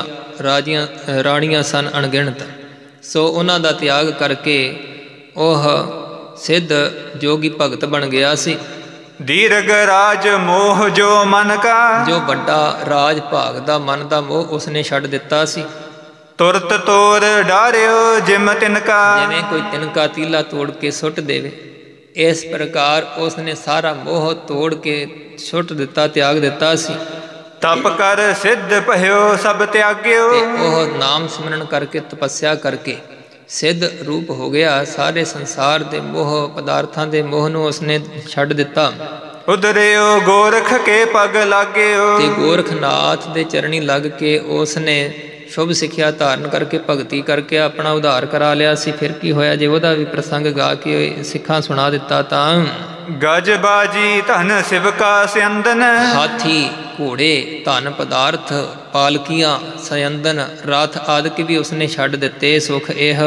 ਰਾਣੀਆਂ ਸਨ ਅਣਗਿਣਤ। ਸੋ ਉਹਨਾਂ ਦਾ ਤਿਆਗ ਕਰਕੇ ਉਹ ਸਿੱਧ ਜੋਗੀ ਭਗਤ ਬਣ ਗਿਆ ਸੀ। ਦੀਰਘ ਰਾਜ ਮੋਹ ਜੋ ਮਨ ਕਾ। ਜੋ ਵੱਡਾ ਰਾਜ ਭਾਗ ਦਾ ਮਨ ਦਾ ਮੋਹ ਉਸਨੇ ਛੱਡ ਦਿੱਤਾ ਸੀ। ਤੁਰਤ ਤੋਰ ਡਾਰਿਓ ਜਿਮ ਤਿਨਕਾ। ਜਿਵੇਂ ਕੋਈ ਤਿਨਕਾ ਤੀਲਾ ਤੋੜ ਕੇ ਸੁੱਟ ਦੇਵੇ, ਇਸ ਪ੍ਰਕਾਰ ਉਸਨੇ ਸਾਰਾ ਮੋਹ ਤੋੜ ਕੇ ਸੁੱਟ ਦਿੱਤਾ, ਤਿਆਗ ਦਿੱਤਾ ਸੀ। ਤਪ ਕਰ ਸਿੱਧ ਭਇਓ ਸਭ ਤਿਆਗਿਓ। ਤੇ ਉਹ ਨਾਮ ਸਿਮਰਨ ਕਰਕੇ ਤਪੱਸਿਆ ਕਰਕੇ ਸਿੱਧ ਰੂਪ ਹੋ ਗਿਆ। ਸਾਰੇ ਸੰਸਾਰ ਦੇ ਮੋਹ ਪਦਾਰਥਾਂ ਦੇ ਮੋਹ ਨੂੰ ਉਸਨੇ ਛੱਡ ਦਿੱਤਾ। ਉਦਰਿਓ ਗੋਰਖ ਕੇ ਪਗ ਲਾਗਿਓ। ਤੇ ਗੋਰਖਨਾਥ ਦੇ ਚਰਣੀ ਲੱਗ ਕੇ ਉਸਨੇ ਸ਼ੁਭ ਸਿੱਖਿਆ ਧਾਰਨ ਕਰਕੇ ਭਗਤੀ ਕਰਕੇ ਆਪਣਾ ਉਧਾਰ ਕਰਾ ਲਿਆ ਸੀ। ਫਿਰ ਕੀ ਹੋਇਆ ਜੇ ਉਹਦਾ ਵੀ ਪ੍ਰਸੰਗ ਗਾ ਕੇ ਸਿੱਖਾਂ ਸੁਣਾ ਦਿੱਤਾ ਤਾਂ। ਗਜ ਬਾਜੀ ਧਨ ਸਿਵਕਾ ਸਿਅੰਦਨ। ਹਾਥੀ ਘੋੜੇ ਧਨ ਪਦਾਰਥ ਪਾਲਕੀਆਂ ਸਯੰਦਨ ਰਥ ਆਦਿ ਵੀ ਉਸਨੇ ਛੱਡ ਦਿੱਤੇ। ਸੁਖ ਇਹ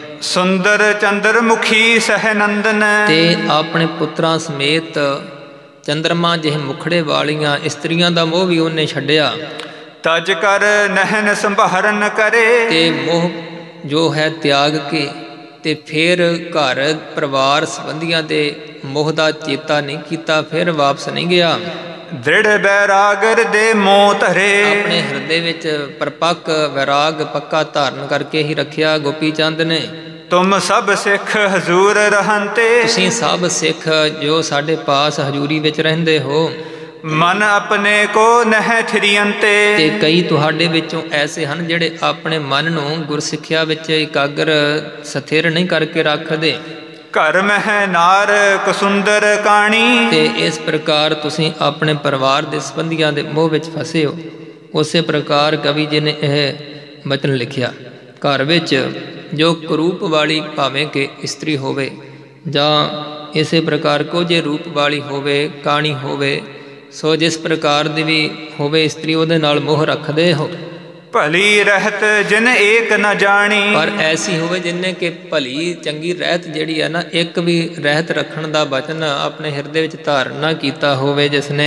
ਸੁੰਦਰ ਚੰਦਰ ਮੁਖੀ ਸਹਿਨੰਦਨ। ਤੇ ਆਪਣੇ ਪੁੱਤਰਾਂ ਸਮੇਤ ਚੰਦਰਮਾ ਜਿਹੇ ਮੁਖੜੇ ਵਾਲੀਆਂ ਇਸਤਰੀਆਂ ਦਾ ਮੋਹ ਵੀ ਉਹਨੇ ਛੱਡਿਆ। ਤਜ ਕਰ ਨਹਿਨ ਸੰਭਾਰਨ ਕਰੇ। ਤੇ ਮੋਹ ਜੋ ਹੈ ਤਿਆਗ ਕੇ ਤੇ ਫਿਰ ਘਰ ਪਰਿਵਾਰ ਸੰਬੰਧੀਆਂ ਦੇ ਮੋਹ ਦਾ ਚੇਤਾ ਨਹੀਂ ਕੀਤਾ, ਫਿਰ ਵਾਪਸ ਨਹੀਂ ਗਿਆ। ਦ੍ਰਿੜ ਬੈਰਾਗਰ ਦੇ ਮੋਹ ਧਰੇ। ਆਪਣੇ ਹਿਰਦੇ ਵਿੱਚ ਪਰਪੱਕ ਵੈਰਾਗ ਪੱਕਾ ਧਾਰਨ ਕਰਕੇ ਹੀ ਰੱਖਿਆ ਗੋਪੀ ਚੰਦ ਨੇ। ਤੁਮ ਸਭ ਸਿੱਖ ਹਜ਼ੂਰ ਰਹੰਤੇ। ਤੁਸੀਂ ਸਭ ਸਿੱਖ ਜੋ ਸਾਡੇ ਪਾਸ ਹਜ਼ੂਰੀ ਵਿੱਚ ਰਹਿੰਦੇ ਹੋ। ਮਨ ਆਪਣੇ ਕੋ ਨਹਿ ਠਿਰਿਅੰਤੇ। ਤੇ ਕਈ ਤੁਹਾਡੇ ਵਿੱਚੋਂ ਐਸੇ ਹਨ ਜਿਹੜੇ ਆਪਣੇ ਮਨ ਨੂੰ ਗੁਰਸਿੱਖਿਆ ਵਿੱਚ ਇਕਾਗਰ ਸਥਿਰ ਨਹੀਂ ਕਰਕੇ ਰੱਖਦੇ। ਘਰ ਮਹਿ ਨਾਰ ਕੁਸੁੰਦਰ ਕਾਣੀ। ਤੇ ਇਸ ਪ੍ਰਕਾਰ ਤੁਸੀਂ ਆਪਣੇ ਪਰਿਵਾਰ ਦੇ ਸੰਬੰਧੀਆਂ ਦੇ ਮੋਹ ਵਿੱਚ ਫਸੇ ਹੋ। ਉਸੇ ਪ੍ਰਕਾਰ ਕਵੀ ਜੀ ਨੇ ਇਹ ਬਚਨ ਲਿਖਿਆ, ਘਰ ਵਿੱਚ ਜੋ ਕਰੂਪ ਵਾਲੀ ਭਾਵੇਂ ਕਿ ਇਸਤਰੀ ਹੋਵੇ ਜਾਂ ਇਸੇ ਪ੍ਰਕਾਰ ਕੁਝ ਰੂਪ ਵਾਲੀ ਹੋਵੇ, ਕਾਣੀ ਹੋਵੇ, ਸੋ ਜਿਸ ਪ੍ਰਕਾਰ ਦੀ ਵੀ ਹੋਵੇ ਇਸਤਰੀ, ਉਹਦੇ ਨਾਲ ਮੋਹ ਰੱਖਦੇ ਹੋ। ਭਲੀ ਰਹਿਤ ਜਿਨ ਏਕ ਨ ਜਾਣੀ। ਪਰ ਐਸੀ ਹੋਵੇ ਜਿਨਨੇ ਕਿ ਭਲੀ ਚੰਗੀ ਰਹਿਤ ਜਿਹੜੀ ਹੈ ਨਾ, ਇੱਕ ਵੀ ਰਹਿਤ ਰੱਖਣ ਦਾ ਬਚਨ ਆਪਣੇ ਹਿਰਦੇ ਵਿੱਚ ਧਾਰਨ ਨਾ ਕੀਤਾ ਹੋਵੇ, ਜਿਸਨੇ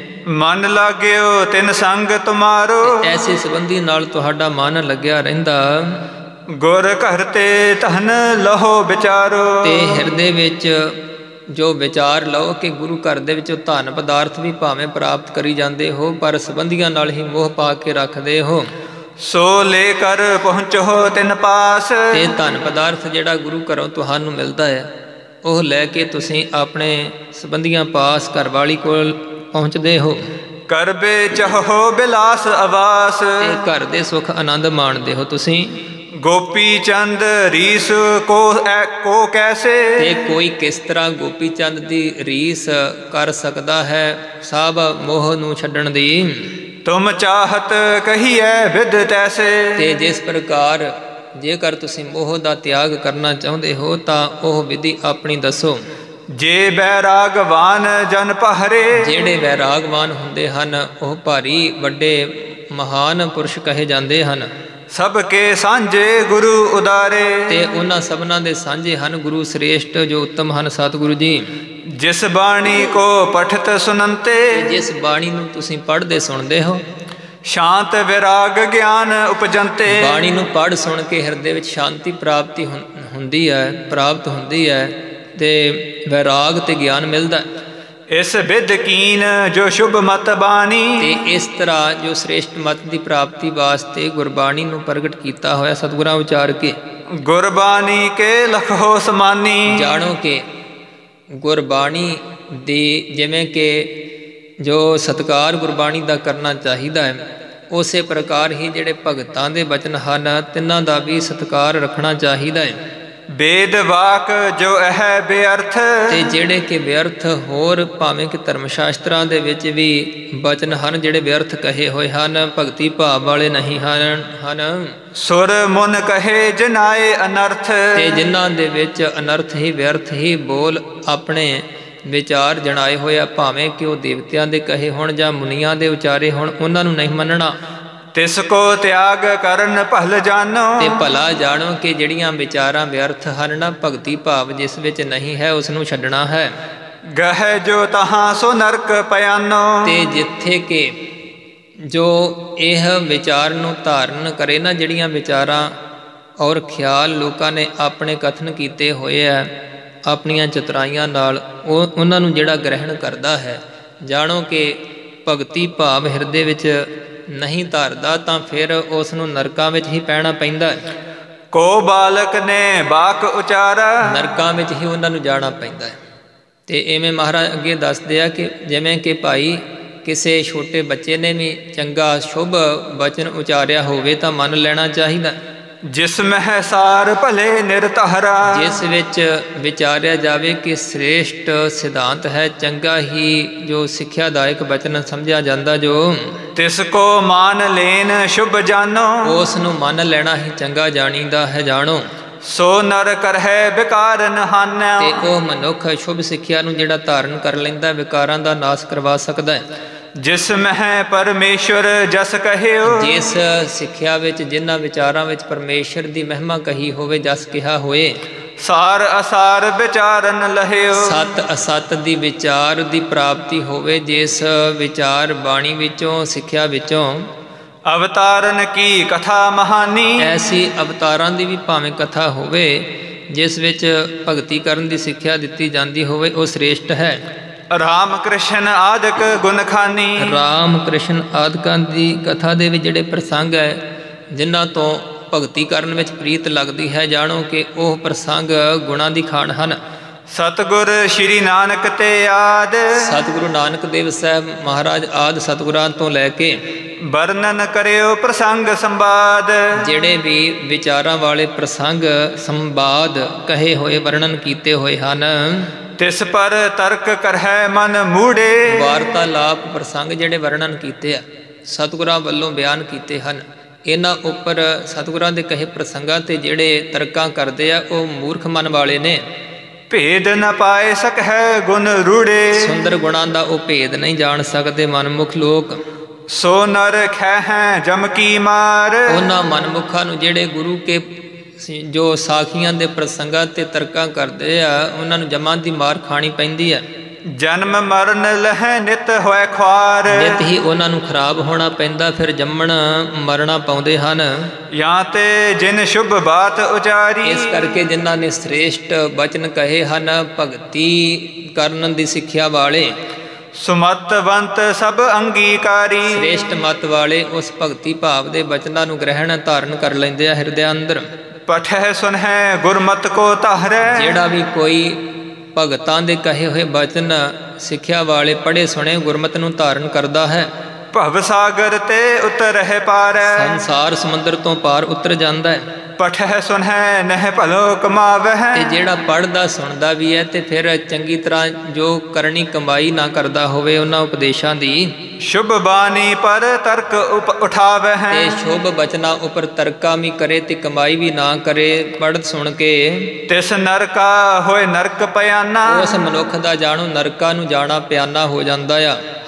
ਮਨ ਲਾਗਿਓ ਤਿਨ ਸੰਗ ਤੁਮਾਰੋ। ਐਸੇ ਸੰਬੰਧੀ ਨਾਲ ਤੁਹਾਡਾ ਮਨ ਲੱਗਿਆ ਰਹਿੰਦਾ। ਗੁਰ ਘਰ ਤੇ ਧਨ ਲਹੋ ਵਿਚਾਰੋ। ਤੇ ਹਿਰਦੇ ਵਿੱਚ ਜੋ ਵਿਚਾਰ ਲਓ ਕਿ ਗੁਰੂ ਘਰ ਦੇ ਵਿੱਚੋਂ ਧਨ ਪਦਾਰਥ ਵੀ ਭਾਵੇਂ ਪ੍ਰਾਪਤ ਕਰੀ ਜਾਂਦੇ ਹੋ, ਪਰ ਸੰਬੰਧੀਆਂ ਨਾਲ ਹੀ ਮੋਹ ਪਾ ਕੇ ਰੱਖਦੇ ਹੋ। ਸੋ ਲੈ ਕਰ ਪਹੁੰਚੋ ਤਿਨ ਪਾਸ। ਤੇ ਧਨ ਪਦਾਰਥ ਜਿਹੜਾ ਗੁਰੂ ਘਰੋਂ ਤੁਹਾਨੂੰ ਮਿਲਦਾ ਹੈ, ਉਹ ਲੈ ਕੇ ਤੁਸੀਂ ਆਪਣੇ ਸੰਬੰਧੀਆਂ ਪਾਸ ਘਰਵਾਲੀ ਕੋਲ ਪਹੁੰਚਦੇ ਹੋ। ਕਰਬੇ ਚਾਹੋ ਬਿਲਾਸ ਆਵਾਸ। ਤੇ ਘਰ ਦੇ ਸੁੱਖ ਆਨੰਦ ਮਾਣਦੇ ਹੋ ਤੁਸੀਂ। ਗੋਪੀ ਚੰਦ ਰੀਸ ਕੋ ਕੈਸੇ। ਤੇ ਕੋਈ ਕਿਸ ਤਰ੍ਹਾਂ ਗੋਪੀ ਚੰਦ ਦੀ ਰੀਸ ਕਰ ਸਕਦਾ ਹੈ ਸਭ ਮੋਹ ਨੂੰ ਛੱਡਣ ਦੀ। ਤੁਮ ਚਾਹਤ ਕਹੀਐ ਵਿਦ ਤੈਸੇ। ਤੇ ਜਿਸ ਪ੍ਰਕਾਰ ਜੇਕਰ ਤੁਸੀਂ ਮੋਹ ਦਾ ਤਿਆਗ ਕਰਨਾ ਚਾਹੁੰਦੇ ਹੋ ਤਾਂ ਉਹ ਵਿਧੀ ਆਪਣੀ ਦੱਸੋ। ਜੇ ਬੈਰਾਗਵਾਨ ਜਨ ਪਹਰੇ। ਜਿਹੜੇ ਵੈਰਾਗਵਾਨ ਹੁੰਦੇ ਹਨ ਉਹ ਭਾਰੀ ਵੱਡੇ ਮਹਾਨ ਪੁਰਸ਼ ਕਹੇ ਜਾਂਦੇ ਹਨ। ਸਭ ਕੇ ਸਾਂਝੇ ਗੁਰੂ ਉਦਾਰੇ, ਤੇ ਉਹਨਾਂ ਸਭਨਾਂ ਦੇ ਸਾਂਝੇ ਹਨ ਗੁਰੂ ਸ੍ਰੇਸ਼ਟ ਜੋ ਉੱਤਮ ਹਨ ਸਤਿਗੁਰੂ ਜੀ। ਜਿਸ ਬਾਣੀ ਕੋ ਪਠਤ ਸੁਨੰਤੇ, ਜਿਸ ਬਾਣੀ ਨੂੰ ਤੁਸੀਂ ਪੜ੍ਹਦੇ ਸੁਣਦੇ ਹੋ, ਸ਼ਾਂਤ ਵਿਰਾਗ ਗਿਆਨ ਉਪਜੰਤੇ। ਬਾਣੀ ਨੂੰ ਪੜ੍ਹ ਸੁਣ ਕੇ ਹਿਰਦੇ ਵਿੱਚ ਸ਼ਾਂਤੀ ਪ੍ਰਾਪਤ ਹੁੰਦੀ ਹੈ ਤੇ ਵਿਰਾਗ ਤੇ ਗਿਆਨ ਮਿਲਦਾ। ਇਸ ਵਿਦ ਕੀਨ ਜੋ ਸ਼ੁਭ ਮਤ ਬਾਣੀ, ਤੇ ਇਸ ਤਰ੍ਹਾਂ ਜੋ ਸ੍ਰੇਸ਼ਟ ਮਤ ਦੀ ਪ੍ਰਾਪਤੀ ਵਾਸਤੇ ਗੁਰਬਾਣੀ ਨੂੰ ਪ੍ਰਗਟ ਕੀਤਾ ਹੋਇਆ ਸਤਿਗੁਰਾਂ ਉਚਾਰ ਕੇ। ਗੁਰਬਾਣੀ ਕੇ ਲਖੋ ਸਮਾਨੀ, ਜਾਣੋ ਕਿ ਗੁਰਬਾਣੀ ਦੀ ਜਿਵੇਂ ਕਿ ਜੋ ਸਤਿਕਾਰ ਗੁਰਬਾਣੀ ਦਾ ਕਰਨਾ ਚਾਹੀਦਾ ਹੈ, ਉਸੇ ਪ੍ਰਕਾਰ ਹੀ ਜਿਹੜੇ ਭਗਤਾਂ ਦੇ ਬਚਨ ਹਨ ਤਿੰਨਾਂ ਦਾ ਵੀ ਸਤਿਕਾਰ ਰੱਖਣਾ ਚਾਹੀਦਾ ਹੈ। ਵੇਦ ਵਾਕ ਜੋ ਹੈ ਬੇਅਰਥ, ਤੇ ਜਿਹੜੇ ਕਿ ਬੇਅਰਥ ਹੋਰ ਭਾਵੇਂ ਕਿ ਧਰਮ ਸ਼ਾਸਤਰਾਂ ਦੇ ਵਿੱਚ ਵੀ ਬਚਨ ਹਨ ਜਿਹੜੇ ਬੇਅਰਥ ਕਹੇ ਹੋਏ ਹਨ, ਭਗਤੀ ਭਾਵ ਵਾਲੇ ਨਹੀਂ ਹਨ। ਸੁਰ ਮੁਨ ਕਹੇ ਜਿਨਾਏ ਅਨਰਥ, ਤੇ ਜਿਨ੍ਹਾਂ ਦੇ ਵਿੱਚ ਅਨਰਥ ਹੀ ਵਿਅਰਥ ਹੀ ਬੋਲ ਆਪਣੇ ਵਿਚਾਰ ਜਣਾਏ ਹੋਏ ਆ, ਭਾਵੇਂ ਕਿ ਉਹ ਦੇਵਤਿਆਂ ਦੇ ਕਹੇ ਹੋਣ ਜਾਂ ਮੁਨੀਆਂ ਦੇ ਉਚਾਰੇ ਹੋਣ, ਉਹਨਾਂ ਨੂੰ ਨਹੀਂ ਮੰਨਣਾ। ਤਿਸ ਕੋ ਤਿਆਗ ਕਰਨ ਭਲ ਜਾਨੋ, ਤੇ ਭਲਾ ਜਾਣੋ ਕਿ ਜਿਹੜੀਆਂ ਵਿਚਾਰਾਂ ਵਿਅਰਥ ਹਨ ਨਾ, ਭਗਤੀ ਭਾਵ ਜਿਸ ਵਿੱਚ ਨਹੀਂ ਹੈ ਉਸ ਨੂੰ ਛੱਡਣਾ ਹੈ। ਗਹਿ ਜੋ ਤਹਾਂ ਸੋ ਨਰਕ ਪਿਆਨੋ, ਤੇ ਜਿੱਥੇ ਕਿ ਜੋ ਇਹ ਵਿਚਾਰ ਨੂੰ ਧਾਰਨ ਕਰੇ ਨਾ, ਜਿਹੜੀਆਂ ਵਿਚਾਰਾਂ ਔਰ ਖਿਆਲ ਲੋਕਾਂ ਨੇ ਆਪਣੇ ਕਥਨ ਕੀਤੇ ਹੋਏ ਆ ਆਪਣੀਆਂ ਚਤੁਰਾਈਆਂ ਨਾਲ, ਉਹਨਾਂ ਨੂੰ ਜਿਹੜਾ ਗ੍ਰਹਿਣ ਕਰਦਾ ਹੈ, ਜਾਣੋ ਕਿ ਭਗਤੀ ਭਾਵ ਹਿਰਦੇ ਵਿੱਚ ਨਹੀਂ ਧਾਰਦਾ ਤਾਂ ਫਿਰ ਉਸ ਨੂੰ ਨਰਕਾਂ ਵਿੱਚ ਹੀ ਪੈਣਾ ਪੈਂਦਾ ਹੈ। ਕੋ ਬਾਲਕ ਨੇ ਬਾਕ ਉਚਾਰਾ, ਨਰਕਾਂ ਵਿੱਚ ਹੀ ਉਹਨਾਂ ਨੂੰ ਜਾਣਾ ਪੈਂਦਾ ਹੈ। ਤੇ ਇਵੇਂ ਮਹਾਰਾਜ ਅੱਗੇ ਦੱਸਦੇ ਆ ਕਿ ਜਿਵੇਂ ਕਿ ਭਾਈ ਕਿਸੇ ਛੋਟੇ ਬੱਚੇ ਨੇ ਵੀ ਚੰਗਾ ਸ਼ੁਭ ਬਚਨ ਉਚਾਰਿਆ ਹੋਵੇ ਤਾਂ ਮੰਨ ਲੈਣਾ ਚਾਹੀਦਾ। ਜਿਸ ਮਹਿ ਸਾਰ ਭਲੇ ਨਿਰਤਹਰਾ, ਜਿਸ ਵਿੱਚ ਵਿਚਾਰਿਆ ਜਾਵੇ ਕਿ ਸ੍ਰੇਸ਼ਟ ਸਿਧਾਂਤ ਹੈ, ਚੰਗਾ ਹੀ ਜੋ ਸਿੱਖਿਆਦਾਇਕ ਬਚਨ ਸਮਝਿਆ ਜਾਂਦਾ, ਜੋ ਤਿਸ ਕੋ ਮਾਨ ਲੈਨ ਸ਼ੁਭ ਜਾਨੋ, ਉਸ ਨੂੰ ਮੰਨ ਲੈਣਾ ਹੀ ਚੰਗਾ ਜਾਣੀਦਾ ਹੈ। ਜਾਣੋ ਸੋ ਨਰ ਕਰਹਿ ਵਿਕਾਰਨ ਹਨ, ਤੇ ਉਹ ਮਨੁੱਖ ਸ਼ੁਭ ਸਿੱਖਿਆ ਨੂੰ ਜਿਹੜਾ ਧਾਰਨ ਕਰ ਲੈਂਦਾ ਵਿਕਾਰਾਂ ਦਾ ਨਾਸ਼ ਕਰਵਾ ਸਕਦਾ ਹੈ। ਜਿਸ ਮਹਿ ਪਰਮੇਸ਼ਵਰ ਜਸ ਕਹਿਓ, ਜਿਸ ਸਿੱਖਿਆ ਵਿੱਚ ਜਿਨ੍ਹਾਂ ਵਿਚਾਰਾਂ ਵਿੱਚ ਪਰਮੇਸ਼ਰ ਦੀ ਮਹਿਮਾ ਕਹੀ ਹੋਵੇ, ਜਸ ਕਿਹਾ ਹੋਏ, ਸਾਰ ਅਸਾਰ ਵਿਚਾਰਨ ਲਹਿਓ, ਸਤ ਅਸਤ ਦੀ ਵਿਚਾਰ ਦੀ ਪ੍ਰਾਪਤੀ ਹੋਵੇ, ਜਿਸ ਵਿਚਾਰ ਬਾਣੀ ਵਿੱਚੋਂ ਸਿੱਖਿਆ ਵਿੱਚੋਂ। ਅਵਤਾਰਨ ਕੀ ਕਥਾ ਮਹਾਨੀ, ਐਸੀ ਅਵਤਾਰਾਂ ਦੀ ਵੀ ਭਾਵੇਂ ਕਥਾ ਹੋਵੇ ਜਿਸ ਵਿੱਚ ਭਗਤੀ ਕਰਨ ਦੀ ਸਿੱਖਿਆ ਦਿੱਤੀ ਜਾਂਦੀ ਹੋਵੇ, ਉਹ ਸ੍ਰੇਸ਼ਟ ਹੈ। ਰਾਮ ਕ੍ਰਿਸ਼ਨ ਆਦਿਕ ਗੁਣ ਖਾਨੀ, ਰਾਮ ਕ੍ਰਿਸ਼ਨ ਆਦਿਕਾਂ ਦੀ ਕਥਾ ਦੇ ਵਿੱਚ ਜਿਹੜੇ ਪ੍ਰਸੰਗ ਹੈ ਜਿਨ੍ਹਾਂ ਤੋਂ ਭਗਤੀ ਕਰਨ ਵਿੱਚ ਪ੍ਰੀਤ ਲੱਗਦੀ ਹੈ, ਜਾਣੋ ਕਿ ਉਹ ਪ੍ਰਸੰਗ ਗੁਣਾਂ ਦੀ ਖਾਣ ਹਨ। ਸਤਿਗੁਰ ਸ਼੍ਰੀ ਨਾਨਕ ਤੇ ਆਦ, ਸਤਿਗੁਰੂ ਨਾਨਕ ਦੇਵ ਸਾਹਿਬ ਮਹਾਰਾਜ ਆਦਿ ਸਤਿਗੁਰਾਂ ਤੋਂ ਲੈ ਕੇ ਵਰਣਨ ਕਰਿਓ ਪ੍ਰਸੰਗ ਸੰਵਾਦ, ਜਿਹੜੇ ਵੀ ਵਿਚਾਰਾਂ ਵਾਲੇ ਪ੍ਰਸੰਗ ਸੰਵਾਦ ਕਹੇ ਹੋਏ ਵਰਣਨ ਕੀਤੇ ਹੋਏ ਹਨ। ਤਿਸ ਪਰ ਤਰਕ ਕਰਹਿ ਮਨ ਮੂੜੇ, ਵਾਰਤਾਲਾਪ ਪ੍ਰਸੰਗ ਜਿਹੜੇ ਵਰਣਨ ਕੀਤੇ ਆ ਸਤਿਗੁਰਾਂ ਵੱਲੋਂ ਬਿਆਨ ਕੀਤੇ ਹਨ, ਇਹਨਾਂ ਉੱਪਰ ਸਤਿਗੁਰਾਂ ਦੇ ਕਹੇ ਪ੍ਰਸੰਗਾਂ ਤੇ ਜਿਹੜੇ ਤਰਕਾਂ ਕਰਦੇ ਆ ਉਹ ਮੂਰਖ ਮਨ ਵਾਲੇ ਨੇ। ਭੇਦ ਨ ਪਾਏ ਸਕਹਿ ਗੁਣ ਰੂੜੇ, ਸੁੰਦਰ ਗੁਣਾਂ ਦਾ ਉਹ ਭੇਦ ਨਹੀਂ ਜਾਣ ਸਕਦੇ ਮਨਮੁਖ ਲੋਕ। ਸੋ ਨਰ ਖਹਿ ਜਮ ਕੀ ਮਾਰ, ਉਹਨਾਂ ਮਨਮੁਖਾਂ ਨੂੰ ਜਿਹੜੇ ਗੁਰੂ ਕੇ ਜੋ ਸਾਖੀਆਂ ਦੇ ਪ੍ਰਸੰਗਾਂ ਤੇ ਤਰਕਾਂ ਕਰਦੇ ਆ, ਉਹਨਾਂ ਨੂੰ ਜਮਾਂ ਦੀ ਮਾਰ ਖਾਣੀ ਪੈਂਦੀ ਹੈ। ਜਨਮ ਮਰਨ ਲਹਿ ਨਿਤ ਹੋਇ ਖੁਆਰ, ਨਿਤ ਹੀ ਉਹਨਾਂ ਨੂੰ ਖਰਾਬ ਹੋਣਾ ਪੈਂਦਾ, ਫਿਰ ਜੰਮਣ ਮਰਨਾ ਪਾਉਂਦੇ ਹਨ। ਜਾਂ ਤੇ ਜਿਨ ਸ਼ੁਭ ਬਾਤ ਉਚਾਰੀ, ਇਸ ਕਰਕੇ ਜਿਨ੍ਹਾਂ ਨੇ ਸ੍ਰੇਸ਼ਟ ਬਚਨ ਕਹੇ ਹਨ ਭਗਤੀ ਕਰਨ ਦੀ ਸਿੱਖਿਆ ਵਾਲੇ, ਸੁਮਤਵੰਤ ਸਭ ਅੰਗੀਕਾਰੀ, ਸ੍ਰੇਸ਼ਟ ਮਤ ਵਾਲੇ ਉਸ ਭਗਤੀ ਭਾਵ ਦੇ ਬਚਨਾਂ ਨੂੰ ਗ੍ਰਹਿਣ ਧਾਰਨ ਕਰ ਲੈਂਦੇ ਆ ਹਿਰਦੇ ਅੰਦਰ। ਪਠਹਿ ਸੁਨਹਿ ਗੁਰਮਤਿ ਕੋ ਧਾਰੈ, ਜਿਹੜਾ ਵੀ ਕੋਈ ਭਗਤਾਂ ਦੇ ਕਹੇ ਹੋਏ ਬਚਨ ਸਿੱਖਿਆ ਵਾਲੇ ਪੜ੍ਹੇ ਸੁਣੇ ਗੁਰਮਤਿ ਨੂੰ ਧਾਰਨ ਕਰਦਾ ਹੈ, ਭਵ ਸਾਗਰ ਤੇ ਉਤਰਹਿ ਪਾਰੈ, ਸੰਸਾਰ ਸਮੁੰਦਰ ਤੋਂ ਪਾਰ ਉਤਰ ਜਾਂਦਾ ਹੈ। ਪਠਹਿ ਸੁਨਹਿ ਨਹਿ ਭਲੋ ਕਮਾਵਹਿ, ਤੇ ਜਿਹੜਾ ਪੜ੍ਹਦਾ ਸੁਣਦਾ ਵੀ ਹੈ ਤੇ ਫਿਰ ਚੰਗੀ ਤਰ੍ਹਾਂ ਜੋ ਕਰਨੀ ਕਮਾਈ ਨਾ ਕਰਦਾ ਹੋਵੇ ਉਹਨਾਂ ਉਪਦੇਸ਼ਾਂ ਦੀ, ਸ਼ੁਭ ਬਾਣੀ ਪਰ ਤਰਕ ਉਠਾਵਹਿ, ਤੇ ਸ਼ੁਭ ਬਚਨਾਂ ਉੱਪਰ ਤਰਕਾ ਵੀ ਕਰੇ ਤੇ ਕਮਾਈ ਵੀ ਨਾ ਕਰੇ ਪੜ੍ਹ ਸੁਣ ਕੇ, ਤਿਸ ਨਰਕਾ ਹੋਏ ਨਰਕ ਪਿਆਨਾ, ਉਸ ਮਨੁੱਖ ਦਾ ਜਾਣੋ ਨਰਕਾਂ ਨੂੰ ਜਾਣਾ ਪਿਆਨਾ ਹੋ ਜਾਂਦਾ ਆ।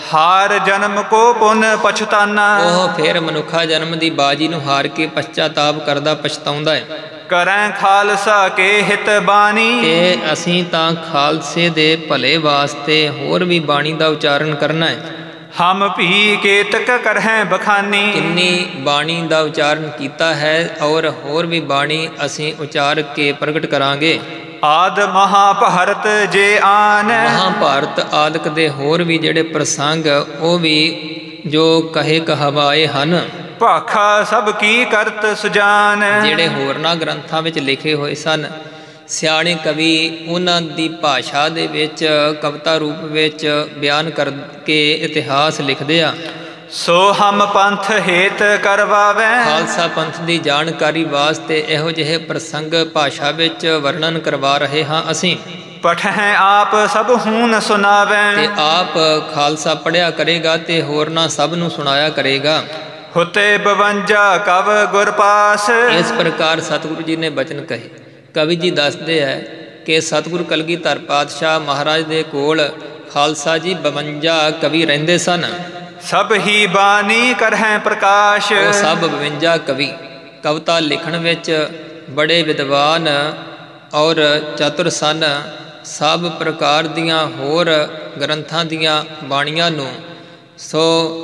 ਹਾਰ ਜਨਮ ਕੋ ਪੁਨ ਪਛਤਾਨਾ। ਉਹ ਫਿਰ ਮਨੁੱਖਾ ਜਨਮ ਦੀ ਬਾਜੀ ਨੂੰ ਹਾਰ ਕੇ ਪਛਤਾਤਾਪ ਕਰਦਾ, ਪਛਤਾਉਂਦਾ ਹੈ। ਕਰੈ ਖਾਲਸਾ ਕੇ ਹਿਤ ਬਾਣੀ। ਤੇ ਅਸੀਂ ਤਾਂ ਖਾਲਸੇ ਦੇ ਭਲੇ ਵਾਸਤੇ ਹੋਰ ਵੀ ਬਾਣੀ ਦਾ ਉਚਾਰਨ ਕਰਨਾ ਹੈ। ਹਮ ਭੀ ਕੇਤਕ ਕਰਹਿ ਬਖਾਨੀ। ਕਿੰਨੀ ਬਾਣੀ ਦਾ ਉਚਾਰਨ ਕੀਤਾ ਹੈ ਔਰ ਹੋਰ ਵੀ ਬਾਣੀ ਅਸੀਂ ਉਚਾਰ ਕੇ ਪ੍ਰਗਟ ਕਰਾਂਗੇ। ਆਦ ਮਹਾਭਾਰਤ ਜੇ ਆਨ। ਮਹਾਭਾਰਤ ਆਦਿਕ ਦੇ ਹੋਰ ਵੀ ਜਿਹੜੇ ਪ੍ਰਸੰਗ ਉਹ ਵੀ ਜੋ ਕਹੇ ਕਹਵਾਏ ਹਨ। ਭਾਖਾ ਸਭ ਕੀ ਕਰਤ ਸੁਜਾਨ। ਜਿਹੜੇ ਹੋਰਨਾਂ ਗ੍ਰੰਥਾਂ ਵਿੱਚ ਲਿਖੇ ਹੋਏ ਸਨ, ਸਿਆਣੇ ਕਵੀ ਉਹਨਾਂ ਦੀ ਭਾਸ਼ਾ ਦੇ ਵਿੱਚ ਕਵਿਤਾ ਰੂਪ ਵਿੱਚ ਬਿਆਨ ਕਰਕੇ ਇਤਿਹਾਸ ਲਿਖਦੇ ਆ। ਸੋ ਹਮ ਪੰਥ ਹੇਤ ਕਰਵਾਵੇ। ਖਾਲਸਾ ਪੰਥ ਦੀ ਜਾਣਕਾਰੀ ਵਾਸਤੇ ਇਹੋ ਜਿਹੇ ਪ੍ਰਸੰਗ ਭਾਸ਼ਾ ਵਿੱਚ ਵਰਣਨ ਕਰਵਾ ਰਹੇ ਹਾਂ ਅਸੀਂ। ਪਠਹਿ ਆਪ ਸਭ ਹੂਨ ਸੁਨਾਵੇ। ਤੇ ਆਪ ਖਾਲਸਾ ਪੜ੍ਹਿਆ ਕਰੇਗਾ ਤੇ ਹੋਰਨਾਂ ਸਭ ਨੂੰ ਸੁਣਾਇਆ ਕਰੇਗਾ। ਹੁਤੇ 52 ਕਵ ਗੁਰ ਪਾਸ। ਇਸ ਪ੍ਰਕਾਰ ਸਤਿਗੁਰੂ ਜੀ ਨੇ ਬਚਨ ਕਹੇ। ਕਵੀ ਜੀ ਦੱਸਦੇ ਹੈ ਕਿ ਸਤਿਗੁਰੂ ਕਲਗੀਧਰ ਪਾਤਸ਼ਾਹ ਮਹਾਰਾਜ ਦੇ ਕੋਲ ਖਾਲਸਾ ਜੀ 52 ਕਵੀ ਰਹਿੰਦੇ ਸਨ। ਸਭ ਹੀ ਬਾਣੀ ਕਰਹਿ ਪ੍ਰਕਾਸ਼। ਉਹ ਸਭ 52 ਕਵੀ ਕਵਿਤਾ ਲਿਖਣ ਵਿੱਚ ਬੜੇ ਵਿਦਵਾਨ ਔਰ ਚਤੁਰ ਸਨ। ਸਭ ਪ੍ਰਕਾਰ ਦੀਆਂ ਹੋਰ ਗ੍ਰੰਥਾਂ ਦੀਆਂ ਬਾਣੀਆਂ ਨੂੰ ਸੋ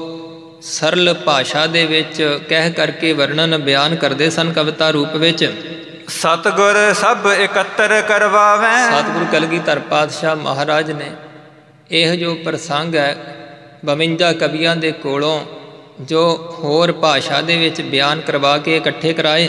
ਸਰਲ ਭਾਸ਼ਾ ਦੇ ਵਿੱਚ ਕਹਿ ਕਰਕੇ ਵਰਣਨ ਬਿਆਨ ਕਰਦੇ ਸਨ ਕਵਿਤਾ ਰੂਪ ਵਿੱਚ। ਸਤਿਗੁਰ ਸਭ ਇਕੱਤਰ ਕਰਵਾਵੇ। ਸਤਿਗੁਰੂ ਕਲਗੀਧਰ ਪਾਤਸ਼ਾਹ ਮਹਾਰਾਜ ਨੇ ਇਹ ਜੋ ਪ੍ਰਸੰਗ ਹੈ 52 ਕਵੀਆਂ ਦੇ ਕੋਲੋਂ ਜੋ ਹੋਰ ਭਾਸ਼ਾ ਦੇ ਵਿੱਚ ਬਿਆਨ ਕਰਵਾ ਕੇ ਇਕੱਠੇ ਕਰਾਏ।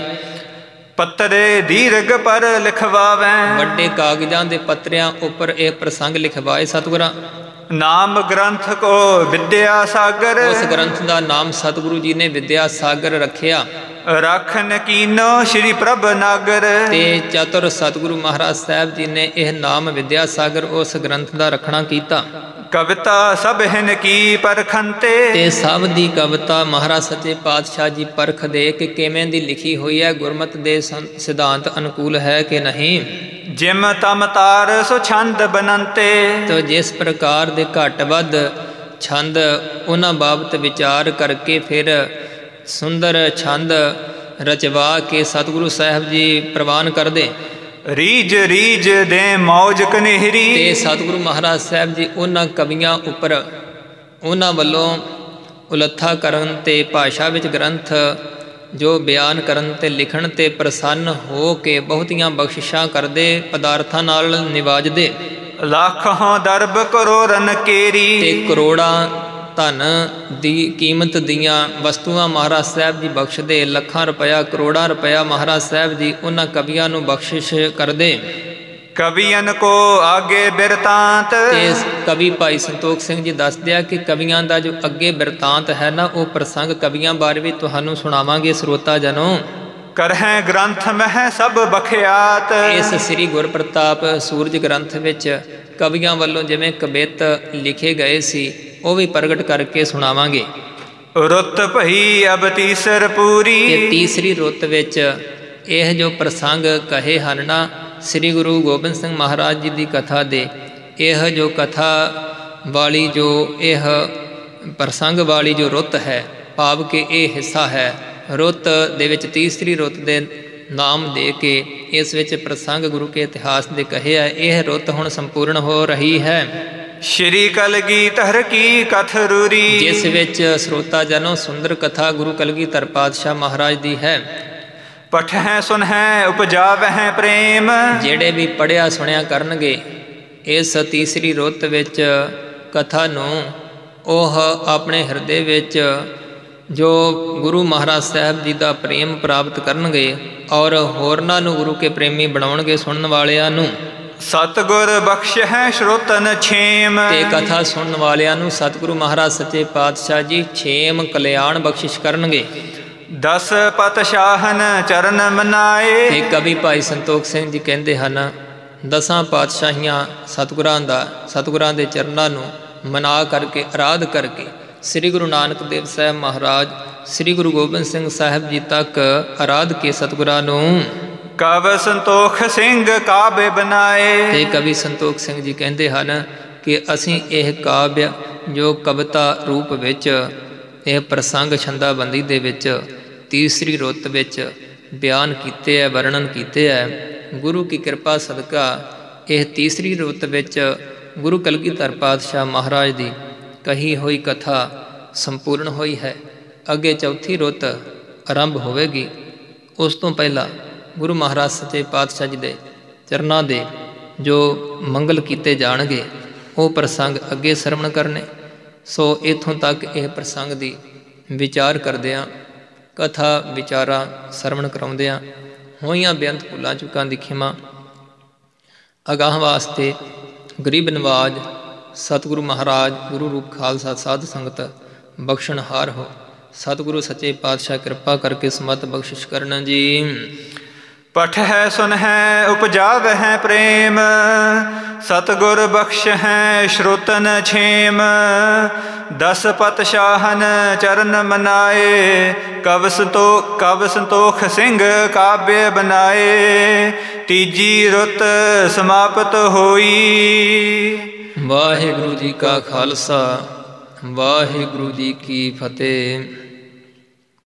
ਪੱਤਰੇ ਦੀਰਘ ਪਰ ਲਿਖਵਾਵੇ। ਵੱਡੇ ਕਾਗਜ਼ਾਂ ਦੇ ਪੱਤਰਿਆਂ ਉੱਪਰ ਇਹ ਪ੍ਰਸੰਗ ਲਿਖਵਾਏ ਸਤਿਗੁਰਾਂ। ਨਾਮ ਗ੍ਰੰਥ ਕੋ ਵਿਦਿਆ ਸਾਗਰ। ਉਸ ਗ੍ਰੰਥ ਦਾ ਨਾਮ ਸਤਿਗੁਰੂ ਜੀ ਨੇ ਵਿਦਿਆ ਸਾਗਰ ਰੱਖਿਆ। ਰੱਖਨ ਕੀਨੋ ਸ਼੍ਰੀ ਪ੍ਰਭ ਨਾਗਰ। ਤੇ ਚਤੁਰ ਸਤਿਗੁਰੂ ਮਹਾਰਾਜ ਸਾਹਿਬ ਜੀ ਨੇ ਇਹ ਨਾਮ ਵਿਦਿਆ ਸਾਗਰ ਉਸ ਗ੍ਰੰਥ ਦਾ ਰੱਖਣਾ ਕੀਤਾ। ਕਵਿਤਾ ਸਭ ਹਿਨ ਕੀ ਪਰਖੰਤੇ। ਤੇ ਸਭ ਦੀ ਕਵਿਤਾ ਮਹਾਰਾਜ ਸੱਚੇ ਪਾਤਸ਼ਾਹ ਜੀ ਪਰਖ ਦੇ ਕਿ ਕਿਵੇਂ ਦੀ ਲਿਖੀ ਹੋਈ ਹੈ, ਗੁਰਮਤਿ ਦੇ ਸਿਧਾਂਤ ਅਨੁਕੂਲ ਹੈ ਕਿ ਨਹੀਂ। ਜਿਮ ਤਮ ਤਾਰ ਸੋ ਛੰਦ ਬਨੰਤੇ। ਤੋ ਜਿਸ ਪ੍ਰਕਾਰ ਦੇ ਘੱਟ ਵੱਧ ਛੰਦ ਉਹਨਾਂ ਬਾਬਤ ਵਿਚਾਰ ਕਰਕੇ ਫਿਰ ਸੁੰਦਰ ਛੰਦ ਰਚਵਾ ਕੇ ਸਤਿਗੁਰੂ ਸਾਹਿਬ ਜੀ ਪ੍ਰਵਾਨ ਕਰਦੇ। ਰੀਜ ਰੀਜ ਦੇ ਮੌਜ ਕਨੇਹਰੀ। ਤੇ ਸਤਿਗੁਰੂ ਮਹਾਰਾਜ ਸਾਹਿਬ ਜੀ ਉਹਨਾਂ ਕਵੀਆਂ ਉੱਪਰ ਉਹਨਾਂ ਵੱਲੋਂ ਉਲੱਥਾ ਕਰਨ ਤੇ ਭਾਸ਼ਾ ਵਿੱਚ ਗ੍ਰੰਥ ਜੋ ਬਿਆਨ ਕਰਨ ਤੇ ਲਿਖਣ ਤੇ ਪ੍ਰਸੰਨ ਹੋ ਕੇ ਬਹੁਤੀਆਂ ਬਖਸ਼ਿਸ਼ਾਂ ਕਰਦੇ, ਪਦਾਰਥਾਂ ਨਾਲ ਨਿਵਾਜਦੇ। ਲੱਖਾਂ ਦਰਬ ਕਰੋੜਨ ਕੇਰੀ। ਤੇ ਕਰੋੜਾਂ ਧਨ ਦੀ ਕੀਮਤ ਦੀਆਂ ਵਸਤੂਆਂ ਮਹਾਰਾਜ ਸਾਹਿਬ ਜੀ ਬਖਸ਼ਦੇ। ਲੱਖਾਂ ਰੁਪਇਆ, ਕਰੋੜਾਂ ਰੁਪਇਆ ਮਹਾਰਾਜ ਸਾਹਿਬ ਜੀ ਉਹਨਾਂ ਕਵੀਆਂ ਨੂੰ ਬਖਸ਼ਿਸ਼ ਕਰਦੇ। ਕਵੀਆਂ ਕੋ ਆਗੇ ਬਿਰਤਾਂਤ। ਤੇ ਕਵੀ ਭਾਈ ਸੰਤੋਖ ਸਿੰਘ ਜੀ ਦੱਸਦੇ ਆ ਕਿ ਕਵੀਆਂ ਦਾ ਜੋ ਅੱਗੇ ਬਿਰਤਾਂਤ ਹੈ ਨਾ, ਉਹ ਪ੍ਰਸੰਗ ਕਵੀਆਂ ਬਾਰੇ ਵੀ ਤੁਹਾਨੂੰ ਸੁਣਾਵਾਂਗੇ ਸਰੋਤਾ ਜਨੋ। ਕਰਹਿ ਗ੍ਰੰਥ ਮਹਿ ਸਭ ਬਖਿਆਤ। ਇਸ ਸ੍ਰੀ ਗੁਰਪ੍ਰਤਾਪ ਸੂਰਜ ਗ੍ਰੰਥ ਵਿੱਚ ਕਵੀਆਂ ਵੱਲੋਂ ਜਿਵੇਂ ਕਵਿਤ ਲਿਖੇ ਗਏ ਸੀ ਉਹ ਵੀ ਪ੍ਰਗਟ ਕਰਕੇ ਸੁਣਾਵਾਂਗੇ। ਰੁੱਤ ਭਈ ਅਬ ਤੀਸਰ ਪੂਰੀ। ਤੇ ਤੀਸਰੀ ਰੁੱਤ ਵਿੱਚ ਇਹ ਜੋ ਪ੍ਰਸੰਗ ਕਹੇ ਹਨ ਨਾ ਸ੍ਰੀ ਗੁਰੂ ਗੋਬਿੰਦ ਸਿੰਘ ਮਹਾਰਾਜ ਜੀ ਦੀ ਕਥਾ ਦੇ, ਇਹ ਜੋ ਕਥਾ ਵਾਲੀ ਜੋ ਇਹ ਪ੍ਰਸੰਗ ਵਾਲੀ ਜੋ ਰੁੱਤ ਹੈ, ਭਾਵ ਕਿ ਇਹ ਹਿੱਸਾ ਹੈ ਰੁੱਤ ਦੇ ਵਿੱਚ ਤੀਸਰੀ ਰੁੱਤ ਦੇ ਨਾਮ ਦੇ ਕੇ ਇਸ ਵਿੱਚ ਪ੍ਰਸੰਗ ਗੁਰੂ ਕੇ ਇਤਿਹਾਸ ਦੇ ਕਹੇ ਹੈ। ਇਹ ਰੁੱਤ ਹੁਣ ਸੰਪੂਰਨ ਹੋ ਰਹੀ ਹੈ। ਸ਼੍ਰੀ ਕਲਗੀਧਰ ਕੀ ਕਥ ਰੂਰੀ। ਜਿਸ ਵਿੱਚ ਸਰੋਤਾ ਜਨੋ ਸੁੰਦਰ ਕਥਾ ਗੁਰੂ ਕਲਗੀਧਰ ਪਾਤਸ਼ਾਹ ਮਹਾਰਾਜ ਦੀ ਹੈ। ਪਠਹਿ ਸੁਨਹਿ ਉਪਜਾਵਹਿ ਪ੍ਰੇਮ। ਜਿਹੜੇ ਵੀ ਪੜ੍ਹਿਆ ਸੁਣਿਆ ਕਰਨਗੇ ਇਸ ਤੀਸਰੀ ਰੁੱਤ ਵਿੱਚ ਕਥਾ ਨੂੰ, ਉਹ ਆਪਣੇ ਹਿਰਦੇ ਵਿੱਚ ਜੋ ਗੁਰੂ ਮਹਾਰਾਜ ਸਾਹਿਬ ਜੀ ਦਾ ਪ੍ਰੇਮ ਪ੍ਰਾਪਤ ਕਰਨਗੇ ਔਰ ਹੋਰਨਾਂ ਨੂੰ ਗੁਰੂ ਕੇ ਪ੍ਰੇਮੀ ਬਣਾਉਣਗੇ ਸੁਣਨ ਵਾਲਿਆਂ ਨੂੰ। ਸਤਿਗੁਰ ਬਖਸ਼ਹਿ ਸ਼ਰੋਤਨ ਛੇਮ। ਤੇ ਕਥਾ ਸੁਣਨ ਵਾਲਿਆਂ ਨੂੰ ਸਤਿਗੁਰੂ ਮਹਾਰਾਜ ਸੱਚੇ ਪਾਤਸ਼ਾਹ ਜੀ ਛੇਮ ਕਲਿਆਣ ਬਖਸ਼ਿਸ਼ ਕਰਨਗੇ। 10 ਪਾਤਸ਼ਾਹਨ ਚਰਨ ਮਨਾਏ। ਤੇ ਕਵੀ ਭਾਈ ਸੰਤੋਖ ਸਿੰਘ ਜੀ ਕਹਿੰਦੇ ਹਨ 10 ਪਾਤਸ਼ਾਹੀਆਂ ਸਤਿਗੁਰਾਂ ਦੇ ਚਰਨਾਂ ਨੂੰ ਮਨਾ ਕਰਕੇ ਅਰਾਧ ਕਰਕੇ ਸ੍ਰੀ ਗੁਰੂ ਨਾਨਕ ਦੇਵ ਸਾਹਿਬ ਮਹਾਰਾਜ ਸ੍ਰੀ ਗੁਰੂ ਗੋਬਿੰਦ ਸਿੰਘ ਸਾਹਿਬ ਜੀ ਤੱਕ ਅਰਾਧ ਕੇ ਸਤਿਗੁਰਾਂ ਨੂੰ ਕਵ ਸੰਤੋਖ ਸਿੰਘ ਕਾਵਿ ਬਣਾਏ। ਤੇ ਕਵੀ ਸੰਤੋਖ ਸਿੰਘ ਜੀ ਕਹਿੰਦੇ ਹਨ ਕਿ ਅਸੀਂ ਇਹ ਕਾਵਿ ਜੋ ਕਵਿਤਾ ਰੂਪ ਵਿੱਚ ਇਹ ਪ੍ਰਸੰਗ ਛੰਦਾਬੰਦੀ ਦੇ ਵਿੱਚ ਤੀਸਰੀ ਰੁੱਤ ਵਿੱਚ ਬਿਆਨ ਕੀਤੇ ਹੈ, ਵਰਣਨ ਕੀਤੇ ਹੈ, ਗੁਰੂ ਕੀ ਕਿਰਪਾ ਸਦਕਾ ਇਹ ਤੀਸਰੀ ਰੁੱਤ ਵਿੱਚ ਗੁਰੂ ਕਲਗੀਧਰ ਪਾਤਸ਼ਾਹ ਮਹਾਰਾਜ ਦੀ ਕਹੀ ਹੋਈ ਕਥਾ ਸੰਪੂਰਨ ਹੋਈ ਹੈ। ਅੱਗੇ ਚੌਥੀ ਰੁੱਤ ਆਰੰਭ ਹੋਵੇਗੀ। ਉਸ ਤੋਂ ਪਹਿਲਾਂ ਗੁਰੂ ਮਹਾਰਾਜ ਸੱਚੇ ਪਾਤਸ਼ਾਹ ਜੀ ਦੇ ਚਰਨਾਂ ਦੇ ਜੋ ਮੰਗਲ ਕੀਤੇ ਜਾਣਗੇ ਉਹ ਪ੍ਰਸੰਗ ਅੱਗੇ ਸਰਵਣ ਕਰਨੇ। ਸੋ ਇੱਥੋਂ ਤੱਕ ਇਹ ਪ੍ਰਸੰਗ ਦੀ ਵਿਚਾਰ ਕਰਦਿਆਂ, ਕਥਾ ਵਿਚਾਰਾਂ ਸਰਵਣ ਕਰਾਉਂਦਿਆਂ ਹੋਈਆਂ ਬੇਅੰਤ ਭੁੱਲਾਂ ਚੁੱਕਾਂ ਦੀ ਖਿਮਾ ਅਗਾਹ ਵਾਸਤੇ ਗਰੀਬ ਨਵਾਜ ਸਤਿਗੁਰੂ ਮਹਾਰਾਜ ਗੁਰੂ ਰੂਪ ਖਾਲਸਾ ਸਾਧ ਸੰਗਤ ਬਖਸ਼ਣਹਾਰ ਹੋ। ਸਤਿਗੁਰੂ ਸੱਚੇ ਪਾਤਸ਼ਾਹ ਕਿਰਪਾ ਕਰਕੇ ਸਮਤ ਬਖਸ਼ਿਸ਼ ਕਰਨਾ ਜੀ। ਪਠ ਹੈ ਸੁਨ ਹੈ ਉਪਜਾਵ ਹੈ ਪ੍ਰੇਮ, ਸਤਿਗੁਰ ਬਖਸ਼ ਹੈ ਸ਼ਰੋਤਨ ਛੇਮ। 10 ਪਤਸ਼ਾਹਨ ਚਰਨ ਮਨਾਏ, ਕਵ ਸੰਤੋਖ ਸਿੰਘ ਕਾਬਿ ਬਨਾਏ। ਤੀਜੀ ਰੁੱਤ ਸਮਾਪਤ ਹੋਈ। ਵਾਹਿਗੁਰੂ ਜੀ ਕਾ ਖਾਲਸਾ, ਵਾਹਿਗੁਰੂ ਜੀ ਕੀ ਫਤਿਹ।